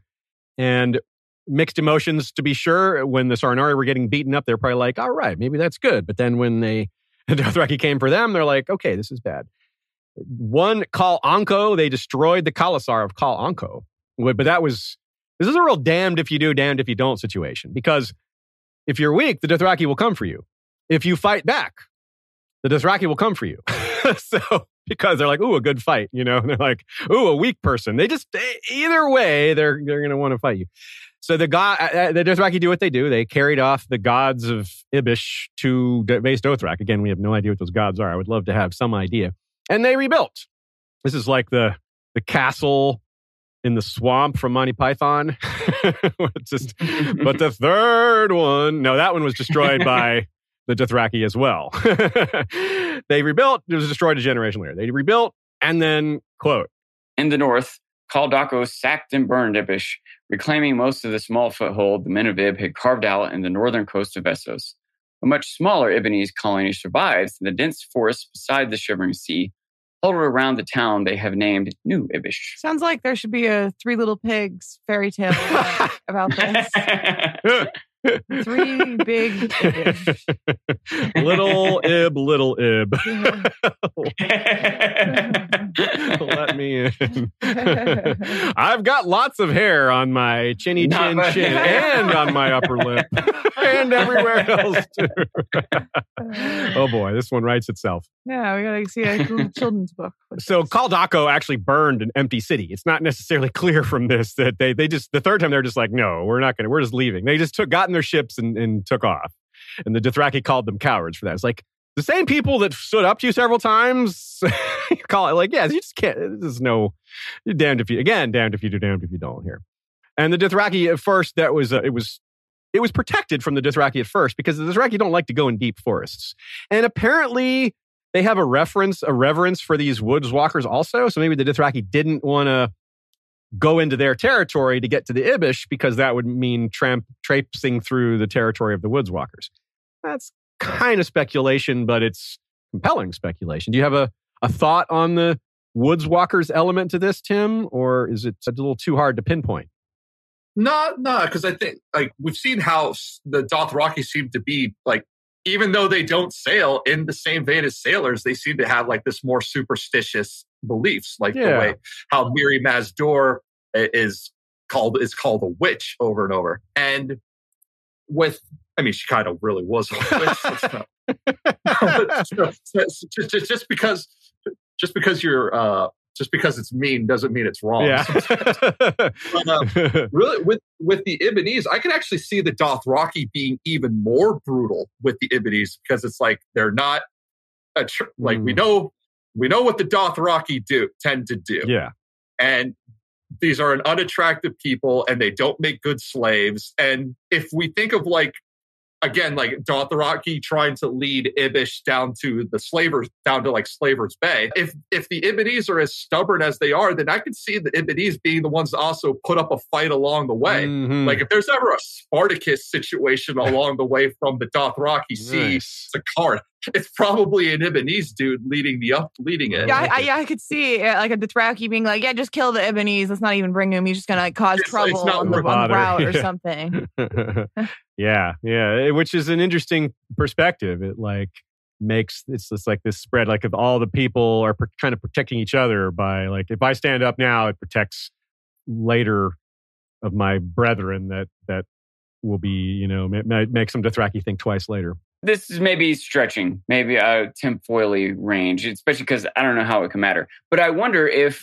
And mixed emotions, to be sure. When the Sarnori were getting beaten up, they're probably like, all right, maybe that's good. But then when the Dothraki came for them, they're like, okay, this is bad. One, Kal Anko, they destroyed the Khalasar of Kal Anko. But this is a real damned if you do, damned if you don't situation. Because if you're weak, the Dothraki will come for you. If you fight back, the Dothraki will come for you. So, because they're like, ooh, a good fight, and they're like, ooh, a weak person. Either way, they're going to want to fight you. So the Dothraki do what they do. They carried off the gods of Ibish to base Dothrak. Again, we have no idea what those gods are. I would love to have some idea. And they rebuilt. This is like the castle in the swamp from Monty Python. But the third one, no, that one was destroyed by the Dothraki as well. They rebuilt. It was destroyed a generation later. They rebuilt, and then, quote, in the north, Kal Dako sacked and burned Ibish, reclaiming most of the small foothold the men of Ib had carved out in the northern coast of Essos. A much smaller Ibbenese colony survives in the dense forest beside the Shivering Sea. Huddled around the town they have named New Ibish. Sounds like there should be a Three Little Pigs fairy tale about this. Three big Ibish. Little Ib. Let me in. I've got lots of hair on my chinny chin and on my upper lip and everywhere else too. Oh boy, this one writes itself. Yeah, we gotta see a little children's book. So Kal Dako actually burned an empty city. It's not necessarily clear from this that they just, the third time they're just like, no, we're just leaving. They just got in their ships and took off. And the Dothraki called them cowards for that. It's like, the same people that stood up to you several times, you call it like, yes, you just can't, there's no, you're damned if you do, damned if you don't here. And the Dothraki at first, it was protected from the Dothraki at first because the Dothraki don't like to go in deep forests. And apparently they have a reverence for these woods walkers also. So maybe the Dothraki didn't want to go into their territory to get to the Ibish because that would mean traipsing through the territory of the Woodswalkers. That's kind of speculation, but it's compelling speculation. Do you have a thought on the Woodswalkers element to this, Tim, or is it a little too hard to pinpoint? No, because I think like we've seen how the Dothraki seem to be like, even though they don't sail in the same vein as sailors, they seem to have like this more superstitious beliefs, like the way how Mirri Maz Duur is called a witch over and over. And she kind of really was a witch. Just because it's mean doesn't mean it's wrong. Yeah. But, really, with the Ibbenese, I can actually see the Dothraki being even more brutal with the Ibbenese because it's like they're not we know what the Dothraki tend to do. Yeah, and these are an unattractive people, and they don't make good slaves. And if we think of like Dothraki trying to lead Ibish down to like Slaver's Bay. If the Ibbenese are as stubborn as they are, then I can see the Ibbenese being the ones to also put up a fight along the way. Mm-hmm. Like if there's ever a Spartacus situation along the way from the Dothraki Sea to Karth, it's probably an Ibbenese dude leading it. Yeah, I could see like a Dothraki being like, yeah, just kill the Ibbenese. Let's not even bring him. He's just gonna like cause trouble on the route or something. Yeah, which is an interesting perspective. It like it's just like this spread, like if all the people are kind of protecting each other by like, if I stand up now, it protects later of my brethren that will be, make some Dothraki think twice later. This is maybe stretching, maybe a Tim Foyley range, especially because I don't know how it can matter. But I wonder if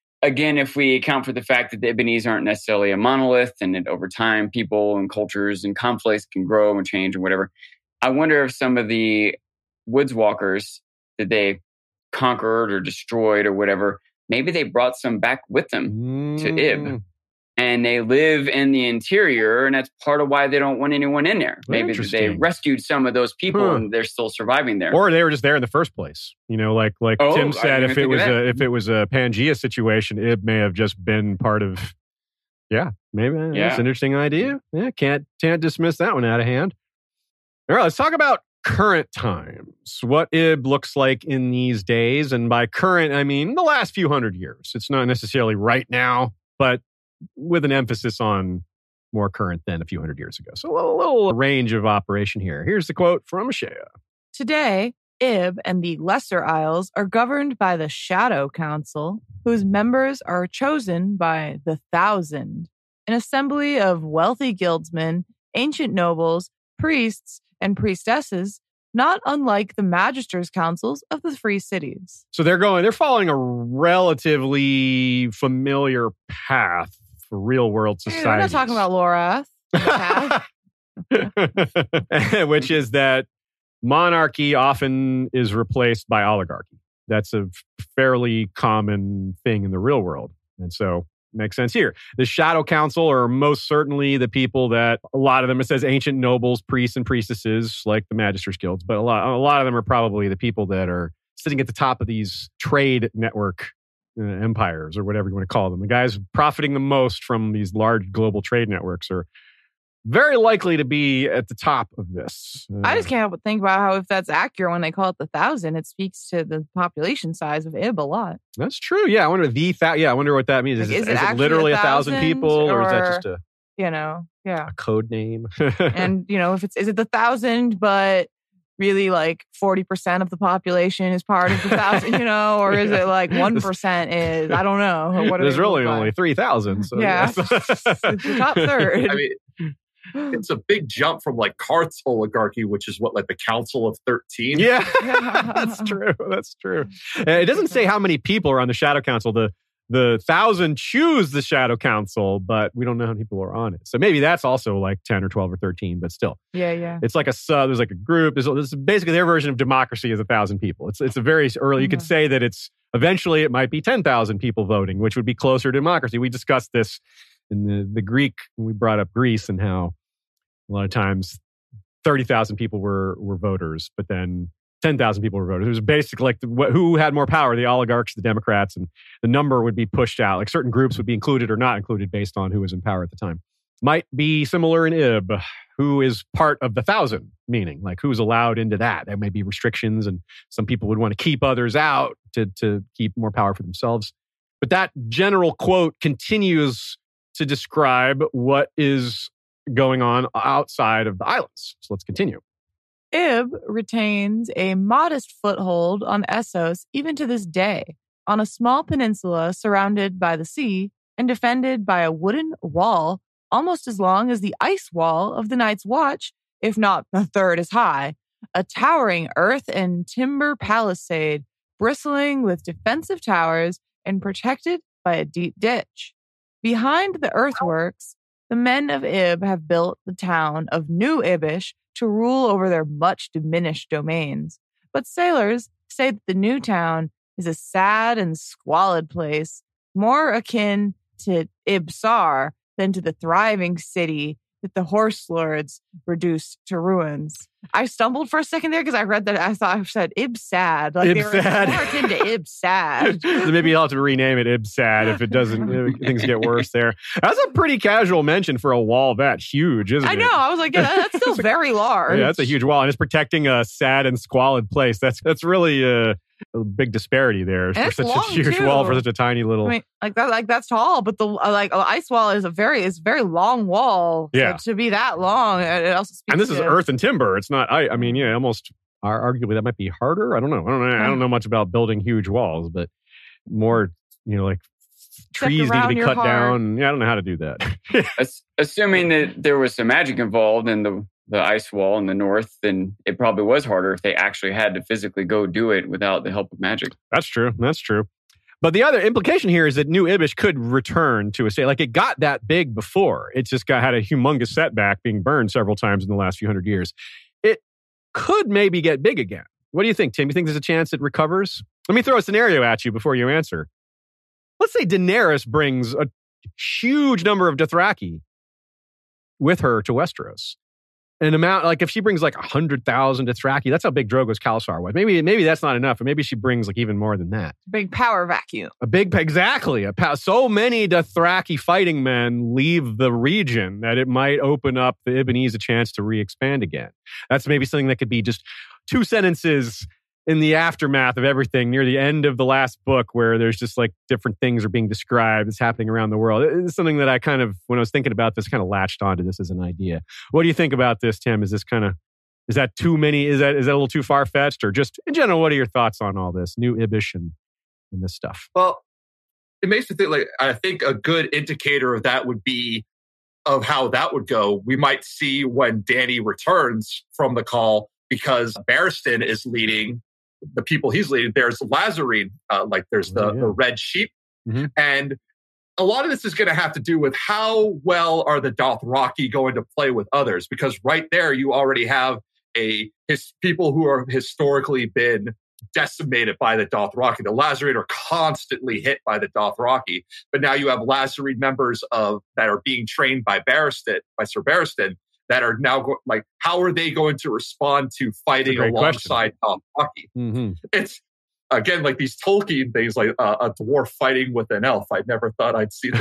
we account for the fact that the Ibbenese aren't necessarily a monolith and that over time people and cultures and conflicts can grow and change and whatever, I wonder if some of the Woodswalkers that they conquered or destroyed or whatever, maybe they brought some back with them to Ib. And they live in the interior, and that's part of why they don't want anyone in there. Maybe they rescued some of those people and they're still surviving there. Or they were just there in the first place. Like Tim said, if it was a Pangea situation, Ib may have just been part of. Yeah, maybe that's an interesting idea. Yeah, can't dismiss that one out of hand. All right, let's talk about current times. What Ib looks like in these days, and by current, I mean the last few hundred years. It's not necessarily right now, but with an emphasis on more current than a few hundred years ago. So a little range of operation here. Here's the quote from Ashea. Today, Ib and the Lesser Isles are governed by the Shadow Council, whose members are chosen by the Thousand, an assembly of wealthy guildsmen, ancient nobles, priests, and priestesses, not unlike the Magisters' councils of the free cities. So they're following a relatively familiar path for real-world society. We're not talking about Lorath. Which is that monarchy often is replaced by oligarchy. That's a fairly common thing in the real world. And so makes sense here. The Shadow Council are most certainly the people that a lot of them, it says ancient nobles, priests, and priestesses, like the Magisters Guilds, but a lot of them are probably the people that are sitting at the top of these trade network empires or whatever you want to call them. The guys profiting the most from these large global trade networks are very likely to be at the top of this. I just can't help but think about how if that's accurate when they call it the Thousand, it speaks to the population size of Ib a lot. That's true. Yeah, I wonder I wonder what that means. Like, is it literally 1,000 people, or is that just a code name? And is it the 1,000, but really like 40% of the population is part of the 1,000, or is it like 1% is? I don't know. There's really only 3,000. So yeah, it's the top third. I mean, it's a big jump from like Karth's oligarchy, which is what, like the Council of 13? Yeah, that's true. That's true. It doesn't say how many people are on the Shadow Council. The 1,000 choose the Shadow Council, but we don't know how many people are on it. So maybe that's also like 10 or 12 or 13, but still. Yeah. It's like there's like a group. This is basically their version of democracy is 1,000 people. It's a very early, you could say that eventually it might be 10,000 people voting, which would be closer to democracy. We discussed this in the Greek, when we brought up Greece and how a lot of times 30,000 people were voters, but then 10,000 people were voted. It was basically like who had more power, the oligarchs, the Democrats, and the number would be pushed out. Like certain groups would be included or not included based on who was in power at the time. Might be similar in Ib, who is part of the 1,000, meaning like who's allowed into that. There may be restrictions, and some people would want to keep others out to keep more power for themselves. But that general quote continues to describe what is going on outside of the islands. So let's continue. Ib retains a modest foothold on Essos even to this day, on a small peninsula surrounded by the sea and defended by a wooden wall almost as long as the ice wall of the Night's Watch, if not a third as high, a towering earth and timber palisade bristling with defensive towers and protected by a deep ditch. Behind the earthworks, the men of Ib have built the town of New Ibish to rule over their much diminished domains. But sailors say that the new town is a sad and squalid place, more akin to Ibsar than to the thriving city that the horse lords reduced to ruins. I stumbled for a second there because I read that. I thought I said Ibsad. Like Ibsad. More akin to Ibsad. So maybe you'll have to rename it Ibsad if it doesn't, if things get worse there. That's a pretty casual mention for a wall that huge, isn't it? I know. I was like, yeah, that's still very large. Yeah, that's a huge wall. And it's protecting a sad and squalid place. That's really a big disparity there for such a huge wall for such a tiny little. I mean, that's tall, but the ice wall is a very long wall. Yeah. So to be that long, it also speaks. And this is earth and timber. It's not. I mean, yeah, almost. Arguably, that might be harder. I don't know. I don't know much about building huge walls, but more, like trees need to be cut down. Yeah, I don't know how to do that. Assuming that there was some magic involved in the ice wall in the north, then it probably was harder if they actually had to physically go do it without the help of magic. That's true. But the other implication here is that New Ibish could return to a state. Like it got that big before. It just had a humongous setback being burned several times in the last few hundred years. It could maybe get big again. What do you think, Tim? You think there's a chance it recovers? Let me throw a scenario at you before you answer. Let's say Daenerys brings a huge number of Dothraki with her to Westeros. An amount, like if she brings like 100,000 Dothraki, that's how big Drogo's Khalasar was. Maybe that's not enough, but maybe she brings like even more than that. Big power vacuum. Exactly. So many Dothraki fighting men leave the region that it might open up the Ibbenese a chance to re-expand again. That's maybe something that could be just 2 sentences in the aftermath of everything near the end of the last book where there's just like different things are being described. It's happening around the world. It's something that I when I was thinking about this, kind of latched onto this as an idea. What do you think about this, Tim? Is that too many? Is that a little too far-fetched? Or just in general, what are your thoughts on all this? New Ibish and this stuff? Well, it makes me think I think a good indicator of that would be of how that would go. We might see when Dany returns from the call because Barristan is leading the people he's leading. There's Lazarine, there's the red sheep. Mm-hmm. And a lot of this is going to have to do with how well are the Dothraki going to play with others? Because right there, you already have people who are historically been decimated by the Dothraki. The Lazarine are constantly hit by the Dothraki. But now you have Lazarine members that are being trained by Sir Barristan, that are now how are they going to respond to fighting alongside Dothraki? Mm-hmm. It's again like these Tolkien things, like a dwarf fighting with an elf. I never thought I'd see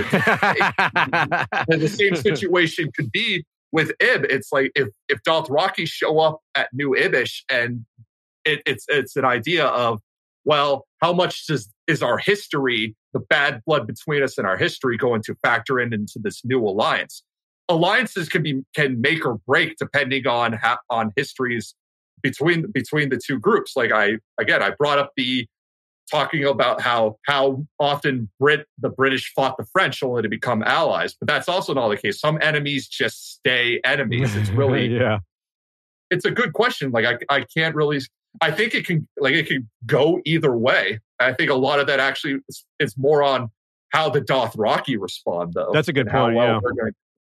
that. And the same situation could be with Ib. It's like if Dothraki show up at New Ibish, and it's an idea of, well, how much is our history, the bad blood between us and our history, going to factor into this new alliance? Alliances can make or break depending on histories between the two groups. Like I brought up talking about how often the British fought the French only to become allies, but that's also not the case. Some enemies just stay enemies. It's really It's a good question. Like I can't really. I think it can go either way. I think a lot of that actually is more on how the Dothraki respond, though. That's a good point.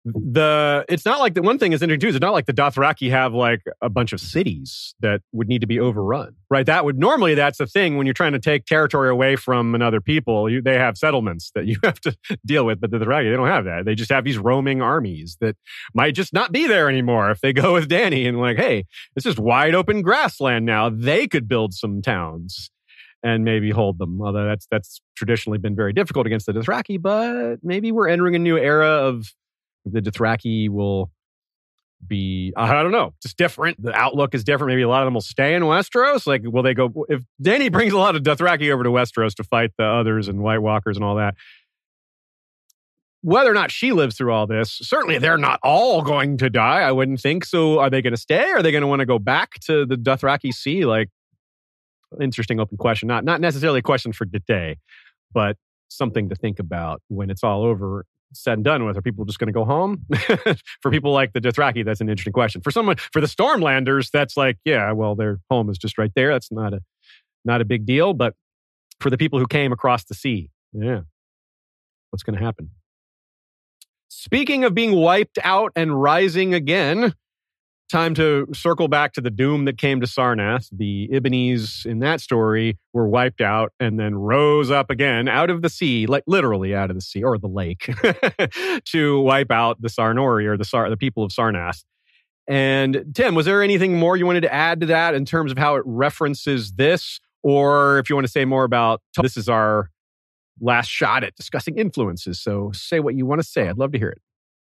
It's not like the one thing is introduced. It's not like the Dothraki have like a bunch of cities that would need to be overrun, right? Normally that's the thing when you're trying to take territory away from another people. They have settlements that you have to deal with, but the Dothraki, they don't have that. They just have these roaming armies that might just not be there anymore if they go with Dany and like, hey, it's just wide open grassland now. They could build some towns and maybe hold them. Although that's traditionally been very difficult against the Dothraki, but maybe we're entering a new era of the Dothraki will be, I don't know, just different. The outlook is different. Maybe a lot of them will stay in Westeros. Like, will they go, if Dany brings a lot of Dothraki over to Westeros to fight the others and White Walkers and all that, whether or not she lives through all this, certainly they're not all going to die, I wouldn't think. So are they going to stay? Are they going to want to go back to the Dothraki Sea? Like, interesting open question. Not necessarily a question for today, but something to think about when it's all over, said and done with. Are people just going to go home? For people like the Dothraki, that's an interesting question. For the Stormlanders, that's like, yeah, well, their home is just right there. That's not a big deal. But for the people who came across the sea, yeah, what's going to happen? Speaking of being wiped out and rising again, time to circle back to the doom that came to Sarnath. The Ibbenese in that story were wiped out and then rose up again out of the sea, like literally out of the sea or the lake, to wipe out the Sarnori or the people of Sarnath. And Tim, was there anything more you wanted to add to that in terms of how it references this? Or if you want to say more about, this is our last shot at discussing influences. So say what you want to say. I'd love to hear it.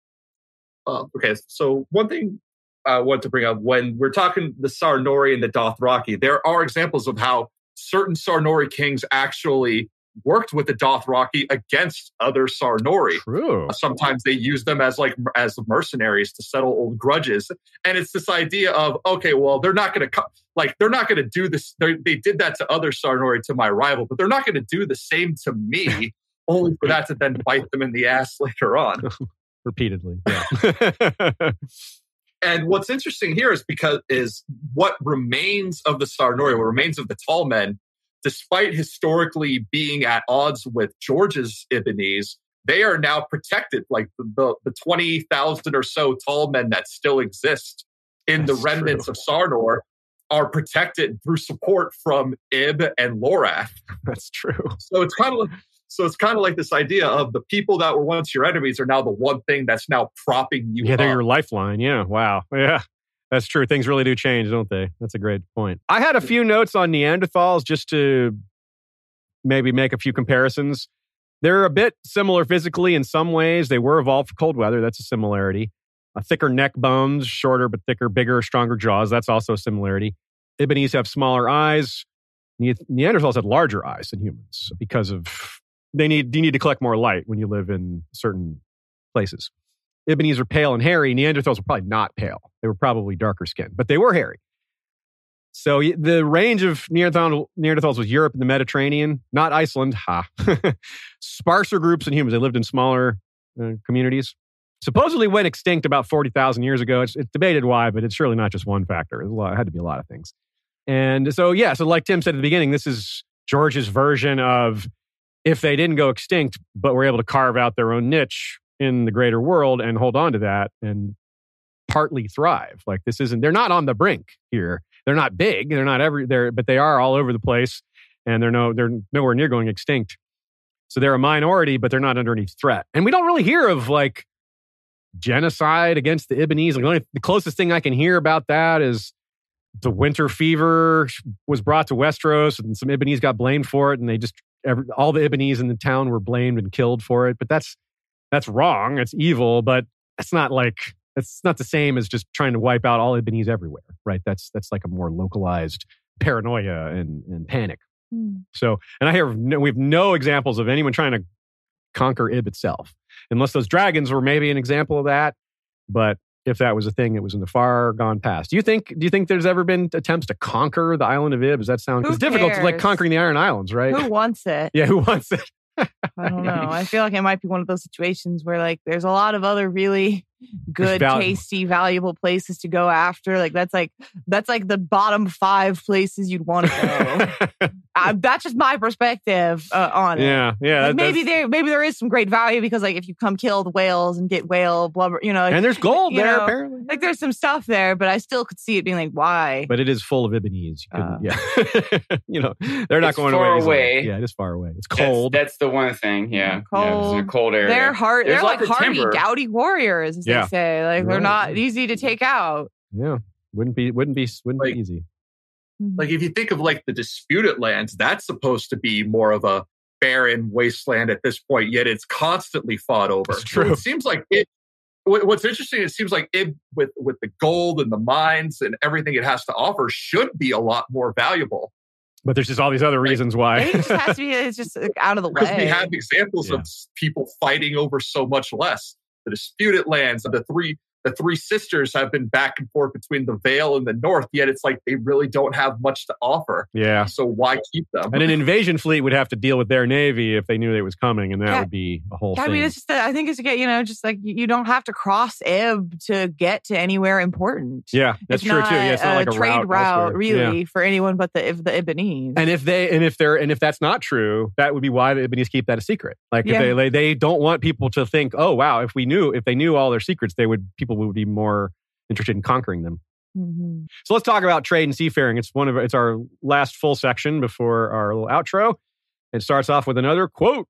Okay, so one thing I want to bring up, when we're talking the Sarnori and the Dothraki, there are examples of how certain Sarnori kings actually worked with the Dothraki against other Sarnori. True. Sometimes they use them as mercenaries to settle old grudges. And it's this idea of, okay, well, they're not going to do this. They did that to other Sarnori, to my rival, but they're not going to do the same to me, only for that to then bite them in the ass later on. Repeatedly. Yeah. And what's interesting here is what remains of the Sarnori, what remains of the Tall Men, despite historically being at odds with George's Ibbenese, they are now protected. Like the 20,000 or so Tall Men that still exist in the remnants of Sarnor are protected through support from Ib and Lorath. That's true. So it's kind of like this idea of the people that were once your enemies are now the one thing that's now propping you up. Yeah, they're your lifeline. Yeah, wow. Yeah, that's true. Things really do change, don't they? That's a great point. I had a few notes on Neanderthals just to maybe make a few comparisons. They're a bit similar physically in some ways. They were evolved for cold weather. That's a similarity. Thicker neck bones, shorter but thicker, bigger, stronger jaws. That's also a similarity. Ibbenese have smaller eyes. Neanderthals had larger eyes than humans because of you need to collect more light when you live in certain places. Ibbenese are pale and hairy. Neanderthals were probably not pale. They were probably darker skinned, but they were hairy. So the range of Neanderthals was Europe and the Mediterranean, not Iceland. Sparser groups than humans. They lived in smaller communities. Supposedly went extinct about 40,000 years ago. It's debated why, but it's surely not just one factor. It had to be a lot of things. And so like Tim said at the beginning, this is George's version of if they didn't go extinct, but were able to carve out their own niche in the greater world and hold on to that and partly thrive. Like they're not on the brink here. They're not big. They're not but they are all over the place, and they're nowhere near going extinct. So they're a minority, but they're not under any threat. And we don't really hear of like genocide against the Ibbenese. Like the closest thing I can hear about that is the winter fever was brought to Westeros, and some Ibbenese got blamed for it, and all the Ibbenese in the town were blamed and killed for it. But that's wrong. It's evil, but it's not the same as just trying to wipe out all Ibbenese everywhere, right? That's like a more localized paranoia and panic. So, and we have no examples of anyone trying to conquer Ib itself, unless those dragons were maybe an example of that. But if that was a thing, it was in the far gone past. Do you think there's ever been attempts to conquer the island of Ib? Does that sound? It's difficult. It's like conquering the Iron Islands, right? Who wants it? Yeah, who wants it? I don't know. I feel like it might be one of those situations where like there's a lot of other really good, tasty, valuable places to go after. Like that's like the bottom 5 places you'd want to go. That's just my perspective on it. Yeah. Like maybe there is some great value because like if you come kill the whales and get whale blubber, you know, like, and there's gold there apparently. Like there's some stuff there, but I still could see it being like, why? But it is full of Ibbenese. You know, they're not going far away. Yeah, it is far away. It's cold. That's the one thing. Yeah, cold. It's in a cold area. They're like hardy, gouty warriors, as they say. Like they're not easy to take out. Yeah, wouldn't be easy. Like if you think of like the disputed lands, that's supposed to be more of a barren wasteland at this point. Yet it's constantly fought over. It's true. So it seems like it. What's interesting, it seems like it with the gold and the mines and everything it has to offer should be a lot more valuable. But there's just all these other reasons why. It just has to be. It's just out of the way. Because we have examples of people fighting over so much less. The disputed lands, the three sisters have been back and forth between the Vale and the North, yet it's like they really don't have much to offer. Yeah. So why keep them? And an invasion fleet would have to deal with their navy if they knew it was coming, and that would be a whole thing. I mean, it's just I think it's just like you don't have to cross Ib to get to anywhere important. Yeah, that's true too. Yeah, it's not like a trade route really for anyone but the Ibbenese. And if that's not true, that would be why the Ibbenese keep that a secret. Like if they don't want people to think, oh wow, if they knew all their secrets, people would be more interested in conquering them. Mm-hmm. So let's talk about trade and seafaring. It's our last full section before our little outro. It starts off with another quote.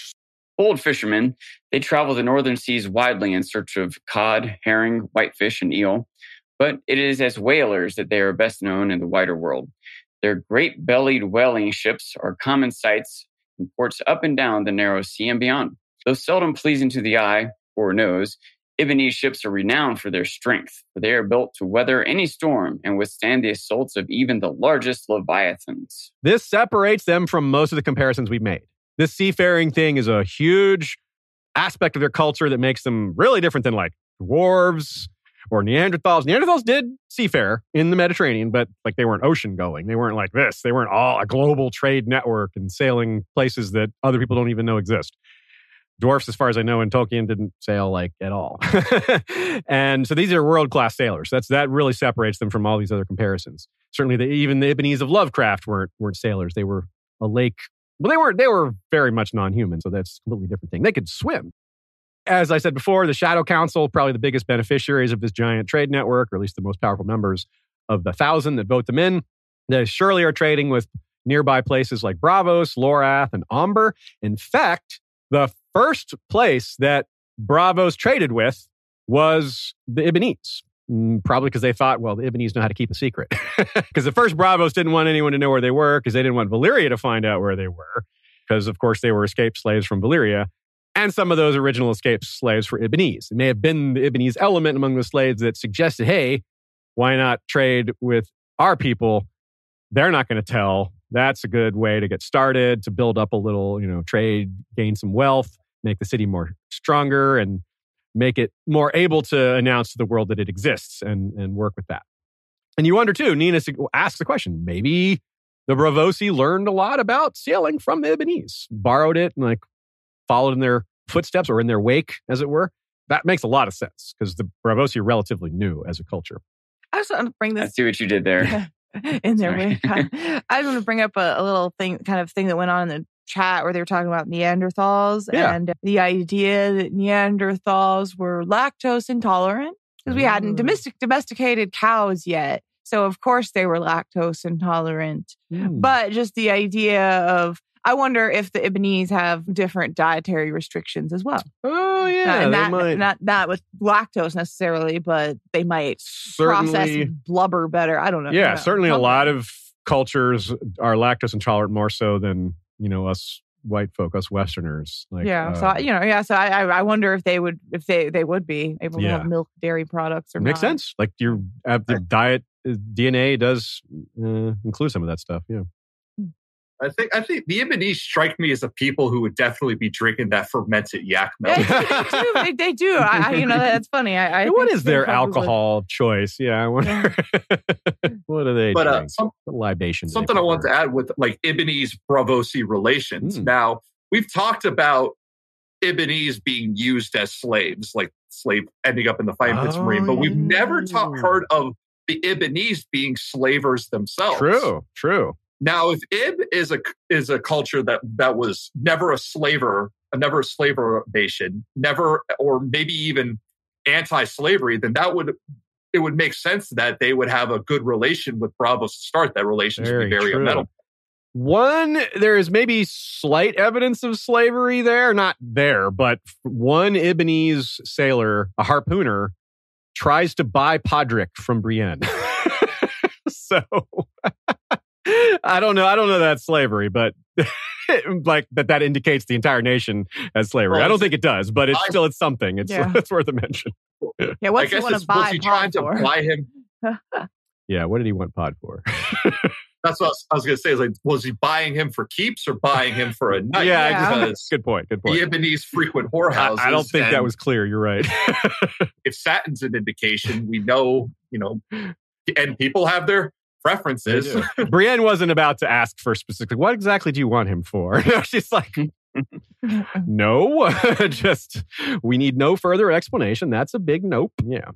Old fishermen, they travel the northern seas widely in search of cod, herring, whitefish, and eel. But it is as whalers that they are best known in the wider world. Their great-bellied whaling ships are common sights in ports up and down the narrow sea and beyond. Though seldom pleasing to the eye or nose, Ibbenese ships are renowned for their strength, for they are built to weather any storm and withstand the assaults of even the largest leviathans. This separates them from most of the comparisons we've made. This seafaring thing is a huge aspect of their culture that makes them really different than like dwarves or Neanderthals. Neanderthals did seafare in the Mediterranean, but like they weren't ocean going. They weren't like this. They weren't all a global trade network and sailing places that other people don't even know exist. Dwarfs, as far as I know, in Tolkien didn't sail like at all. And so these are world-class sailors. That really separates them from all these other comparisons. Certainly even the Ibbenese of Lovecraft weren't sailors. They were a lake. Well, they were very much non-human, so that's a completely different thing. They could swim. As I said before, the Shadow Council, probably the biggest beneficiaries of this giant trade network, or at least the most powerful members of the 1,000 that vote them in. They surely are trading with nearby places like Braavos, Lorath, and Omber. In fact, the first place that Braavos traded with was the Ibbenese. Probably because they thought, well, the Ibbenese know how to keep a secret. Because the first Braavos didn't want anyone to know where they were because they didn't want Valyria to find out where they were. Because, of course, they were escaped slaves from Valyria. And some of those original escaped slaves were Ibbenese. It may have been the Ibbenese element among the slaves that suggested, hey, why not trade with our people? They're not going to tell. That's a good way to get started, to build up a little, trade, gain some wealth, make the city more stronger, and make it more able to announce to the world that it exists and work with that. And you wonder too, Nina asks the question, maybe the Braavosi learned a lot about sailing from the Ibbenese, borrowed it and followed in their footsteps or in their wake, as it were. That makes a lot of sense because the Braavosi are relatively new as a culture. I just want to bring this. I see what you did there. In there. I just want to bring up a little thing that went on in the chat where they were talking about Neanderthals and the idea that Neanderthals were lactose intolerant because we hadn't domesticated cows yet. So, of course, they were lactose intolerant. But just the idea of, I wonder if the Ibbenese have different dietary restrictions as well. Oh, yeah. Not with lactose necessarily, but they might process blubber better. I don't know. Yeah, certainly a lot of cultures are lactose intolerant more so than, us white folk, us Westerners. So I wonder if they would be able to have milk, dairy products or Makes sense. Like the diet DNA does include some of that stuff. Yeah. I think the Ibbenese strike me as a people who would definitely be drinking that fermented yak milk. They do. That's funny. What is their alcohol choice? Yeah, I wonder. What do they drink? Libation. Something I want to add with Ibbenese Braavosi relations. Now, we've talked about Ibbenese being used as slaves, like slave ending up in the Fighting Pits Marine, but we've never heard of the Ibbenese being slavers themselves. True. Now, if Ib is a culture that was never a slaver nation, never, or maybe even anti-slavery, then it would make sense that they would have a good relation with Braavos to start. That relation would be very amenable. One, there is maybe slight evidence of slavery there, not there, but one Ibbenese sailor, a harpooner, tries to buy Podrick from Brienne. So I don't know that's slavery, but like that indicates the entire nation as slavery. Well, I don't think it does, but it's something. It's worth a mention. Yeah, what's he want to buy? Was he trying to buy him? Yeah, what did he want Pod for? That's what I was going to say. Is like, was he buying him for keeps or buying him for a night? Yeah. Good point. The Ibbenese frequent whorehouses. I don't think that was clear. You're right. If satin's an indication, we know, and people have their preferences. Brienne wasn't about to ask for specifically, what exactly do you want him for? She's like, no, just, we need no further explanation. That's a big nope. Yeah.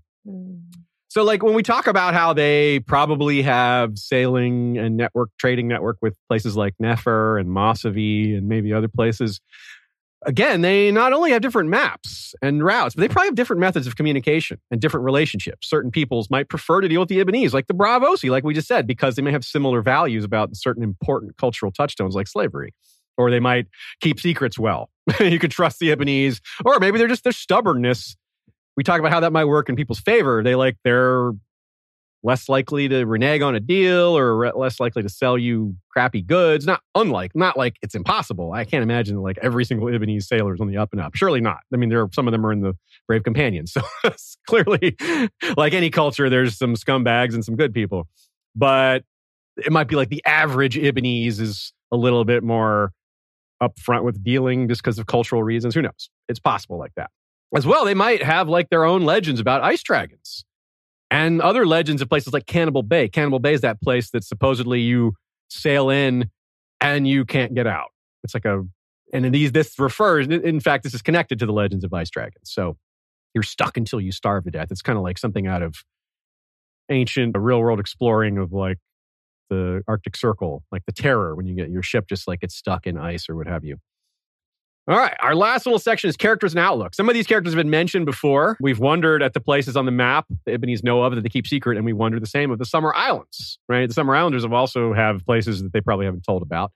So like when we talk about how they probably have sailing and trading network with places like Nefer and Mossavi and maybe other places, again, they not only have different maps and routes, but they probably have different methods of communication and different relationships. Certain peoples might prefer to deal with the Ibbenese, like the Braavosi, like we just said, because they may have similar values about certain important cultural touchstones like slavery. Or they might keep secrets well. You could trust the Ibbenese. Or maybe they're just their stubbornness. We talk about how that might work in people's favor. They're less likely to renege on a deal or less likely to sell you crappy goods. Not like it's impossible. I can't imagine like every single Ibbenese sailor is on the up and up. Surely not. I mean, some of them are in the Brave Companions. So clearly, like any culture, there's some scumbags and some good people. But it might be like the average Ibbenese is a little bit more upfront with dealing just because of cultural reasons. Who knows? It's possible like that. As well, they might have like their own legends about ice dragons and other legends of places like Cannibal Bay. Cannibal Bay is that place that supposedly you sail in and you can't get out. It's like this refers, in fact, this is connected to the legends of ice dragons. So you're stuck until you starve to death. It's kind of like something out of ancient real world exploring of like the Arctic Circle, like the Terror, when you get your ship just like gets stuck in ice or what have you. All right, our last little section is characters and outlook. Some of these characters have been mentioned before. We've wondered at the places on the map the Ibbenese know of that they keep secret, and we wonder the same of the Summer Islands, right? The Summer Islanders have places that they probably haven't told about.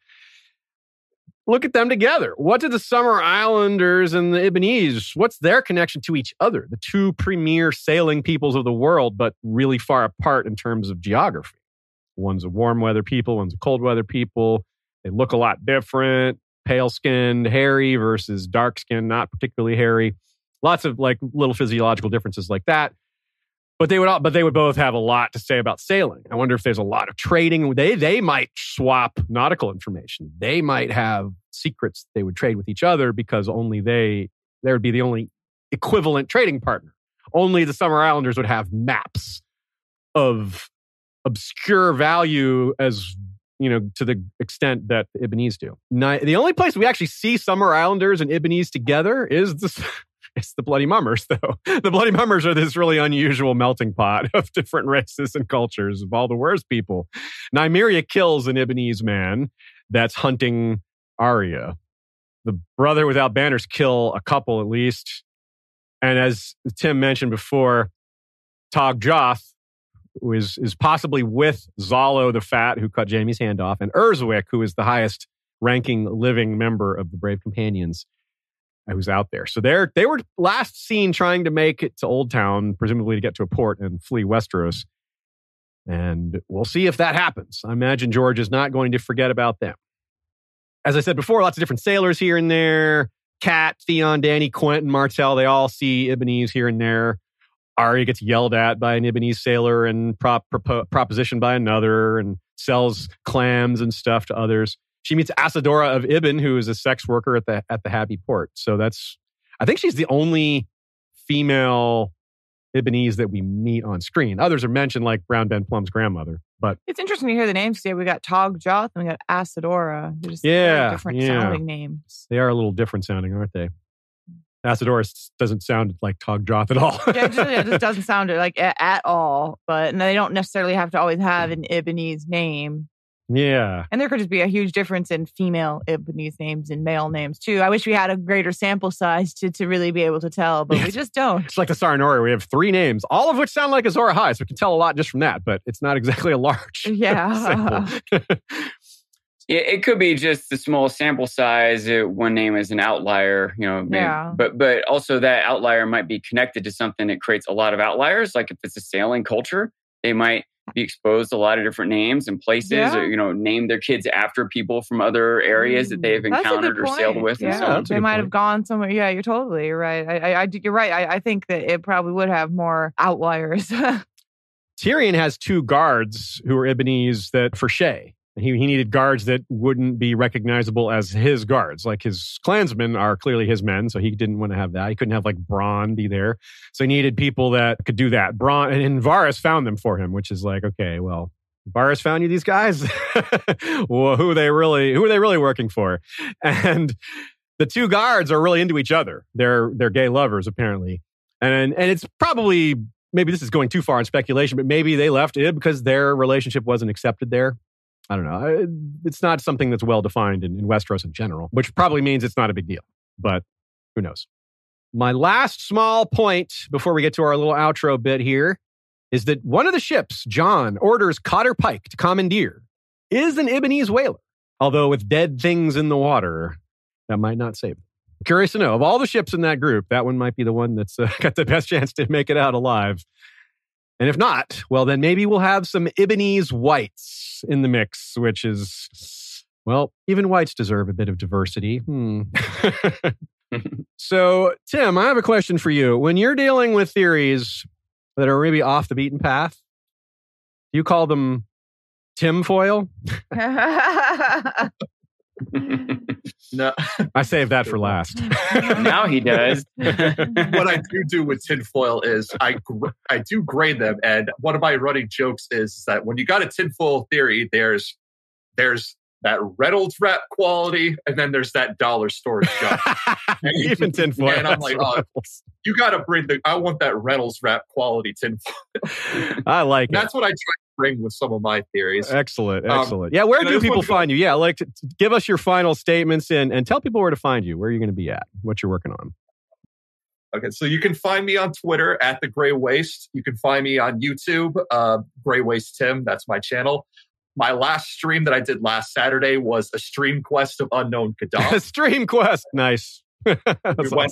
Look at them together. What do the Summer Islanders and the Ibbenese, what's their connection to each other? The two premier sailing peoples of the world, but really far apart in terms of geography. One's a warm weather people, one's a cold weather people. They look a lot different. Pale-skinned, hairy versus dark-skinned, not particularly hairy. Lots of like little physiological differences like that. But they would both have a lot to say about sailing. I wonder if there's a lot of trading. They might swap nautical information. They might have secrets they would trade with each other because only they would be the only equivalent trading partner. Only the Summer Islanders would have maps of obscure value as to the extent that the Ibbenese do. The only place we actually see Summer Islanders and Ibbenese together is it's the Bloody Mummers, though. The Bloody Mummers are this really unusual melting pot of different races and cultures of all the worst people. Nymeria kills an Ibbenese man that's hunting Arya. The Brother Without Banners kill a couple at least. And as Tim mentioned before, Tog Joth, who is possibly with Zalo the Fat, who cut Jaime's hand off, and Urzwick, who is the highest ranking living member of the Brave Companions, who's out there. So they were last seen trying to make it to Old Town, presumably to get to a port and flee Westeros. And we'll see if that happens. I imagine George is not going to forget about them. As I said before, lots of different sailors here and there. Kat, Theon, Dany, Quentin, Martell, they all see Ibbenese here and there. Arya gets yelled at by an Ibbenese sailor and propositioned by another and sells clams and stuff to others. She meets Asadora of Ibn, who is a sex worker at the Happy Port. So I think she's the only female Ibbenese that we meet on screen. Others are mentioned, like Brown Ben Plum's grandmother. But it's interesting to hear the names today. We got Tog Joth and we got Asadora. They're just very different sounding names. They are a little different sounding, aren't they? Asadorus doesn't sound like Togdroth at all. It just doesn't sound like at all. But they don't necessarily have to always have an Ibonese name. Yeah. And there could just be a huge difference in female Ibonese names and male names, too. I wish we had a greater sample size to really be able to tell, but we just don't. It's like the Saranori. We have 3 names, all of which sound like Azor Ahai, so we can tell a lot just from that, but it's not exactly a large sample. Yeah, it could be just the small sample size. One name is an outlier, but also that outlier might be connected to something that creates a lot of outliers. Like if it's a sailing culture, they might be exposed to a lot of different names and places, or name their kids after people from other areas that they've encountered or sailed with, and so on. They might have gone somewhere. Yeah, you're totally right. You're right. I think that it probably would have more outliers. Tyrion has 2 guards who are Ibonese for Shay. He needed guards that wouldn't be recognizable as his guards. Like his clansmen are clearly his men, so he didn't want to have that. He couldn't have like Bronn be there. So he needed people that could do that. Bronn and Varys found them for him, which is like, okay, well, Varys found you these guys? Well, who are they really working for? And the 2 guards are really into each other. They're gay lovers, apparently. And it's probably, maybe this is going too far in speculation, but maybe they left Ib because their relationship wasn't accepted there. I don't know. It's not something that's well defined in Westeros in general, which probably means it's not a big deal, but who knows? My last small point before we get to our little outro bit here is that one of the ships Jon orders Cotter Pike to commandeer is an Ibonese whaler, although with dead things in the water, that might not save them. I'm curious to know, of all the ships in that group, that one might be the one that's got the best chance to make it out alive. And if not, well, then maybe we'll have some Ibonese whites in the mix, which is, well, even whites deserve a bit of diversity. So, Tim, I have a question for you. When you're dealing with theories that are maybe off the beaten path, do you call them tinfoil? No, I saved that for last. Now he does. What I do with tinfoil is I do grade them, and one of my running jokes is that when you got a tinfoil theory, there's that Reynolds wrap quality, and then there's that dollar store junk. Even tinfoil. And I'm like, you got to bring I want that Reynolds wrap quality tinfoil. I like it. That's what I try to bring with some of my theories. Excellent. Yeah, where do people find you? Yeah, like give us your final statements and tell people where to find you, where you're going to be at, what you're working on. Okay, so you can find me on Twitter at The Grey Waste. You can find me on YouTube, Grey Waste Tim. That's my channel. My last stream that I did last Saturday was a stream quest of Unknown Kadam. Stream quest, nice. We went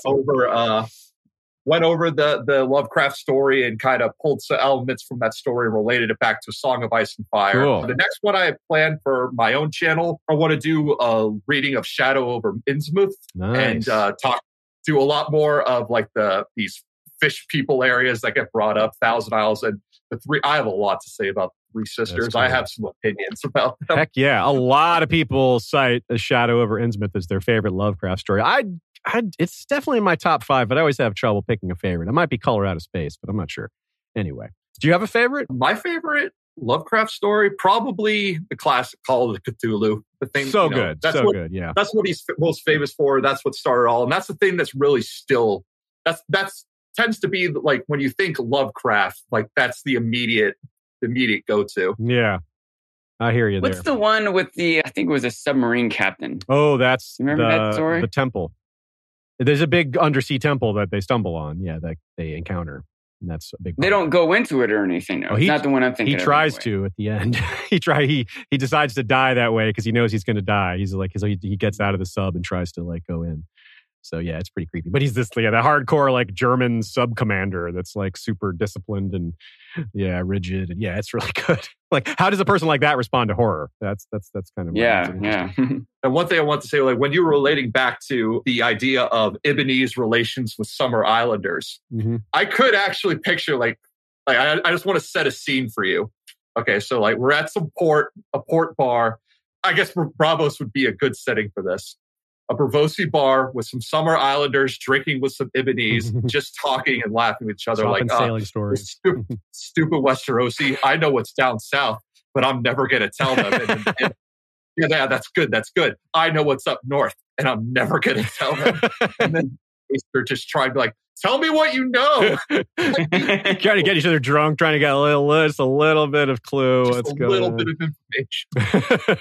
over the Lovecraft story and kind of pulled some elements from that story and related it back to Song of Ice and Fire. Cool. The next one I have planned for my own channel, I want to do a reading of Shadow over Innsmouth. Nice. And do a lot more of like these fish people areas that get brought up, Thousand Isles, and I have a lot to say about Three Sisters. Cool. I have some opinions about them. Heck yeah. A lot of people cite A Shadow over Innsmouth as their favorite Lovecraft story. It's definitely in my top 5, but I always have trouble picking a favorite. It might be Color Out of Space, but I'm not sure. Anyway, do you have a favorite? My favorite Lovecraft story, probably the classic Call of Cthulhu. The thing, good. Good, yeah. That's what he's most famous for. That's what started all. And that's the thing that's really still, that's tends to be like when you think Lovecraft, like that's the immediate go-to. Yeah. I hear you there. What's the one with I think it was a submarine captain? Oh, that's remember that story? The temple. There's a big undersea temple that they stumble on. Yeah, that they encounter. And that's a big. They don't go into it or anything. No. It's not the one I'm thinking. He tries to at the end. He decides to die that way because he knows he's going to die. He's like, so he gets out of the sub and tries to like go in. So yeah, it's pretty creepy. But he's the hardcore like German sub commander that's like super disciplined and rigid. And yeah, it's really good. Like, how does a person like that respond to horror? That's kind of yeah. And one thing I want to say, like when you were relating back to the idea of Ibonese relations with Summer Islanders, I could actually picture like I just want to set a scene for you. Okay, so like we're at a port bar. I guess Bravos would be a good setting for this. A Bravosi bar with some Summer Islanders drinking with some Ibonese, just talking and laughing with each other. Like sailing stories. Stupid Westerosi. I know what's down south, but I'm never going to tell them. Yeah, that's good. That's good. I know what's up north, and I'm never going to tell them. And then They're just trying to like, tell me what you know. Trying to get each other drunk, trying to get just a little bit of clue. Just what's a going little on. bit of information.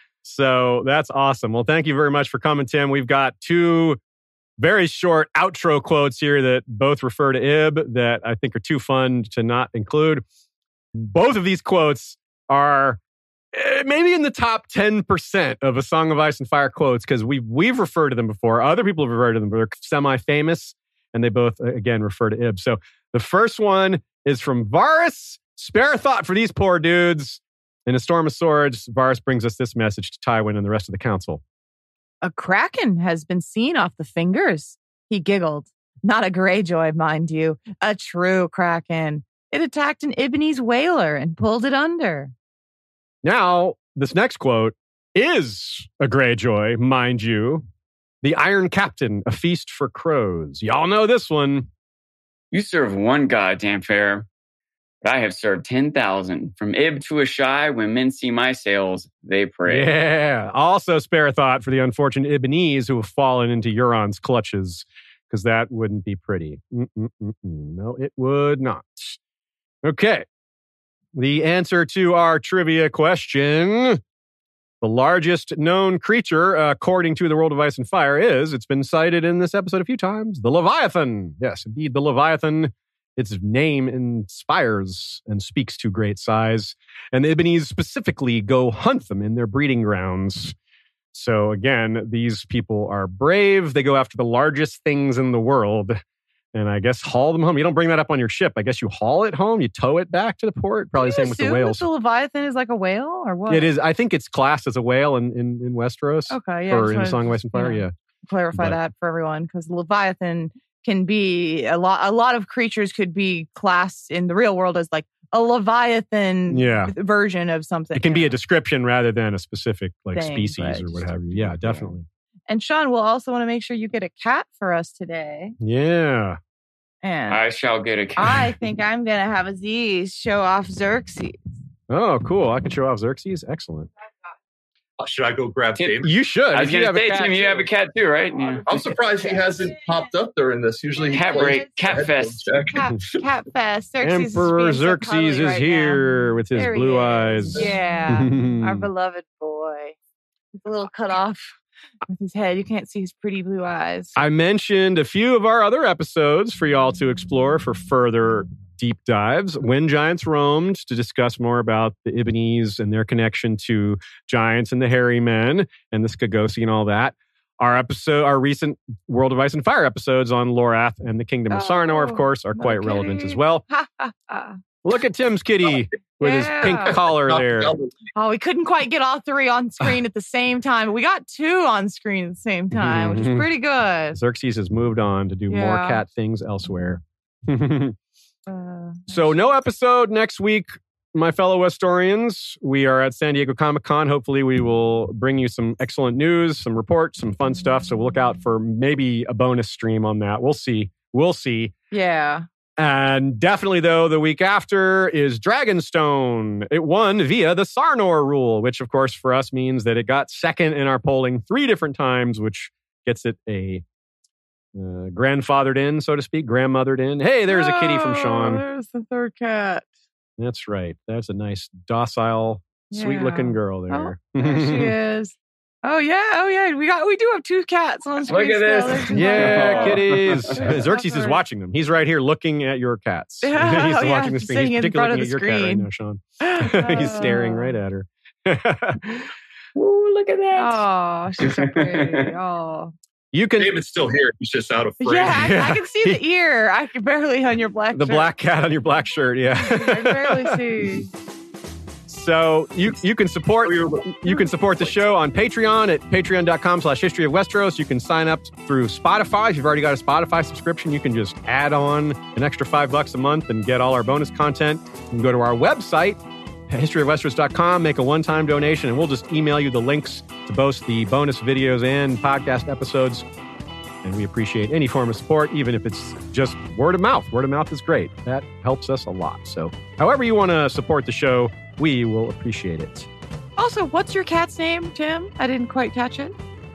So that's awesome. Well, thank you very much for coming, Tim. We've got 2 very short outro quotes here that both refer to Ib that I think are too fun to not include. Both of these quotes are maybe in the top 10% of A Song of Ice and Fire quotes because we've referred to them before. Other people have referred to them, but they're semi-famous, and they both, again, refer to Ib. So the first one is from Varys. Spare a thought for these poor dudes. In A Storm of Swords, Varys brings us this message to Tywin and the rest of the council. A kraken has been seen off the fingers. He giggled. Not a Greyjoy, mind you. A true kraken. It attacked an Ibbenese whaler and pulled it under. Now, this next quote is a Greyjoy, mind you. The Iron Captain, a feast for crows. Y'all know this one. You serve one goddamn fair, but I have served 10,000. From Ib to Ashai, when men see my sails, they pray. Yeah. Also spare a thought for the unfortunate Ibbenese who have fallen into Euron's clutches, because that wouldn't be pretty. No, it would not. Okay. The answer to our trivia question, the largest known creature, according to the World of Ice and Fire, it's been cited in this episode a few times, the Leviathan. Yes, indeed, the Leviathan. Its name inspires and speaks to great size. And the Ibbenese specifically go hunt them in their breeding grounds. So again, these people are brave. They go after the largest things in the world. And I guess haul them home. You don't bring that up on your ship. I guess you haul it home. You tow it back to the port. Probably the same with the whales. The Leviathan is like a whale or what? It is. I think it's classed as a whale in Westeros. Okay, yeah. Or in Song of Ice and Fire, yeah. Clarify that for everyone, because Leviathan can be a lot of creatures could be classed in the real world as like a Leviathan version of something. It can be a description rather than a specific like thing, species or what have you. Yeah, definitely. And Sean, we'll also want to make sure you get a cat for us today. Yeah. And I shall get a cat. I think I'm going to have Aziz show off Xerxes. Oh, cool. I can show off Xerxes. Excellent. Should I go grab Tim? You should. I was going to say, Tim, you have a cat too, right? Yeah. I'm surprised he hasn't popped up during this. Usually Cat break, cat fest. Cat fest. Xerxes Emperor Xerxes is here with his There he blue is. eyes. Yeah. Our beloved boy. With a little cut off with his head. You can't see his pretty blue eyes. I mentioned a few of our other episodes for y'all to explore for further deep dives. When Giants Roamed, to discuss more about the Ibbenese and their connection to giants and the hairy men and the Skagosi and all that. Our recent World of Ice and Fire episodes on Lorath and the Kingdom of Sarnor, of course, are quite relevant as well. Look at Tim's kitty with his pink collar there. Oh, we couldn't quite get all 3 on screen at the same time. But we got 2 on screen at the same time, which is pretty good. Xerxes has moved on to do more cat things elsewhere. So no episode next week, my fellow Westorians. We are at San Diego Comic-Con. Hopefully we will bring you some excellent news, some reports, some fun stuff. So we'll look out for maybe a bonus stream on that. We'll see. Yeah. And definitely, though, the week after is Dragonstone. It won via the Sarnor rule, which, of course, for us means that it got second in our polling 3 different times, which gets it a grandfathered in, so to speak, grandmothered in. Hey, there's a kitty from Sean. There's the 3rd cat. That's right. That's a nice, docile, sweet-looking girl there. There she is. Oh yeah. We do have 2 cats on screen. Look at this. Yeah, kitties. Xerxes is watching them. He's right here looking at your cats. He's watching the screen. He's particularly looking at your cat right now, Sean. He's staring right at her. Ooh, look at that. Oh, she's so pretty. Oh. David's still here. He's just out of frame. Yeah, I can see the ear. I can barely on your black shirt. The black cat on your black shirt, yeah. I barely see. So you can support the show on Patreon at patreon.com/History of Westeros. You can sign up through Spotify. If you've already got a Spotify subscription, you can just add on an extra $5 a month and get all our bonus content. You can go to our website, historyofwesteros.com, make a one-time donation, and we'll just email you the links to both the bonus videos and podcast episodes. And we appreciate any form of support, even if it's just word of mouth. Word of mouth is great. That helps us a lot. So however you want to support the show, we will appreciate it. Also, what's your cat's name, Tim? I didn't quite catch it.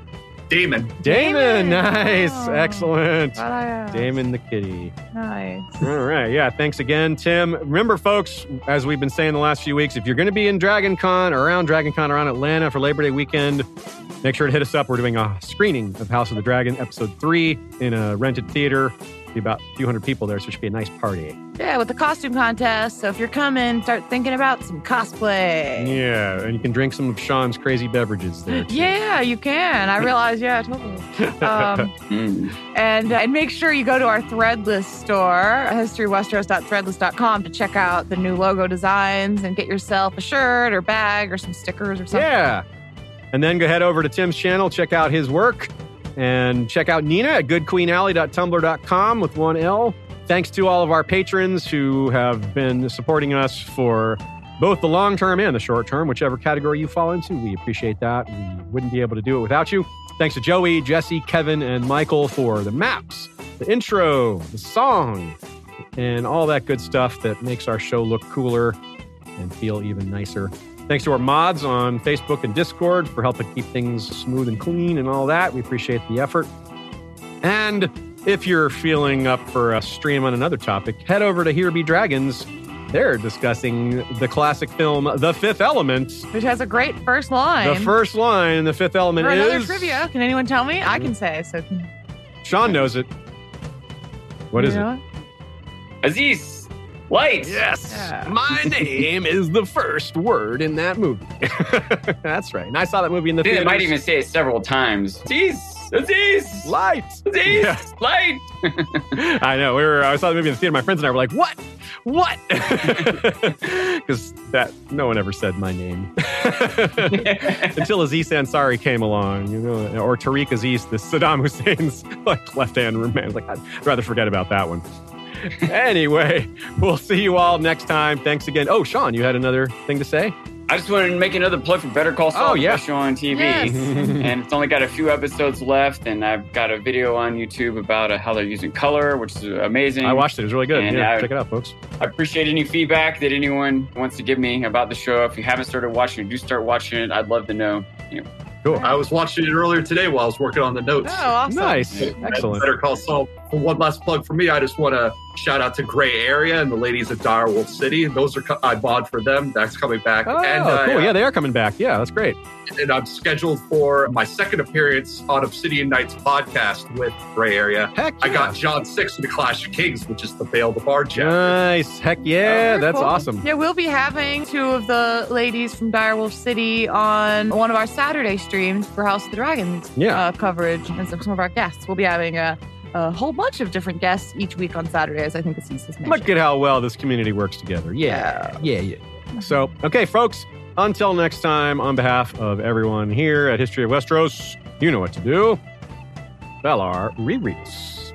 Damon. Damon. Nice. Oh. Excellent. Glad I asked. Damon the kitty. Nice. All right. Yeah. Thanks again, Tim. Remember, folks, as we've been saying the last few weeks, if you're going to be in Dragon Con, around Atlanta for Labor Day weekend, make sure to hit us up. We're doing a screening of House of the Dragon, episode 3, in a rented theater. Be about a few hundred people there, so it should be a nice party. Yeah, with the costume contest. So if you're coming, start thinking about some cosplay. Yeah, and you can drink some of Sean's crazy beverages there, too. Yeah, you can. I realize, yeah, totally. And make sure you go to our Threadless store, historywesteros.threadless.com, to check out the new logo designs and get yourself a shirt or bag or some stickers or something. Yeah. And then go head over to Tim's channel, check out his work, and check out Nina at goodqueenalley.tumblr.com with 1 L. Thanks to all of our patrons who have been supporting us for both the long term and the short term, whichever category you fall into. We appreciate that. We wouldn't be able to do it without you. Thanks to Joey, Jesse, Kevin, and Michael for the maps, the intro, the song, and all that good stuff that makes our show look cooler and feel even nicer. Thanks to our mods on Facebook and Discord for helping keep things smooth and clean and all that. We appreciate the effort. And if you're feeling up for a stream on another topic, head over to Here Be Dragons. They're discussing the classic film The Fifth Element. Which has a great first line. The first line in The Fifth Element For another is... trivia. Can anyone tell me? I can say. So Sean knows it. What is it? Aziz. Lights. Yes. Yeah. My name is the first word in that movie. That's right. And I saw that movie in the theater. They might even say it several times. Aziz. Aziz. Light. Aziz. Yeah. Light. I know. I saw the movie in the theater. My friends and I were like, "What? What?" Because no one ever said my name until Aziz Ansari came along, or Tariq Aziz, this Saddam Hussein's left-hand man. Like, I'd rather forget about that one. Anyway, we'll see you all next time. Thanks again. Oh, Sean, you had another thing to say? I just wanted to make another plug for Better Call Saul special on TV. Yes. And it's only got a few episodes left, and I've got a video on YouTube about how they're using color, which is amazing. I watched it. It was really good. And check it out, folks. I appreciate any feedback that anyone wants to give me about the show. If you haven't started watching it, do start watching it. I'd love to know. Cool. I was watching it earlier today while I was working on the notes. Oh, awesome. Nice. Yeah. Excellent. Better Call Saul. For one last plug for me, I just want to shout out to Gray Area and the ladies at Direwolf City. Those are I mod for them. That's coming back. Oh, and, cool. Yeah, they are coming back. Yeah, that's great. And I'm scheduled for my second appearance on Obsidian Nights podcast with Gray Area. Heck yeah. I got John 6 in the Clash of Kings, which is the Bale the Bard chapter. Nice. Heck yeah. Very That's cool. awesome. Yeah, we'll be having 2 of the ladies from Direwolf City on one of our Saturday streams for House of the Dragons coverage, and some of our guests. We'll be having a whole bunch of different guests each week on Saturdays. I think Aziz has mentioned. Look at how well this community works together. Yeah. So, okay, folks, until next time, on behalf of everyone here at History of Westeros, you know what to do. Valar Rereads.